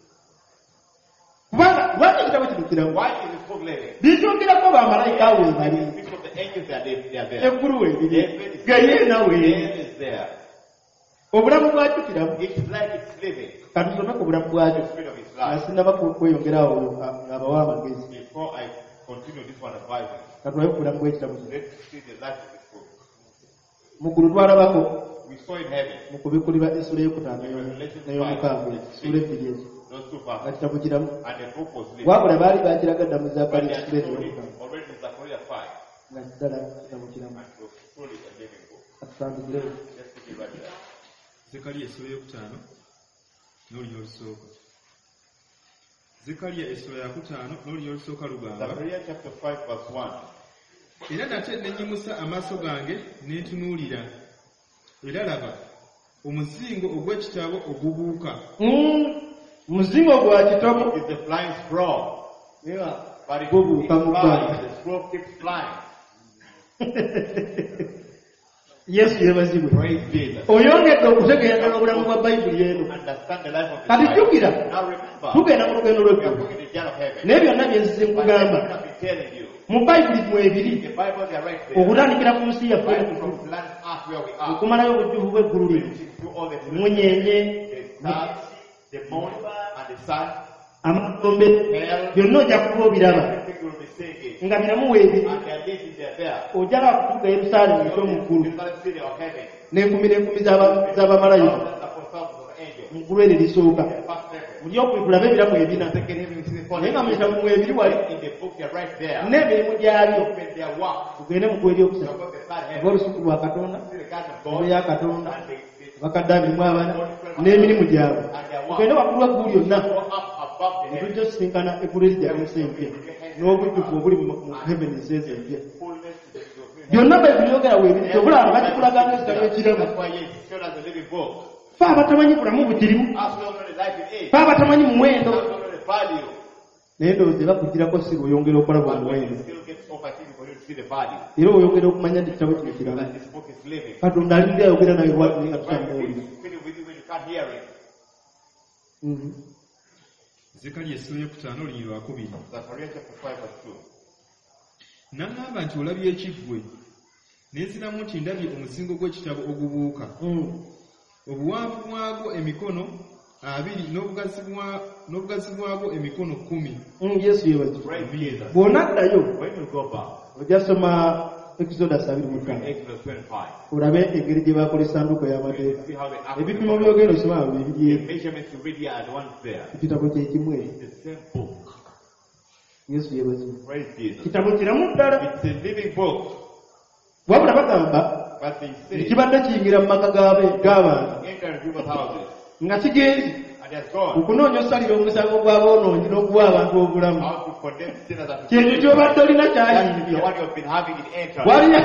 S1: Kubanga lwaki ekitabo kino kiramu
S2: Why is it so living?
S1: bityogerako bamalayika awo ebali
S2: When it speaks of the angels, they are there.
S1: eggulu weebiri
S2: Heaven is
S1: gayeena weeri
S2: Heaven is there.
S1: obulamu bwakyo kiramu.
S2: It's like it's living.
S1: Katusome ku bulamu bwakyo
S2: The spirit of its
S1: nga
S2: life.
S1: sinnaba kweyongerawo ng'abawa amagezi.
S2: Before I continue this one advising,
S1: Katulabe ku bulamu bw'ekitabo kino.
S2: let's see the life of this book.
S1: Muggulu twalabako
S2: we saw in heaven.
S1: Mukubikulira essula y'okutaano n'ey'omukaaga essula ebbiri ezo.
S2: Those two verses.
S1: Nga kitabo kiramu.
S2: And the book was written.
S1: Wabula baali bakiraga dda mu
S2: But
S1: Zaakaliya
S2: they had
S1: essula
S2: told it
S1: ey'omukaaga.
S2: already in Zechariah 5.
S1: Nga ddala kitabo kiramu.
S2: And it was truly a living book.
S1: Atutandikirewo.
S2: Let's take it right there.
S3: Zekaliya essula ey'okutaano n'olunya olusooka. Zekaliya essula ya kutaano n'olunya olusooka lugamba.
S2: Zechariah chapter 5 verse 1.
S3: Era nate ne nnyimusa amaaso gange ne ntunuulira. Era laba omuzingo ogw'ekitabo ogubuuka.
S1: Muzingo gwa kitabo.
S2: It's a flying scroll.
S1: Yeah.
S2: But it
S1: Gubuuka mu bbanga.
S2: flies. The scroll keeps flying.
S1: Yesu yeebazibwe.
S2: Praise Jesus.
S1: Oyongedde okutegeera obulamu bwa Bayibuli eno.
S2: Understand the life of the
S1: Kati jjukira,
S2: Now remember,
S1: tugenda mu lugendo
S2: we are
S1: lw'eggulu.
S2: going to the jar of heaven.
S1: Naye byonna bye nzize
S2: But
S1: nkugamba.
S2: I'm be telling you,
S1: Mu Bayibuli mu ebiri.
S2: the Bible they are right there.
S1: Okutandikira ku nsi yaffe
S2: Right from planet Earth where we are.
S1: okumalayo obujjuvu bw'eggulu lino.
S2: Through all the
S1: Munyenye,
S2: the stars, the moon, and the sun.
S1: amatombe, byonna ojja kuba obiraba.
S2: Everything will be singing.
S1: Nga biramu weebiri.
S2: And they are living there.
S1: Ojjala kutuuka Yerusaalemu eky'omuggulu.
S2: You can't see the heaven.
S1: N'enkumi n'enkumi z'abamalayika.
S2: Thousands upon thousands of angels.
S1: Mu ggulu eryo erisooka.
S2: The first heaven.
S1: Buli okulabe ebiramu ebina.
S2: Second heaven, you see the
S1: Naye nga
S2: fourth
S1: muyita mu ebiri wali.
S2: in the book, they're right there.
S1: N'emirimu gyabyo.
S2: Open their work.
S1: Tugende mu gweri
S2: You
S1: okusatu.
S2: go to the third heaven.
S1: Oba olusuku lwa Katonda,
S2: See the God of
S1: ebo
S2: God.
S1: ya Katonda,
S2: And the
S1: bakadde abirimu abana, n'emirimu gyabwe. Tugende waggulu w'eggulu lyonna.
S2: go up above the heaven.
S1: Tujja osinkana eggulu erigya ensi empya. N'obujjuvu obuli mu heaven ensezi empya.
S2: Fullness to the
S1: Byonna Bayibuli yogera weebiri. Kyobulaba bakikulaga ng'ekitabo ekiramu.
S2: That's why it's shown as a living book.
S1: Fe abatamanyi bulamu bukirimu.
S2: As well as the life it is.
S1: Fe abatamanyi muwendo.
S2: As well as the value.
S1: Naye ndowooza bakugirako si oyongera okulaba
S2: But when
S1: omuwendo.
S2: it still gets opportunity for you to see the value.
S1: Era oyongera okumanya nti kitabo kino kiramu.
S2: That this book is living.
S1: Katonda alinga ayogera nawe lwaki nga
S2: Right,
S1: tutamuwulira.
S2: it's feeling with you when you can't hear it.
S3: Zekaliya essula y'okutaano olunya lwakubiri.
S2: Zechariah chapter 5 verse 2.
S3: N'aŋŋamba nti olabye ekiggwe, ne nziramu nti ndabye omuzingo gw'ekitabo ogubuuka. Obuwanvu bwagwo emikono 2 n'obugazi bwagwo emikono 10.
S1: Yesu yeebazibwe.
S2: Praise Jesus.
S1: Bw'onaddayo
S2: When you go back,
S1: ojja soma Exodus 25.
S2: Exodus 25.
S1: Olabe engeri gye baakola essanduuko y'amateeka.
S2: See how they act.
S1: Ebipimo byogenda osoma awo
S2: The
S1: bibiri
S2: measurements you read here are the ones there.
S1: ekitabo kye kimu
S2: It's the same book.
S1: Yesu yeebazibwe.
S2: Praise Jesus.
S1: Kitabo kiramu ddala.
S2: It's a living book.
S1: Wabula bagamba
S2: But they say,
S1: ekibadde kiyingira mu maka g'abantu
S2: enter people's houses.
S1: nga kigenzi
S2: And they're gone.
S1: okunoonya osalira omusango gw'aboonoonyi n'okuwa abantu obulamu.
S2: How to condemn sinners and to
S1: Kintu ky'obadde olina
S2: That's the
S1: kyayingira.
S2: one you've been having in entrance.
S1: Waliya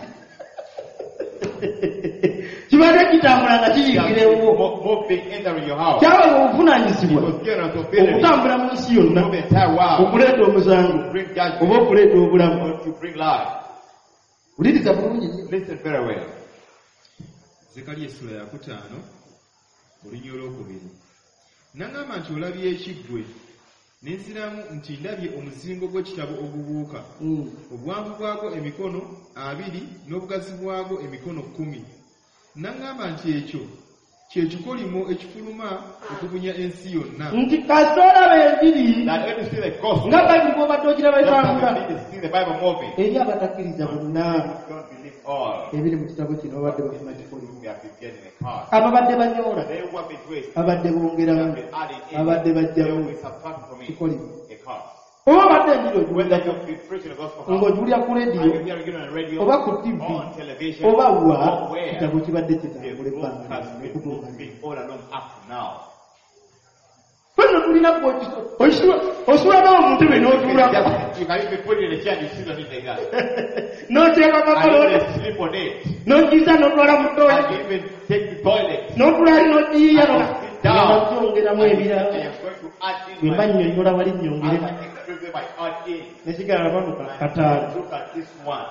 S1: kibadde kitambula nga kiyingirewo.
S2: Moving, entering your house.
S1: Kyaba
S2: It
S1: obuvunaanyizibwa
S2: was given us ability
S1: okutambula mu nsi yonna
S2: to the entire world.
S1: okuleeta omusango
S2: To bring
S1: oba
S2: judgment.
S1: okuleeta obulamu.
S2: Or to bring life.
S1: Wuliriza bulungi nnyo.
S2: Listen very well.
S3: Zekaliya essula ya kutaano olunya olwokubiri. N'aŋŋamba nti olabye ekiggwe, ne nziramu nti ndabye omuzingo gw'ekitabo ogubuuka. Obuwanvu bwagwo emikono 2 n'obugazi bwagwo emikono 10. N'aŋŋamba nti ekyo kye kikolimo ekifuluma okubunya ensi yonna.
S1: Nti kasita olaba enjiri
S2: That when you see the gospel,
S1: nga Bayibuli bw'obadde ogiraba
S2: just
S1: etambula
S2: as you see the Bible moving,
S1: eri abatakkiriza bonna
S2: don't believe all.
S1: ebiri mu kitabo kino babadde bafuna kikolimo.
S2: We have been getting a car.
S1: Ababadde banyoola,
S2: They will be twist.
S1: abadde
S2: They
S1: bongeramu,
S2: have been adding in.
S1: abadde
S2: They will
S1: bajjamu
S2: be subtracting from it
S1: kikolimo.
S2: a car.
S1: Oba obadde enjiri
S2: Whether
S1: ogiwulira
S2: you've been preaching the gospel
S1: ng'ogiwulira ku
S2: and
S1: lediyo
S2: you're hearing it on the radio
S1: oba ku TV
S2: or on television
S1: oba wa
S2: or where,
S1: kitabo kibadde
S2: the
S1: kitambula
S2: book
S1: ebbanga
S2: has been
S1: okutuuka.
S2: moving all along up to now.
S1: Fenno tulina osulabawo mu ntebe n'otuulako
S2: You can even put it in a chair and you sit on it like that.
S1: n'oteeka
S2: And
S1: kakalo
S2: you can sleep on it.
S1: n'ogiza n'otwala mu
S2: And
S1: ttooyi
S2: you even take the toilet.
S1: n'otulaali n'ogiyiya
S2: And you sit down.
S1: n'okyongeramu ebirala
S2: I am going to add in
S1: bwe mba
S2: my
S1: nnyonnyola wali
S2: as
S1: nnyongere
S2: I explain by add in.
S1: nesigala banuka kataala
S2: Look at this one.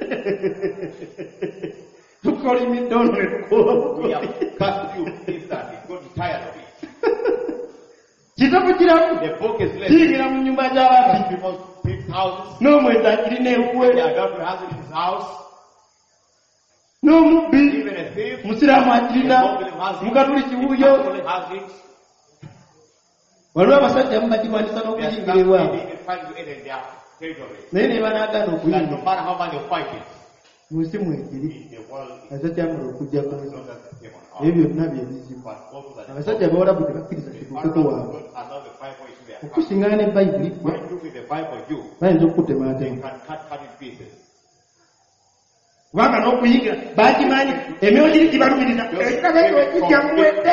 S1: tukolimidde ono ne tukuba
S2: We have
S1: bukoli
S2: cast you instantly. Got tired of it.
S1: kitabo kiramu
S2: The book is left.
S1: kiyingira mu nnyumba gy'ababbi
S2: People's houses.
S1: n'omwezi akirina
S2: The
S1: ewuwe
S2: adulterer has it in his house.
S1: n'omubbi
S2: Even a thief.
S1: musiraamu akirina mukatuliki wuuyo
S2: Catholic has it.
S1: waliwo abasajja mubagiwandisa
S2: They are
S1: n'okuyingira
S2: standing,
S1: ewaabwe
S2: they can find you in their territory.
S1: naye ne banaagaana
S2: That
S1: okuyingira
S2: no matter how much you fight it,
S1: munsi mwegiri azakyamala okujja ku ebyo byonna byebizibu abasajja bawalabu tebakkiriza kituukeko waabwe okusiŋŋana ne bayibuli bayinza okukutemaatema kubanga n'okuyiga bakimanyi emyoyo giri gibalumiriza ekitabeekijja muwedde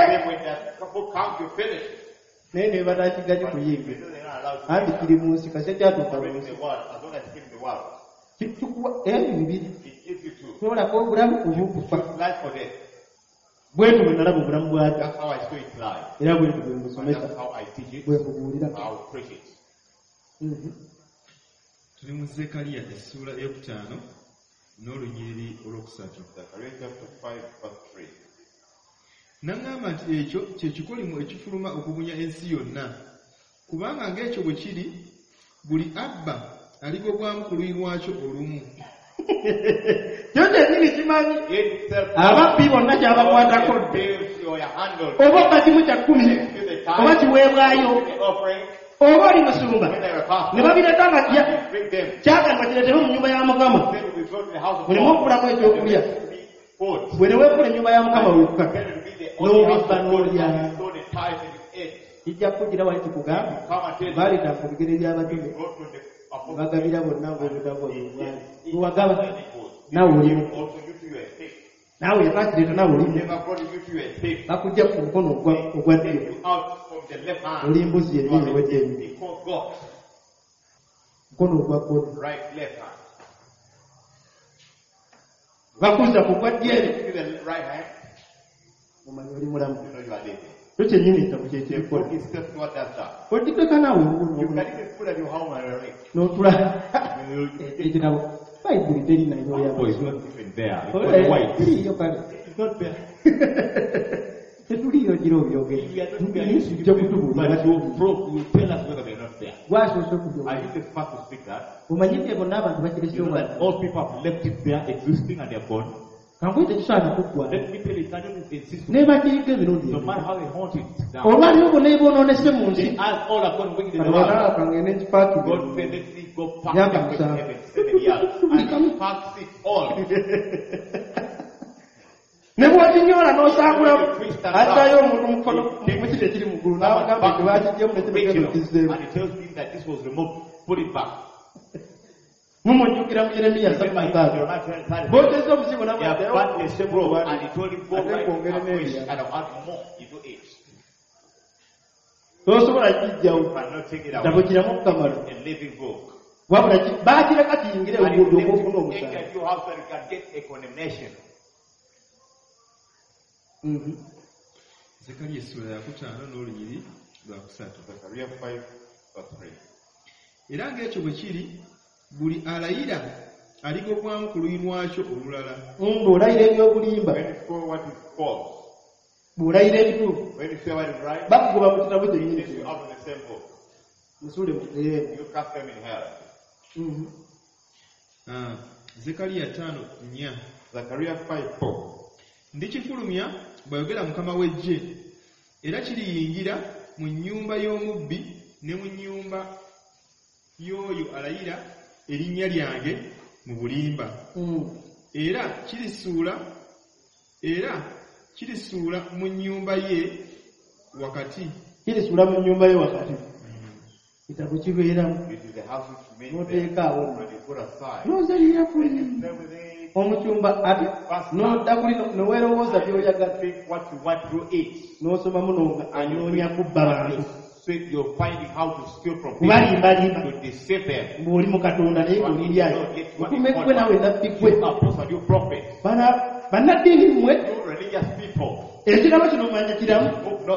S1: naye ne batakigaji kuyinga anti kiri mu nsi kasi kyatuuka mu nsi kitukuwa bibiri tolako obulamu obukufa bwetu bwe nalaba obulamu bwaki era bwetu bwe mbusomesa bwe mbubuulira.
S3: Tuli mu Zekaliya essula ey'okutaano n'olunyiriri olwokusatu. N'aŋŋamba nti ekyo kye kikolimo ekifuluma okubunya ensi yonna, kubanga ng'ekyo bwe kiri buli abba aligobwamu ku luyi lwakyo olumu.
S1: Kyo kyennyini kimanyi ababbi bonna kyabakwatako oba oba kimu kya 10 oba kiweebwayo oba oli musumba ne babireka bajja kyagamba kireetewo mu nnyumba ya Mukama mulimu okulamu ekyokulya bwe ne weefuna ennyumba ya Mukama wekka n'obibba n'olya kijja kugira wali kikugamba baaleta ku bigere by'abatume bagabira bonna ng'obutagwawagaba nawe olimu nawe yakakireta nawe olimu bakujja ku mukono ogwa ddyo oli mbuzi yennyini ewedde mukono ogwa kkono bakuzza ku gwa ddyo omanyi oli mulamu kyo kyennyini ekitabo kyekirikola otiteka naawe n'otula ekitabo bayibuli terina iriyo kale tetuliyo gira obyogera gwasoose okubyogera omanyite bonna abantu bakireseoba kankwete kisaana kuggwa naye bakiriko emirundi olwaliwo bonna eboonoonese mu nsi kangende nkipaaki myaka 7 ne bwokinyola n'osangulamu addayo omuntu mukono mukiri ekiri mu ggulu n'abagamba nti bakijjemu nekibekizzeemu mumujjukira mu Yeremiya 7:6 booteza omuzigo nabwongere n'ebirala tosobola kijjawo kitabo kiramu okukamala wabula baakireka kiyingire obuguudo obwofuna omusango.
S3: Zekaliya essula ya 5 n'olunyiri lwa 3. Era ng'ekyo bwe kiri buli alayira aligobwamu ku luyi lwakyo olulala.
S1: Bw'olayira ebyobulimba bw'olayira ebituufu bakugoba mu kitabo kyennyini musule mutereere.
S3: Zekaliya 5:4 ndikifulumya bw'ayogera Mukama w'eggye, era kiriyingira mu nnyumba y'omubbi ne mu nnyumba y'oyo alayira erinnya lyange mu bulimba, era kirisuula mu nnyumba ye wakati.
S1: Kirisuula mu nnyumba ye wakati. Kitabo kibeeramu n'oteeka awo n'ozalira kuli omukyumba ate n'odda kuli neweerowooza by'oyagala n'osomamu anoonya kubba bantu kubalimbalimba ng'oli mu Katonda naye ng'oliryayo mutume gwe nawe nabbi gwe bannaddiini mmwe ekirabo kino manya kiramu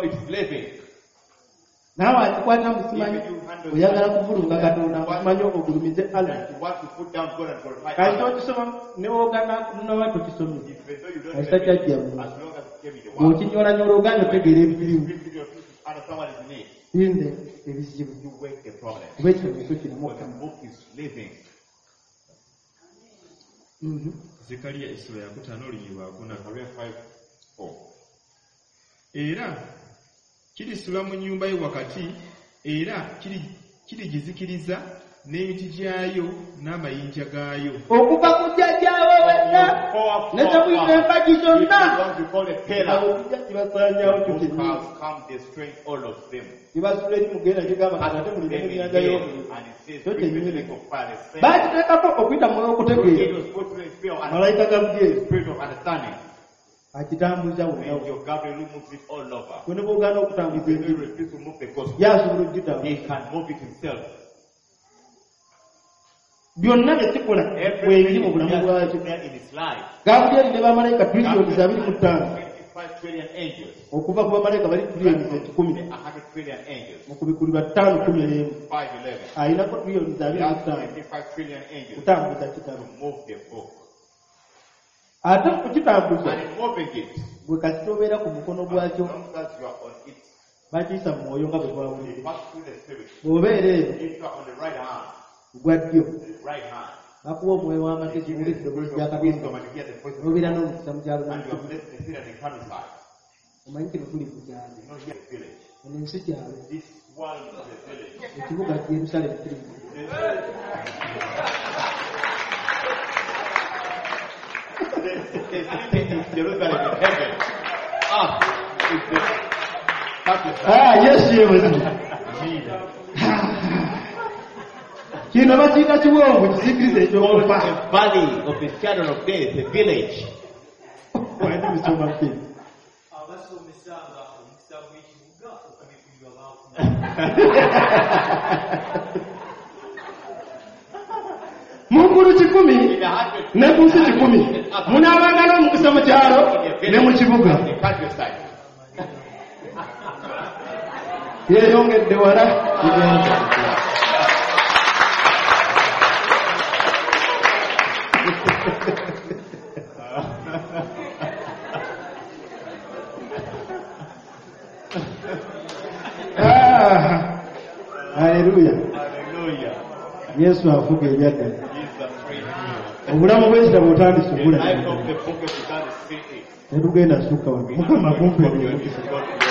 S1: naawe akikwata musimanyi oyagala kuvulunga Katonda musimanyi ogulumize Allah kati okisoma newoogana nawe tokisomye kayisa kyajja ng'okinyolanyola oganya otegeera ebikirimu inde ebizibu kuba ekitabo ekyo kiramu
S3: Zekaliya essula ya 5 olunyiri lwa 4. Era kirisula mu nnyumba ye wakati, era kirigizikiriza n'emiti gyayo n'amayinja gaayo.
S1: Okuva ku jjajjaawe wenna ne temuyita empagi zonna kibasaanyawo kibasula eri mugenda kigamba kati ate mulina emiryango y'omuliro bakiteekako okuyita mwoyo okutegeera malayika Gabudyeri akitambuza wonna kwene bw'ogaana okutambuza enjiri yasobola okugitamu byonna byekikola bwebiri mu bulamu bwakyo. Gabudyeri ne bamalayika trillions 25 okuva ku bamalayika bali trillions 10 okubikulirwa 511 ayinako trillions 25 kutambuza kitabo ate kukitambuza bwe kati tobeera ku mukono gwakyo bakiyisa mu mwoyo nga bwe twawulire bw'obeera eno gwa ddyo bakuwa omwoyo w'amagezi wulira eddoboozi lya Katonda n'obeera n'omukisa mu kyalo omanyi kino tuli ku kyalo eno ensi kyalo ekibuga Yerusaalemu kiri Yesu yebazi kino bakiyita kiwonvu kizikiriza ekyokufa
S4: valley of the shadow of death, a village.
S1: Mungulu 10 ne kunsi 10 munaabanga n'omukisa mu kyalo ne mu kibuga yeeyongedde wala kigenda Haleluya. Yesu afuga ebyadde. Obulamu bw'ekitabo otandise obula. Netugenda sukka wano. Mukama kumpe ebyo.